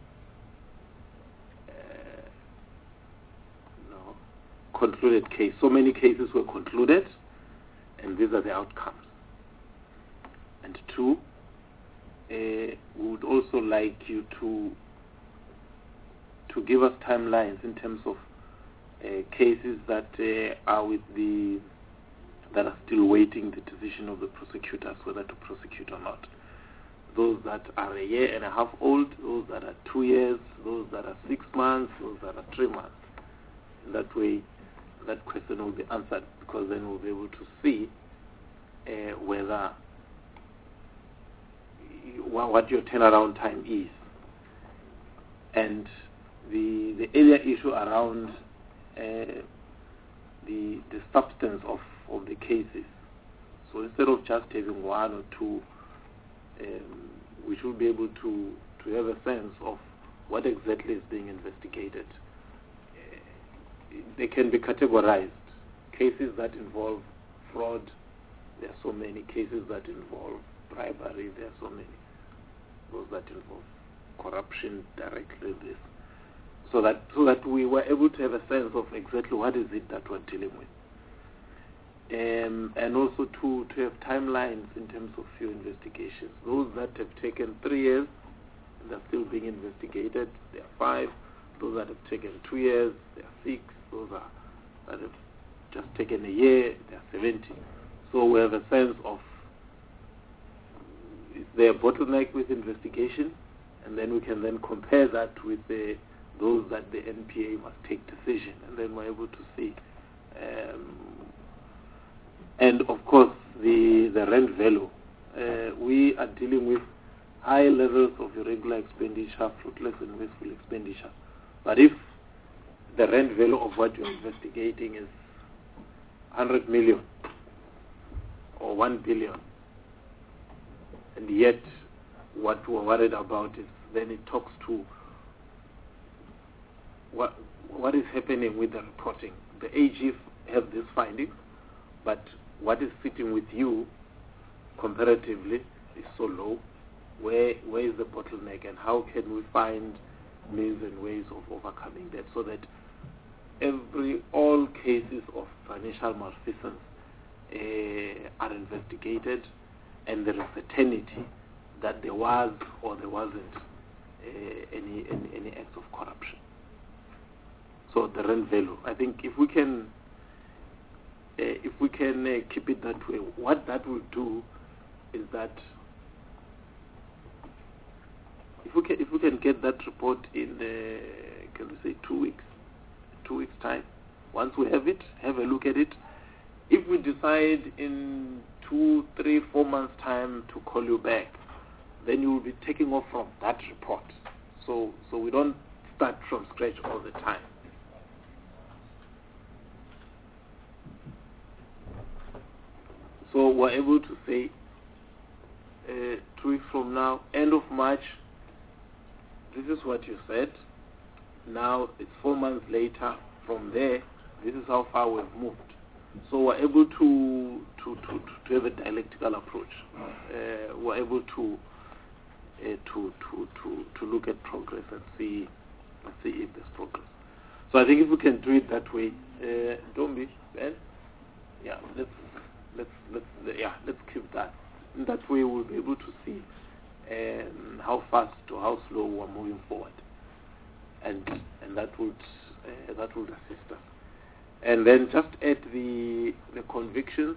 Concluded case. So many cases were concluded, and these are the outcomes. And two, we would also like you to give us timelines in terms of cases that that are still waiting the decision of the prosecutors whether to prosecute or not. Those that are a year and a half old, those that are 2 years, those that are 6 months, those that are 3 months. In that way, that question will be answered, because then we'll be able to see whether what your turnaround time is. And the earlier issue around the substance of the cases. So instead of just having 1 or 2, we should be able to have a sense of what exactly is being investigated. They can be categorized. Cases that involve fraud, there are so many. Cases that involve bribery, there are so many. Those that involve corruption directly, this. So that we were able to have a sense of exactly what is it that we're dealing with. And also to have timelines in terms of your investigations. Those that have taken 3 years, and they're still being investigated, there are 5. Those that have taken 2 years, there are 6. Those that have just taken a year, there are 70. So we have a sense of, is there a bottleneck with investigation? And then we can then compare that with those that the NPA must take decision, and then we're able to see. And of course, the rent value. We are dealing with high levels of irregular expenditure, fruitless and wasteful expenditure. But if the rent value of what you're investigating is 100 million or 1 billion, and yet what we're worried about is then it talks to what is happening with the reporting. The AG have these findings, but what is sitting with you comparatively is so low. Where is the bottleneck, and how can we find means and ways of overcoming that, so that all cases of financial malfeasance are investigated, and there is certainty that there was or there wasn't any acts of corruption. So the rent value, I think, if we can keep it that way, what that will do is that if we can get that report in, can we say 2 weeks? 2 weeks time. Once we have it, have a look at it. If we decide in 2, 3, 4 months time to call you back, then you will be taking off from that report. So we don't start from scratch all the time. So we're able to say 2 weeks from now, end of March, this is what you said. Now it's 4 months later. From there, this is how far we've moved. So we're able to have a dialectical approach. We're able to look at progress and see if there's progress. So I think if we can do it that way, don't be Ben. Yeah, let's keep that. In that way, we'll be able to see how fast or how slow we're moving forward, and that would assist us. And then just add the convictions,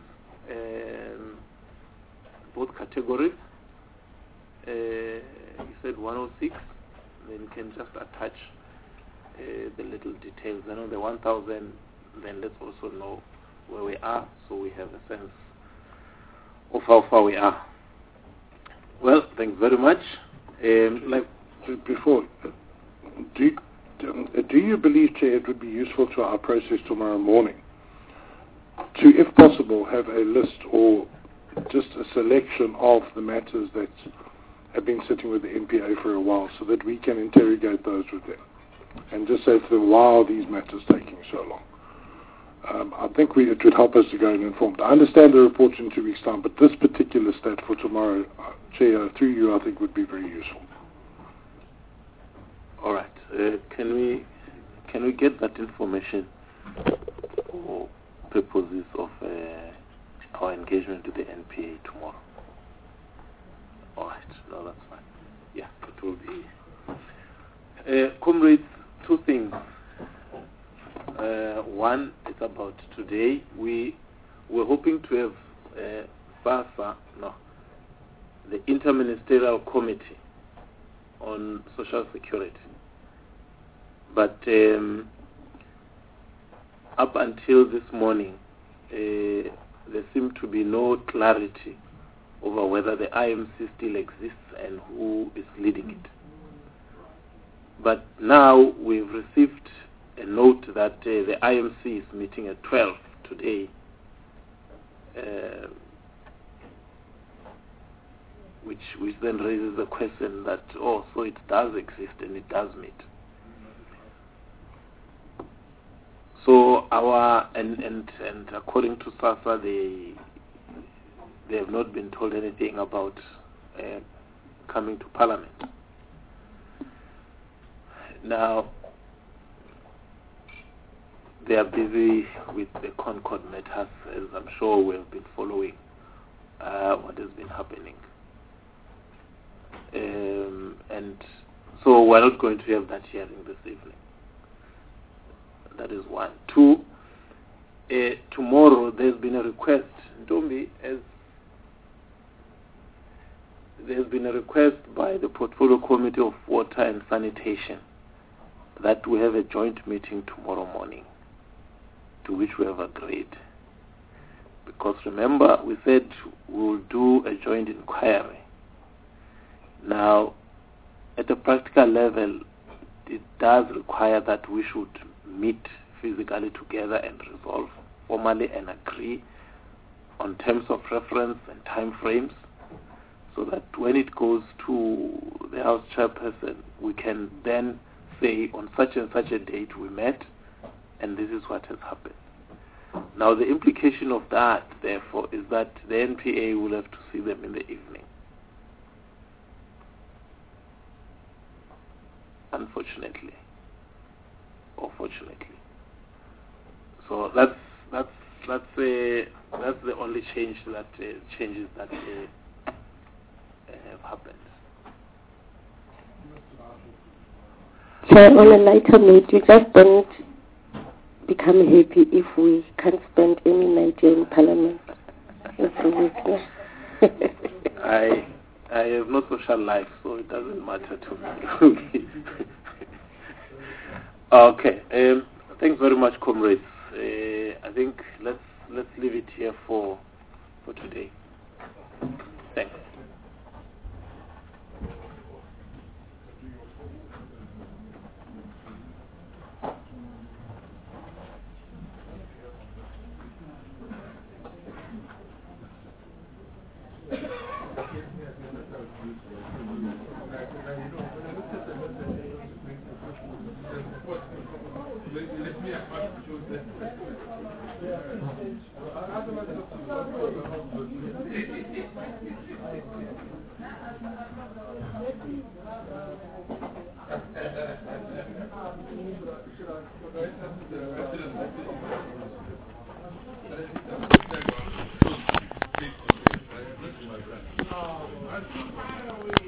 both categories. You said 106, then you can just attach the little details. Then on the 1,000, then let's also know where we are, so we have a sense of how far we are. Well, thanks very much. Before, do you believe, Chair, it would be useful to our process tomorrow morning to, if possible, have a list or just a selection of the matters that have been sitting with the NPA for a while, so that we can interrogate those with them and just say to them, why are these matters taking so long? I think it would help us to go and informed. I understand the report in 2 weeks' time, but this particular stat for tomorrow, Chair, through you, I think would be very useful. All right. Can we get that information for purposes of our engagement with the NPA tomorrow? All right. No, that's fine. Yeah, it will be. Comrades, 2 things. One is about today. We're hoping to have the Interministerial Committee on Social Security. But up until this morning, there seemed to be no clarity over whether the IMC still exists and who is leading it. But now we've received a note that the IMC is meeting at 12 today, which then raises the question that, so it does exist and it does meet. So and according to SASA, they have not been told anything about coming to Parliament. Now, they are busy with the Concord matters, as I'm sure we have been following what has been happening. And so we're not going to have that hearing this evening. That is 1. 2, tomorrow there's been a request, there's been a request by the Portfolio Committee of Water and Sanitation that we have a joint meeting tomorrow morning, to which we have agreed. Because remember, we said we'll do a joint inquiry. Now, at a practical level, it does require that we should meet physically together and resolve formally and agree on terms of reference and time frames, so that when it goes to the House Chairperson, we can then say on such and such a date we met, and this is what has happened. Now, the implication of that, therefore, is that the NPA will have to see them in the evening. Unfortunately, or fortunately. So that's the only change that changes that have happened. Chair, on a lighter note, you just don't become happy if we can't spend any night here in Parliament. I have no social life, so it doesn't matter to me. Okay. Thanks very much, comrades. I think let's leave it here for today. Thanks.